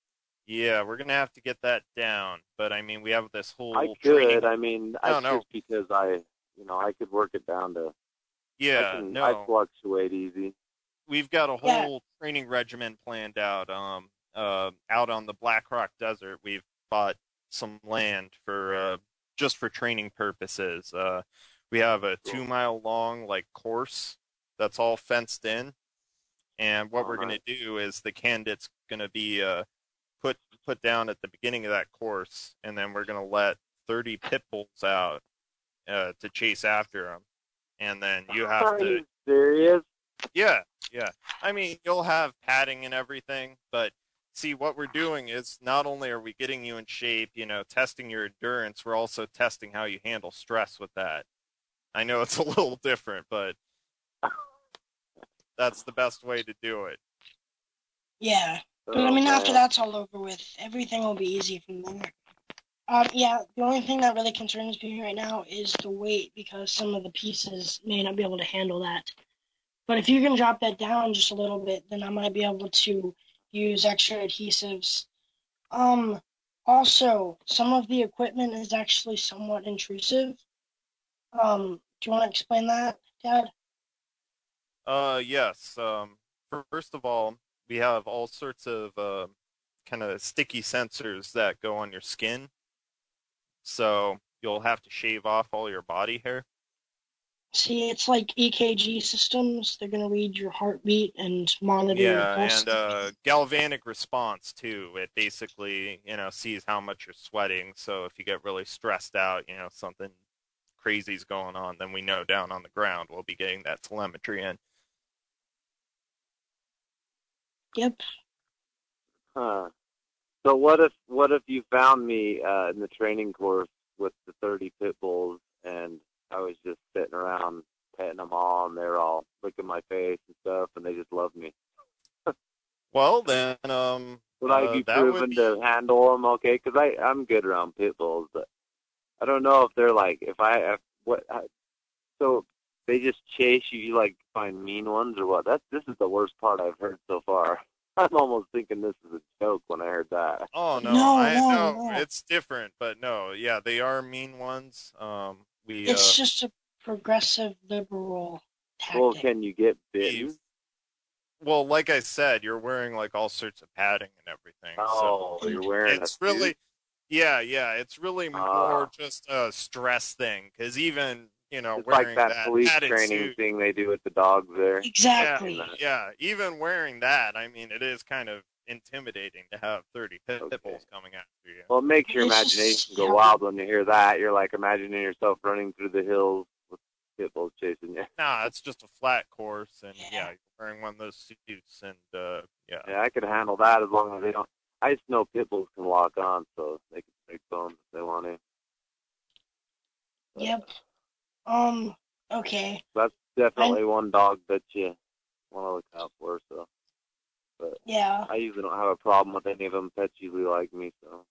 Yeah, we're gonna have to get that down. But I mean, we have this whole I training. could. I mean, No, I no. just because I, you know, I could work it down to. Yeah, I can, no. I fluctuate easy. We've got a Yeah. whole training regimen planned out. Um, uh, out on the Black Rock Desert, we've bought some land for uh, just for training purposes. Uh, we have a two mile long like course that's all fenced in, and what Oh, we're gonna nice. do is the candidate's gonna be uh, put put down at the beginning of that course, and then we're gonna let thirty pit bulls out uh, to chase after them, and then you have Are to. you serious? Yeah, yeah. I mean, you'll have padding and everything, but see, what we're doing is not only are we getting you in shape, you know, testing your endurance, we're also testing how you handle stress with that. I know it's a little different, but that's the best way to do it. Yeah. But I Oh, mean, after man. that's all over with, everything will be easy from there. Um, yeah, the only thing that really concerns me right now is the weight because some of the pieces may not be able to handle that. But if you can drop that down just a little bit, then I might be able to use extra adhesives. Um, also, some of the equipment is actually somewhat intrusive. Um, do you want to explain that, Dad? Uh, yes. Um, first of all, we have all sorts of uh, kind of sticky sensors that go on your skin. So you'll have to shave off all your body hair. See, it's like E K G systems. They're going to read your heartbeat and monitor your Yeah, pulse. and uh, galvanic response too. It basically, you know, sees how much you're sweating. So if you get really stressed out, you know, something crazy's going on, then we know down on the ground we'll be getting that telemetry in. Yep. Huh. So what if what if you found me uh, in the training course with the thirty pit bulls, and I was just sitting around petting them all, and they're all licking my face and stuff, and they just love me? Well, then, um, Would I uh, be that would proven be, to handle them okay? Because I I'm good around pit bulls, but I don't know if they're like if I if, what. I, so they just chase you. You like find mean ones or what? That's this is the worst part I've heard so far. I'm almost thinking this is a joke when I heard that. oh no, No, I no, no, no. it's different, but no, yeah, they are mean ones. Um, we It's uh, just a progressive liberal Well, tactic. can you get bitten? well, like I said, you're wearing like all sorts of padding and everything. Oh, so you're wearing it's a really, suit? yeah, yeah, it's really Ah. more just a stress thing. Because even you know It's like wearing that that police padded training suit, thing they do with the dogs there. Exactly. yeah, yeah, even wearing that, I mean, it is kind of intimidating to have thirty pit bulls coming after you. Well, it makes your It's imagination just- go yeah. wild when you hear that. You're like imagining yourself running through the hills with pit bulls chasing you. Nah, it's just a flat course, and yeah, you're wearing one of those suits, and uh, yeah. Yeah, I could handle that as long as they don't. I just know pit bulls can lock on, so they can break bones if they want to. Yep. Um. Okay. That's definitely one dog that you want to look out for. So, but Yeah. I usually don't have a problem with any of them. Pets usually like me, so.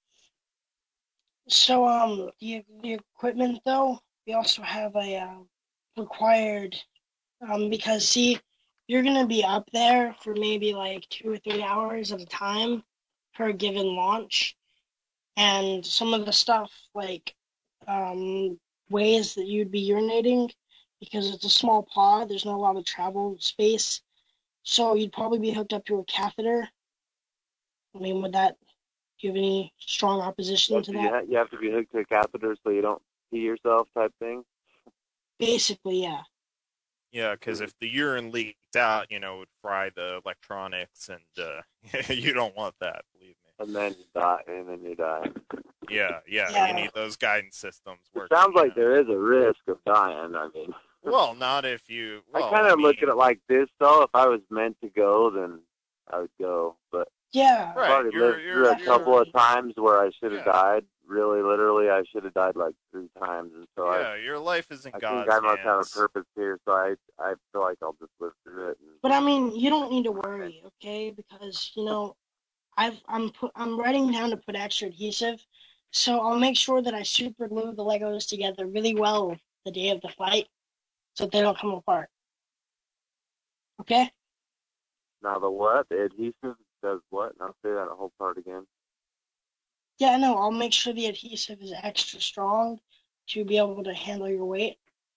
So um, the the equipment though, we also have a uh, required um because see, you're gonna be up there for maybe like two or three hours at a time per given launch, and some of the stuff like um ways that you'd be urinating because it's a small pod. There's not a lot of travel space, so you'd probably be hooked up to a catheter. I mean, would that? Do you have any strong opposition But to you, that? ha- you have to be hooked to a catheter so you don't pee yourself, type thing. Basically, yeah. Yeah, because if the urine leaked out, you know, it would fry the electronics, and uh, you don't want that, believe me. And then you die, and then you die. Yeah, yeah, Yeah. you need those guidance systems It working. sounds like there is a risk of dying. I mean, Well, not if you. Well, I kind of mean, look at it like this, though. If I was meant to go, then I would go. But Yeah. I've Right, already you're- lived you're- through a you're- couple of times where I should have Yeah. died. Really, literally, I should have died like three times. And so Yeah, I, your life is in I God's think I must have a hands. purpose here. So I, I feel like I'll just live through it. And, But I mean, you don't need to worry, okay? Because you know, I've I'm put I'm writing down to put extra adhesive, so I'll make sure that I super glue the Legos together really well the day of the flight, so that they don't come apart. Okay? now the what? The adhesive does what? Now say that whole part again. Yeah, no, I'll make sure the adhesive is extra strong to be able to handle your weight.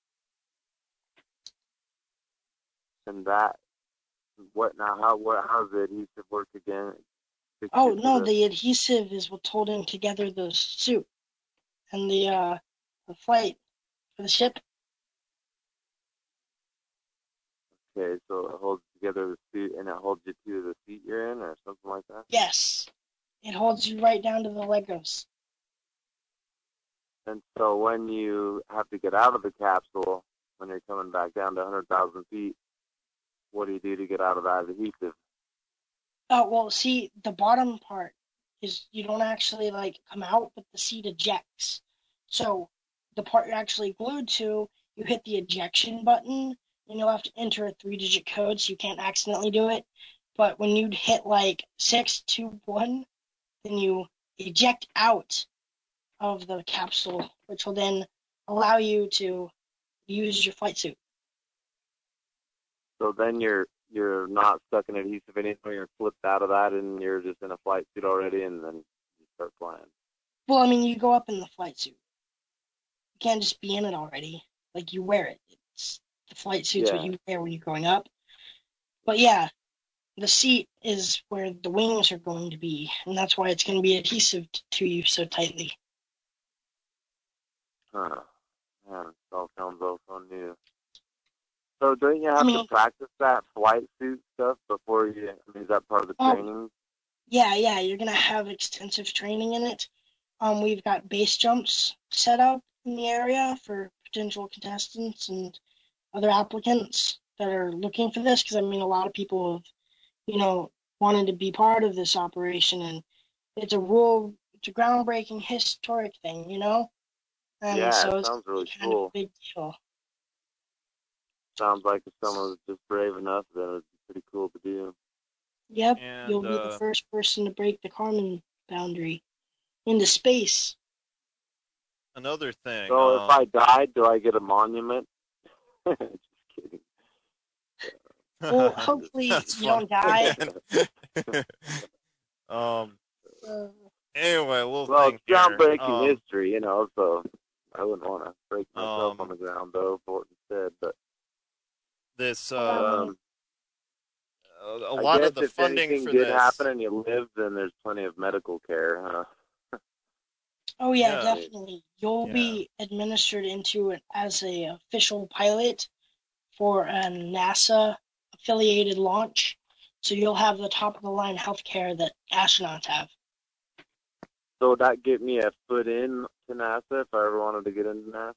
And that, what now? How what? How's the adhesive work again? Fix Oh it to no, the- the adhesive is what's holding together the suit and the uh the flight for the ship. Okay, so it holds together the seat, and it holds you to the seat you're in, or something like that. Yes. It holds you right down to the Legos. And so when you have to get out of the capsule, when you're coming back down to one hundred thousand feet, what do you do to get out of that adhesive? Oh, well, see, the bottom part is you don't actually, like, come out, but the seat ejects. So the part you're actually glued to, you hit the ejection button, and you'll have to enter a three-digit code so you can't accidentally do it. But when you hit, like, six two one, then you eject out of the capsule, which will then allow you to use your flight suit. So then you're you're not stuck in adhesive anymore. You're flipped out of that, and you're just in a flight suit already, and then you start flying. Well, I mean, you go up in the flight suit. You can't just be in it already. Like, you wear it. It's, the flight suit's what Yeah. you wear when you're going up. But yeah, the seat is where the wings are going to be, and that's why it's going to be adhesive to you so tightly. Huh. Man, it all sounds all so new. So don't you have I mean- to practice that flight suit stuff before you? I mean, is that part of the Oh. training? Yeah, yeah, you're going to have extensive training in it. Um, we've got base jumps set up in the area for potential contestants and other applicants that are looking for this, because I mean, a lot of people have, you know, wanted to be part of this operation, and it's a rule, it's a groundbreaking, historic thing, you know. And Yeah, so it it's sounds really kind of cool. a big deal. Sounds like if someone was just brave enough, then it'd be pretty cool to do. Yep, And, you'll be the uh, first person to break the Kármán boundary into space. Another thing. So um, if I died, do I get a monument? Just kidding. Well, hopefully That's you funny. don't die. um. Uh, Anyway, a little Well, thing it's here. groundbreaking Um, history, you know, so I wouldn't want to break myself Um, on the ground, though, for it instead. But this uh, um, a, a I lot guess of the if funding anything for did this. happen and you live, then there's plenty of medical care, huh? Oh yeah, Yeah. definitely. You'll Yeah. be administered into it as a official pilot for a NASA affiliated launch. So you'll have the top of the line healthcare that astronauts have. So would that get me a foot in to NASA if I ever wanted to get into NASA?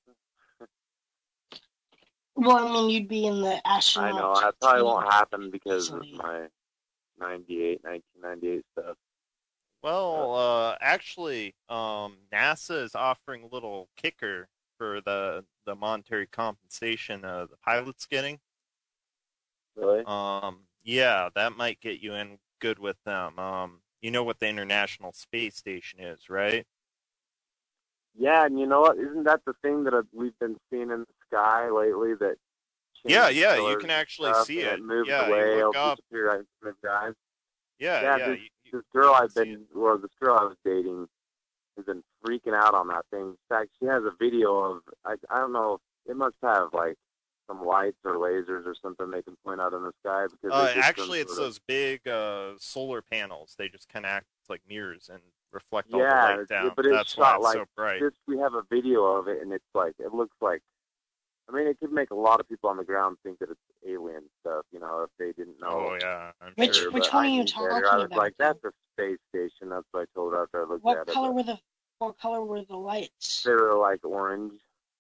Well, I mean, you'd be in the astronaut. I know, that probably team won't happen because easily. of my ninety-eight, nineteen ninety-eight stuff. Well, uh, actually, um, NASA is offering a little kicker for the the monetary compensation uh, the pilot's getting. Really? Um, yeah, that might get you in good with them. Um, you know what the International Space Station is, right? Yeah, and you know what? Isn't that the thing that we've been seeing in the sky lately that Yeah, changes yeah, you colors can and actually stuff, see and it. it moves Yeah, you away, look it'll up. disappear right in front of your eyes? Yeah, Yeah, yeah. this, you- this girl can I've see been, or this girl I was dating, has been freaking out on that thing. In fact, she has a video of, I, I don't know, it must have like some lights or lasers or something they can point out in the sky because Uh, they did actually, some it's sort of, those big uh, solar panels. They just kind of act like mirrors and reflect all yeah, the light it's- down. but it's That's why shot it's like so bright. this. We have a video of it, and it's like it looks like. I mean, it could make a lot of people on the ground think that it's alien stuff, you know, if they didn't know. Oh yeah, I'm Which sure. which But one I are you knew talking better. I was about? like, though? that's a space station. That's what I told her after I looked What at it. color but were the what color were the lights? They were like orange.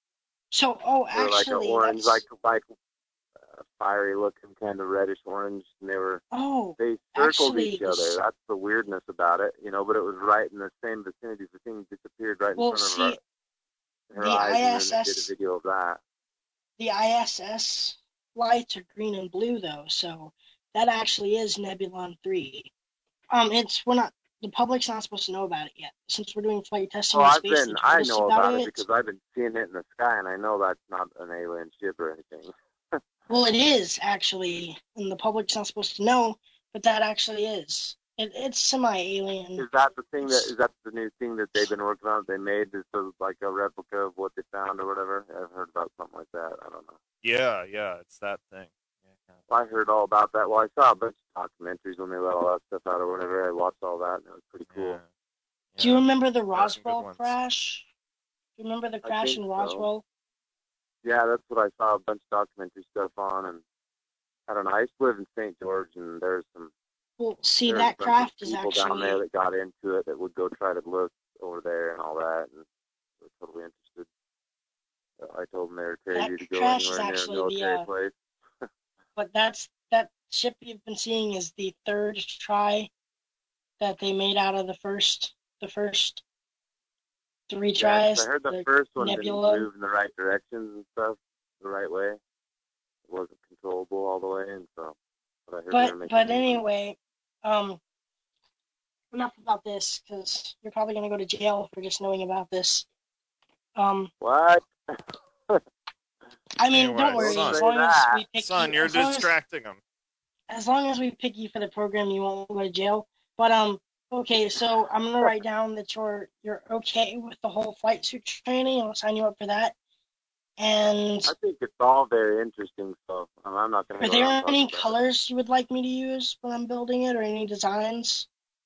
So, oh, They were like an actually, orange, that's like like uh, fiery looking, kind of reddish orange, and they were oh, they circled actually, each this- other. That's the weirdness about it, you know. But it was right in the same vicinity. The thing disappeared right in well, front of see, her, her the eyes, and then it did a I S S video of that. the I S S lights are green and blue though, so that actually is Nebulon three. Um, it's we're not the public's not supposed to know about it yet since we're doing flight testing Oh, in I've space. been, They I told us know about, about it it. because I've been seeing it in the sky, and I know that's not an alien ship or anything. Well, it is actually, and the public's not supposed to know, but that actually is. It, it's semi-alien. Is that the thing that is that the new thing that they've been working on? They made this as like a replica of what they found or whatever. I've heard about something like that. I don't know. Yeah, yeah, it's that thing. I heard all about that. Well, I saw a bunch of documentaries when they let all that stuff out or whatever. I watched all that, and it was pretty cool. Do you remember the Got some good Roswell ones. crash? Do you remember the I crash think in so. Roswell? Yeah, that's what I saw a bunch of documentary stuff on, and I don't know. I used to live in Saint George, and there's some Well, see, there's that a bunch craft of is people down there actually that got into it that would go try to look over there and all that, and were totally interested. So I told them they were crazy That to go crash is anywhere near a actually the, military uh, place. but that's that ship you've been seeing is the third try that they made out of the first the first three Yeah, 'cause tries. I heard the the first one Nebula. didn't move in the right directions and stuff the right way. It wasn't controllable all the way, and so. But I heard they were But making but new ones. anyway, um, enough about this because you're probably gonna go to jail for just knowing about this. Um, What? I mean, Anyway, don't worry. son, As long as we pick son, you, you're as long as, distracting them. as long as we pick you for the program, you won't go to jail. But um, okay. So I'm gonna write down that you're you're okay with the whole flight suit training. I'll sign you up for that. And I think it's all very interesting, so um, I'm not going to are go there around talking any about it. colors you would like me to use when I'm building it, or any designs?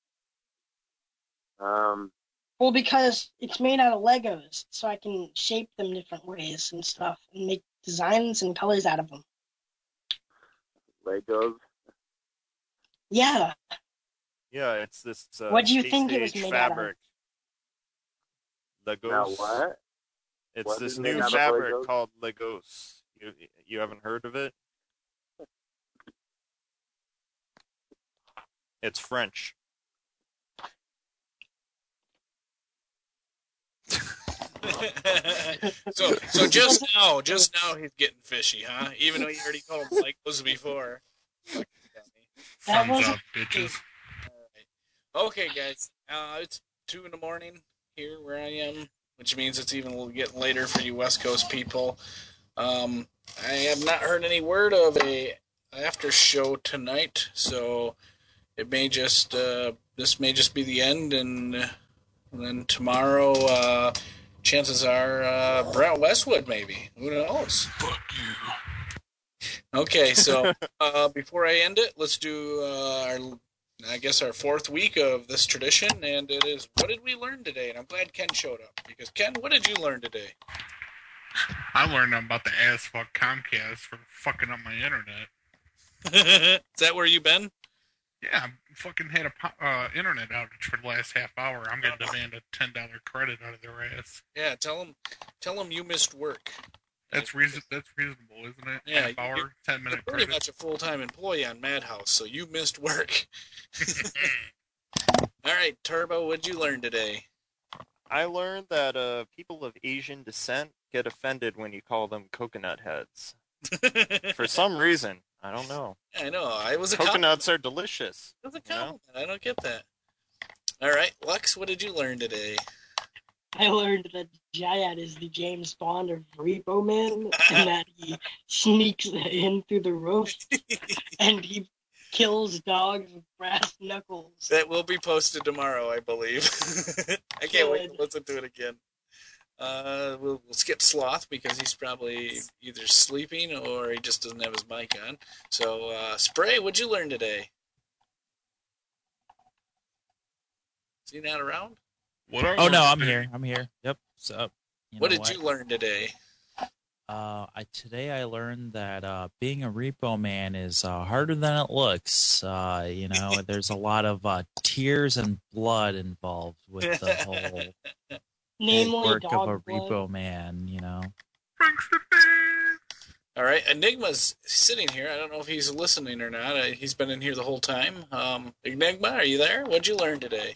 Um, Well, because it's made out of Legos, so I can shape them different ways and stuff, and make designs and colors out of them. Legos. Yeah. Yeah, it's this uh, What do you space think it was age made out of? fabric. Legos. Now what? It's What this is made new out of fabric Legos? called Legos. You you haven't heard of it? It's French. so, so just now, just now he's getting fishy, huh? Even though you already called him Lycos before. Thumbs up, bitches. Okay, guys. Uh, it's two in the morning here where I am, which means it's even a little getting later for you West Coast people. Um, I have not heard any word of a after show tonight, so it may just uh, this may just be the end, and, uh, and then tomorrow, uh, chances are uh, Brent Westwood maybe. Who knows? Fuck you. Okay, so uh, before I end it, let's do uh, our. I guess our fourth week of this tradition, and it is, what did we learn today? And I'm glad Ken showed up, because Ken, what did you learn today? I learned about the ass fuck Comcast for fucking up my internet. Is that where you been? Yeah, I fucking had a po- uh, internet outage for the last half hour. I'm gonna demand a ten dollar credit out of their ass. Yeah, tell them, tell them you missed work. That's reason. That's reasonable, isn't it? Yeah, half hour, you're, ten minute you're pretty credit. much a full-time employee on Madhouse, so you missed work. All right, Turbo, what'd you learn today? I learned that uh, people of Asian descent get offended when you call them coconut heads. For some reason. I don't know. I know. I was a Coconuts are delicious. It was a compliment. I don't get that. All right, Lux, what did you learn today? I learned that Jayad is the James Bond of Repo Man, and that he sneaks in through the roof, and he kills dogs with brass knuckles. That will be posted tomorrow, I believe. I can't wait to listen to it again. Uh, we'll, we'll skip Sloth because he's probably either sleeping or he just doesn't have his mic on. So, uh, Spray, what'd you learn today? Is he not around? What are Oh no, I'm here. I'm here. Yep. So, you What know did what? you learn today? Uh, I today I learned that uh, being a repo man is uh, harder than it looks. Uh, you know, there's a lot of uh, tears and blood involved with the whole, whole Namely, work of dog a blood. repo man. You know. All right, Enigma's sitting here. I don't know if he's listening or not. Uh, he's been in here the whole time. Um, Enigma, are you there? What'd you learn today?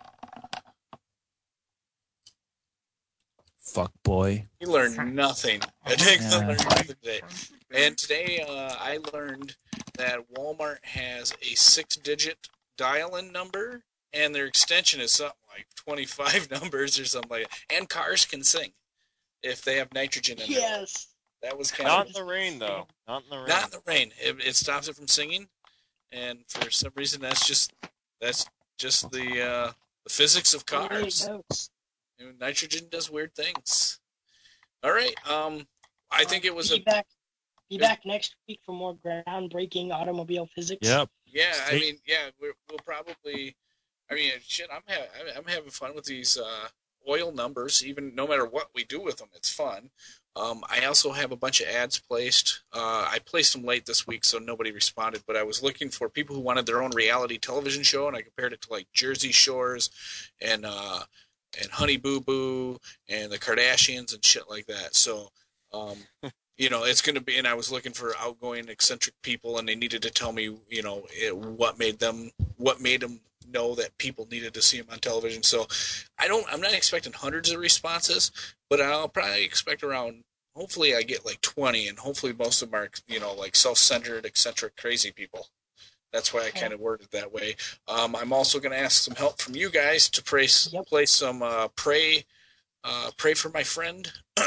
Fuck boy. You learned nothing. Enigma Yeah. learned nothing today. And today uh, I learned that Walmart has a six-digit dial-in number, and their extension is something like twenty-five numbers or something like that. And cars can sing if they have nitrogen in it. Yes. That was kind Not of... in the rain, though. Not in the rain. Not in the rain. It, it stops it from singing, and for some reason, that's just that's just the uh, the physics of cars. You know, nitrogen does weird things. All right. Um, I think it was be a back. Be back next week for more groundbreaking automobile physics. Yep. yeah. I Stay- mean, yeah. We're, we'll probably. I mean, shit. I'm ha- I'm having fun with these uh, oil numbers. Even no matter what we do with them, it's fun. Um, I also have a bunch of ads placed. Uh, I placed them late this week, so nobody responded. But I was looking for people who wanted their own reality television show, and I compared it to like Jersey Shores, and uh, and Honey Boo Boo, and the Kardashians, and shit like that. So, um, you know, it's going to be. And I was looking for outgoing, eccentric people, and they needed to tell me, you know, it, what made them, what made them know that people needed to see them on television. So, I don't. I'm not expecting hundreds of responses, but I'll probably expect around. Hopefully, I get like twenty, and hopefully most of them are, you know, like self-centered, eccentric, crazy people. That's why I kind of worded it that way. Um, I'm also going to ask some help from you guys to pray, play some uh, pray, uh, pray for my friend,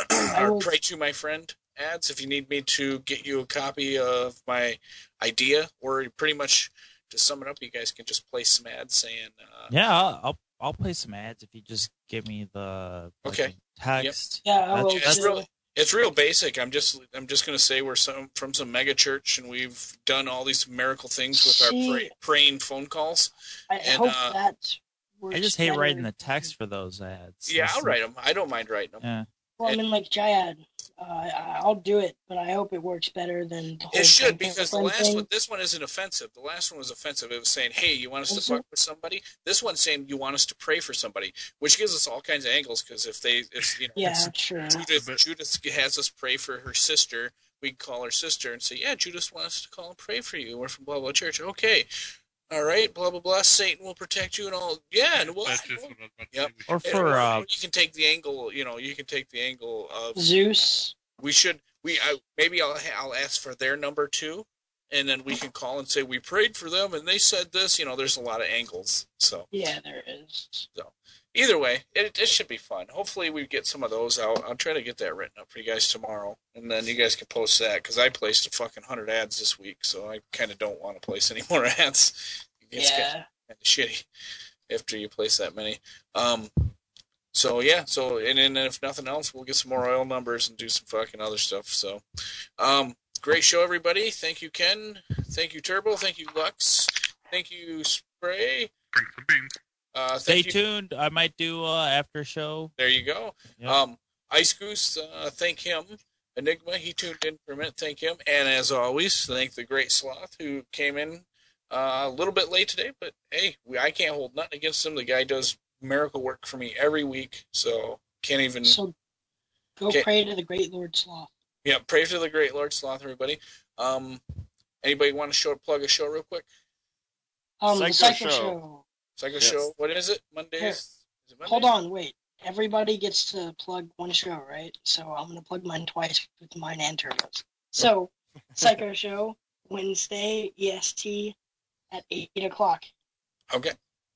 or pray to my friend ads. If you need me to get you a copy of my idea, or pretty much to sum it up, you guys can just play some ads saying. Uh, Yeah, I'll, I'll I'll play some ads if you just give me the like, Okay. text. Yeah, I That's- will It's that's- real. It's real basic. I'm just I'm just going to say we're some from some mega church, and we've done all these miracle things with our See- pray, praying phone calls. I And, hope uh, that. I just hate writing the text for those ads. Yeah, It's I'll like- write them. I don't mind writing them. Yeah. Well, I mean, like Jayad, uh, I- I'll do it, but I hope it works better than the whole It should, Panther because the friend last thing. one, this one isn't offensive. The last one was offensive. It was saying, "Hey, you want us to Was it? fuck with somebody?" This one's saying, "You want us to pray for somebody," which gives us all kinds of angles. Because if they, if you know, Yeah, if sure. Judith, Judith has us pray for her sister, we can call her sister and say, "Yeah, Judith wants us to call and pray for you. We're from blah blah church." Okay, All right, blah blah blah. Satan will protect you and all. Yeah, and what? That's just what I was about to Yep. say. Or And, for or uh, you can take the angle. You know, you can take the angle of Zeus. we should. We I, maybe I'll I'll ask for their number too, and then we can call and say we prayed for them and they said this. You know, there's a lot of angles. So Yeah, there is. so either way, it it should be fun. Hopefully we get some of those out. I'll try to get that written up for you guys tomorrow, and then you guys can post that because I placed a fucking hundred ads this week, so I kind of don't want to place any more ads. It's Yeah. kind of shitty after you place that many. Um, so yeah, so and then if nothing else, we'll get some more oil numbers and do some fucking other stuff. So, um, great show, everybody. Thank you, Ken. Thank you, Turbo. Thank you, Lux. Thank you, Spray. Bring some beans. Uh, stay thank you. tuned. I might do uh, after show. There you go. Yep. Um, Ice Goose, uh, thank him. Enigma, he tuned in for a minute. Thank him. And as always, thank the Great Sloth who came in uh, a little bit late today. But hey, we, I can't hold nothing against him. The guy does miracle work for me every week. So can't even. So go can't- pray to the great Lord Sloth. Yeah, pray to the Great Lord Sloth, everybody. Um, anybody want to show plug a show real quick? Um, the Psycho Psycho Show. Show. Psycho Yes. Show. What is it? Mondays? Here. Is it Mondays? Hold on, wait. Everybody gets to plug one show, right? So I'm gonna plug mine twice with mine and Turbo's. So, Psycho Show, Wednesday, E S T, at eight o'clock. Okay.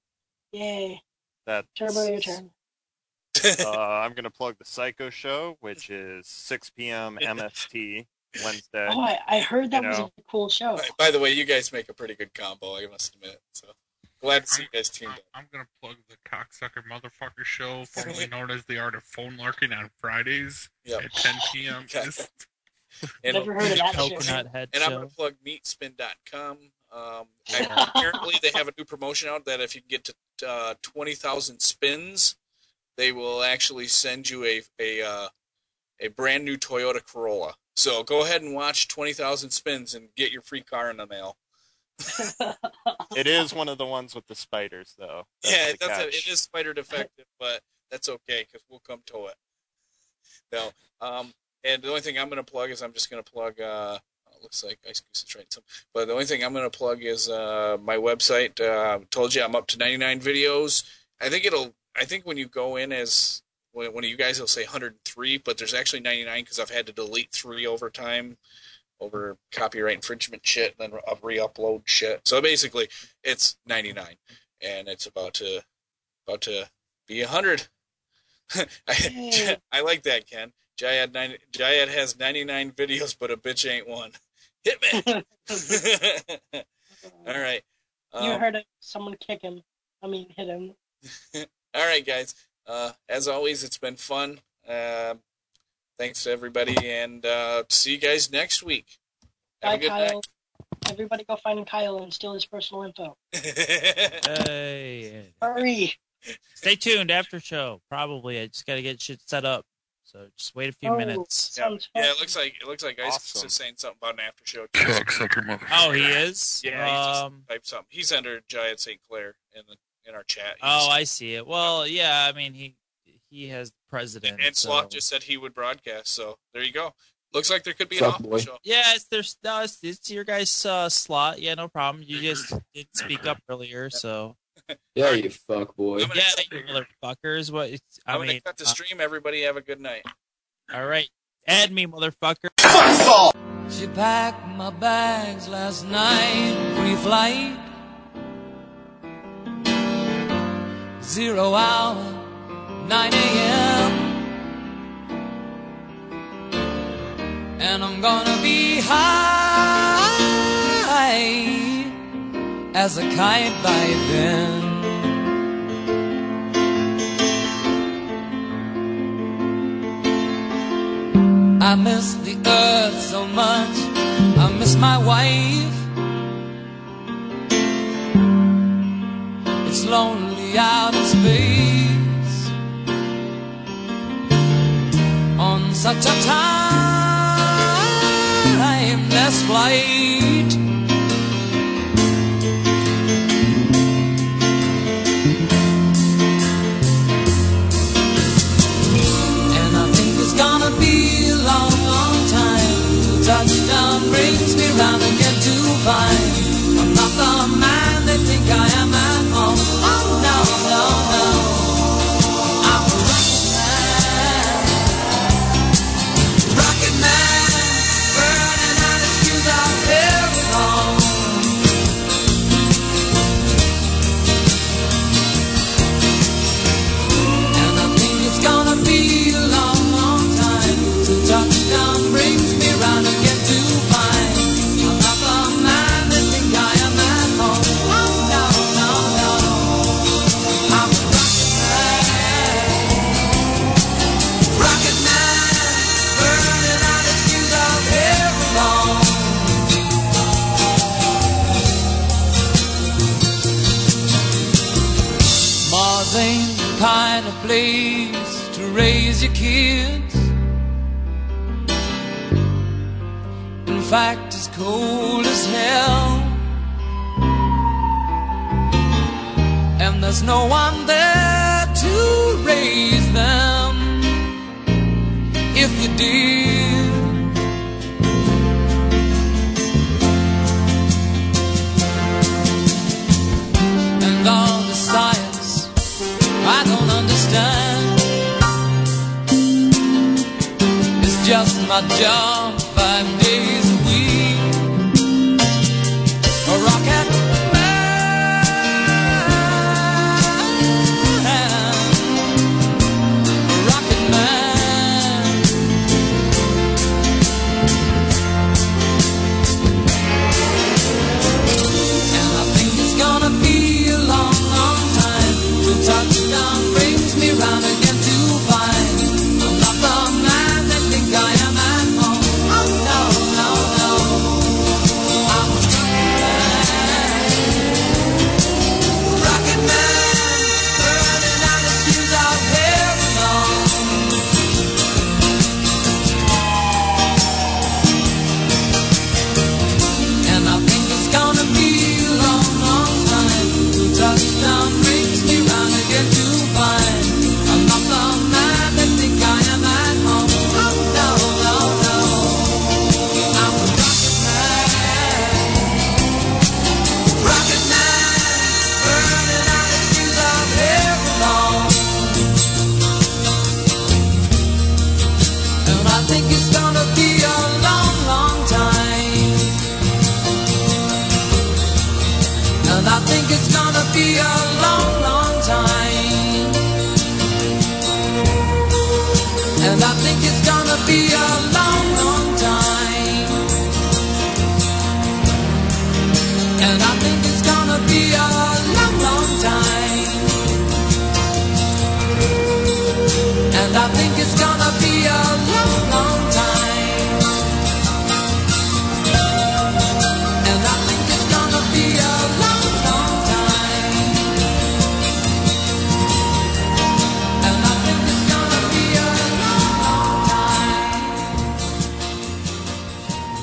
Yay. That Turbo, your turn. uh, I'm going to plug the Psycho Show, which is six p.m. M S T Wednesday. Oh, I, I heard that You was know. a cool show. By, by the way, you guys make a pretty good combo, I must admit. So glad to see you guys teamed I'm, up. I'm gonna plug the Cocksucker Motherfucker Show, formerly known as the Art of Phone Larking, on Fridays Yep. at ten p.m. Okay. This- And, Never heard of that show. Coconut Head and I'm Show. going to plug meat spin dot com. Um, I- apparently, they have a new promotion out that if you get to uh, twenty thousand spins, they will actually send you a a uh, a brand new Toyota Corolla. So go ahead and watch twenty thousand spins and get your free car in the mail. It is one of the ones with the spiders, though. That's yeah, the that's a, catch. it is spider defective, but that's okay because we'll come tow it. No, um, and the only thing I'm going to plug is I'm just going to plug. Uh, it looks like Ice Goose is right. Some, but the only thing I'm going to plug is uh, my website. Uh, I told you I'm up to ninety-nine videos. I think it'll. I think when you go in as one one of you guys will say one hundred three, but there's actually ninety-nine because I've had to delete three over time. Over copyright infringement shit, and then re-upload shit. So basically, it's ninety-nine, and it's about to about to be one hundred. I, I like that, Ken. Jayad nine, Jayad has ninety-nine videos, but a bitch ain't one. Hit me. All right. You Um, heard it. Someone kick him. I mean, hit him. all right, guys. Uh, as always, it's been fun. Uh, thanks to everybody, and uh, see you guys next week. Have Bye, a good Kyle. Everybody go find Kyle and steal his personal info. night. Hey. Hurry. Stay tuned after show. Probably. I just got to get shit set up. So just wait a few Oh, minutes. Yeah, sounds yeah, fun. it looks like it looks like Ice Awesome. is saying something about an after show. Cocksucker Motherfucker. Oh, he is? Yeah, he just Um, typed something. He's under Jayad Saint Clair in the in our chat. He oh, just- I see it. Well, yeah, I mean, he he has the president. and so. Sloth just said he would broadcast. So there you go. Looks like there could be an Suck, awful boy. show. Yeah, it's there's no, it's, it's your guys' uh, slot. Yeah, no problem. You just didn't speak up earlier, so Yeah, you fuck boy. I'm gonna, yeah, you motherfuckers. What? It's, I I'm gonna mean, cut the uh, stream. Everybody have a good night. all right, add me, motherfucker. She packed my bags last night, pre-flight. Zero hour, nine a.m. And I'm gonna be high as a kite by then. I miss the earth so much, I miss my wife. It's lonely out in space on such a timeless flight. And I think it's gonna be a long, long time till touchdown brings me round again to find I'm not the man that Mars ain't the kind of place to raise your kids. In fact, it's cold as hell, and there's no one there to raise them if you did. And all the science I don't understand, it's just my job five days a week. A rocket touchdown brings me round again to find I'm not the man they think I am at home. Oh no, no, no, I'm a rocket man, rocket man, burning out his fuse out here alone. And I think it's gonna be a long, long time till touchdown brings me round again to find I'm not the man they think I am at home. Oh no, no, no, I'm a rocket man, rocket man, burning out his fuse out here alone. And I think it's gonna be a long, long time. And I think it's gonna be a long, long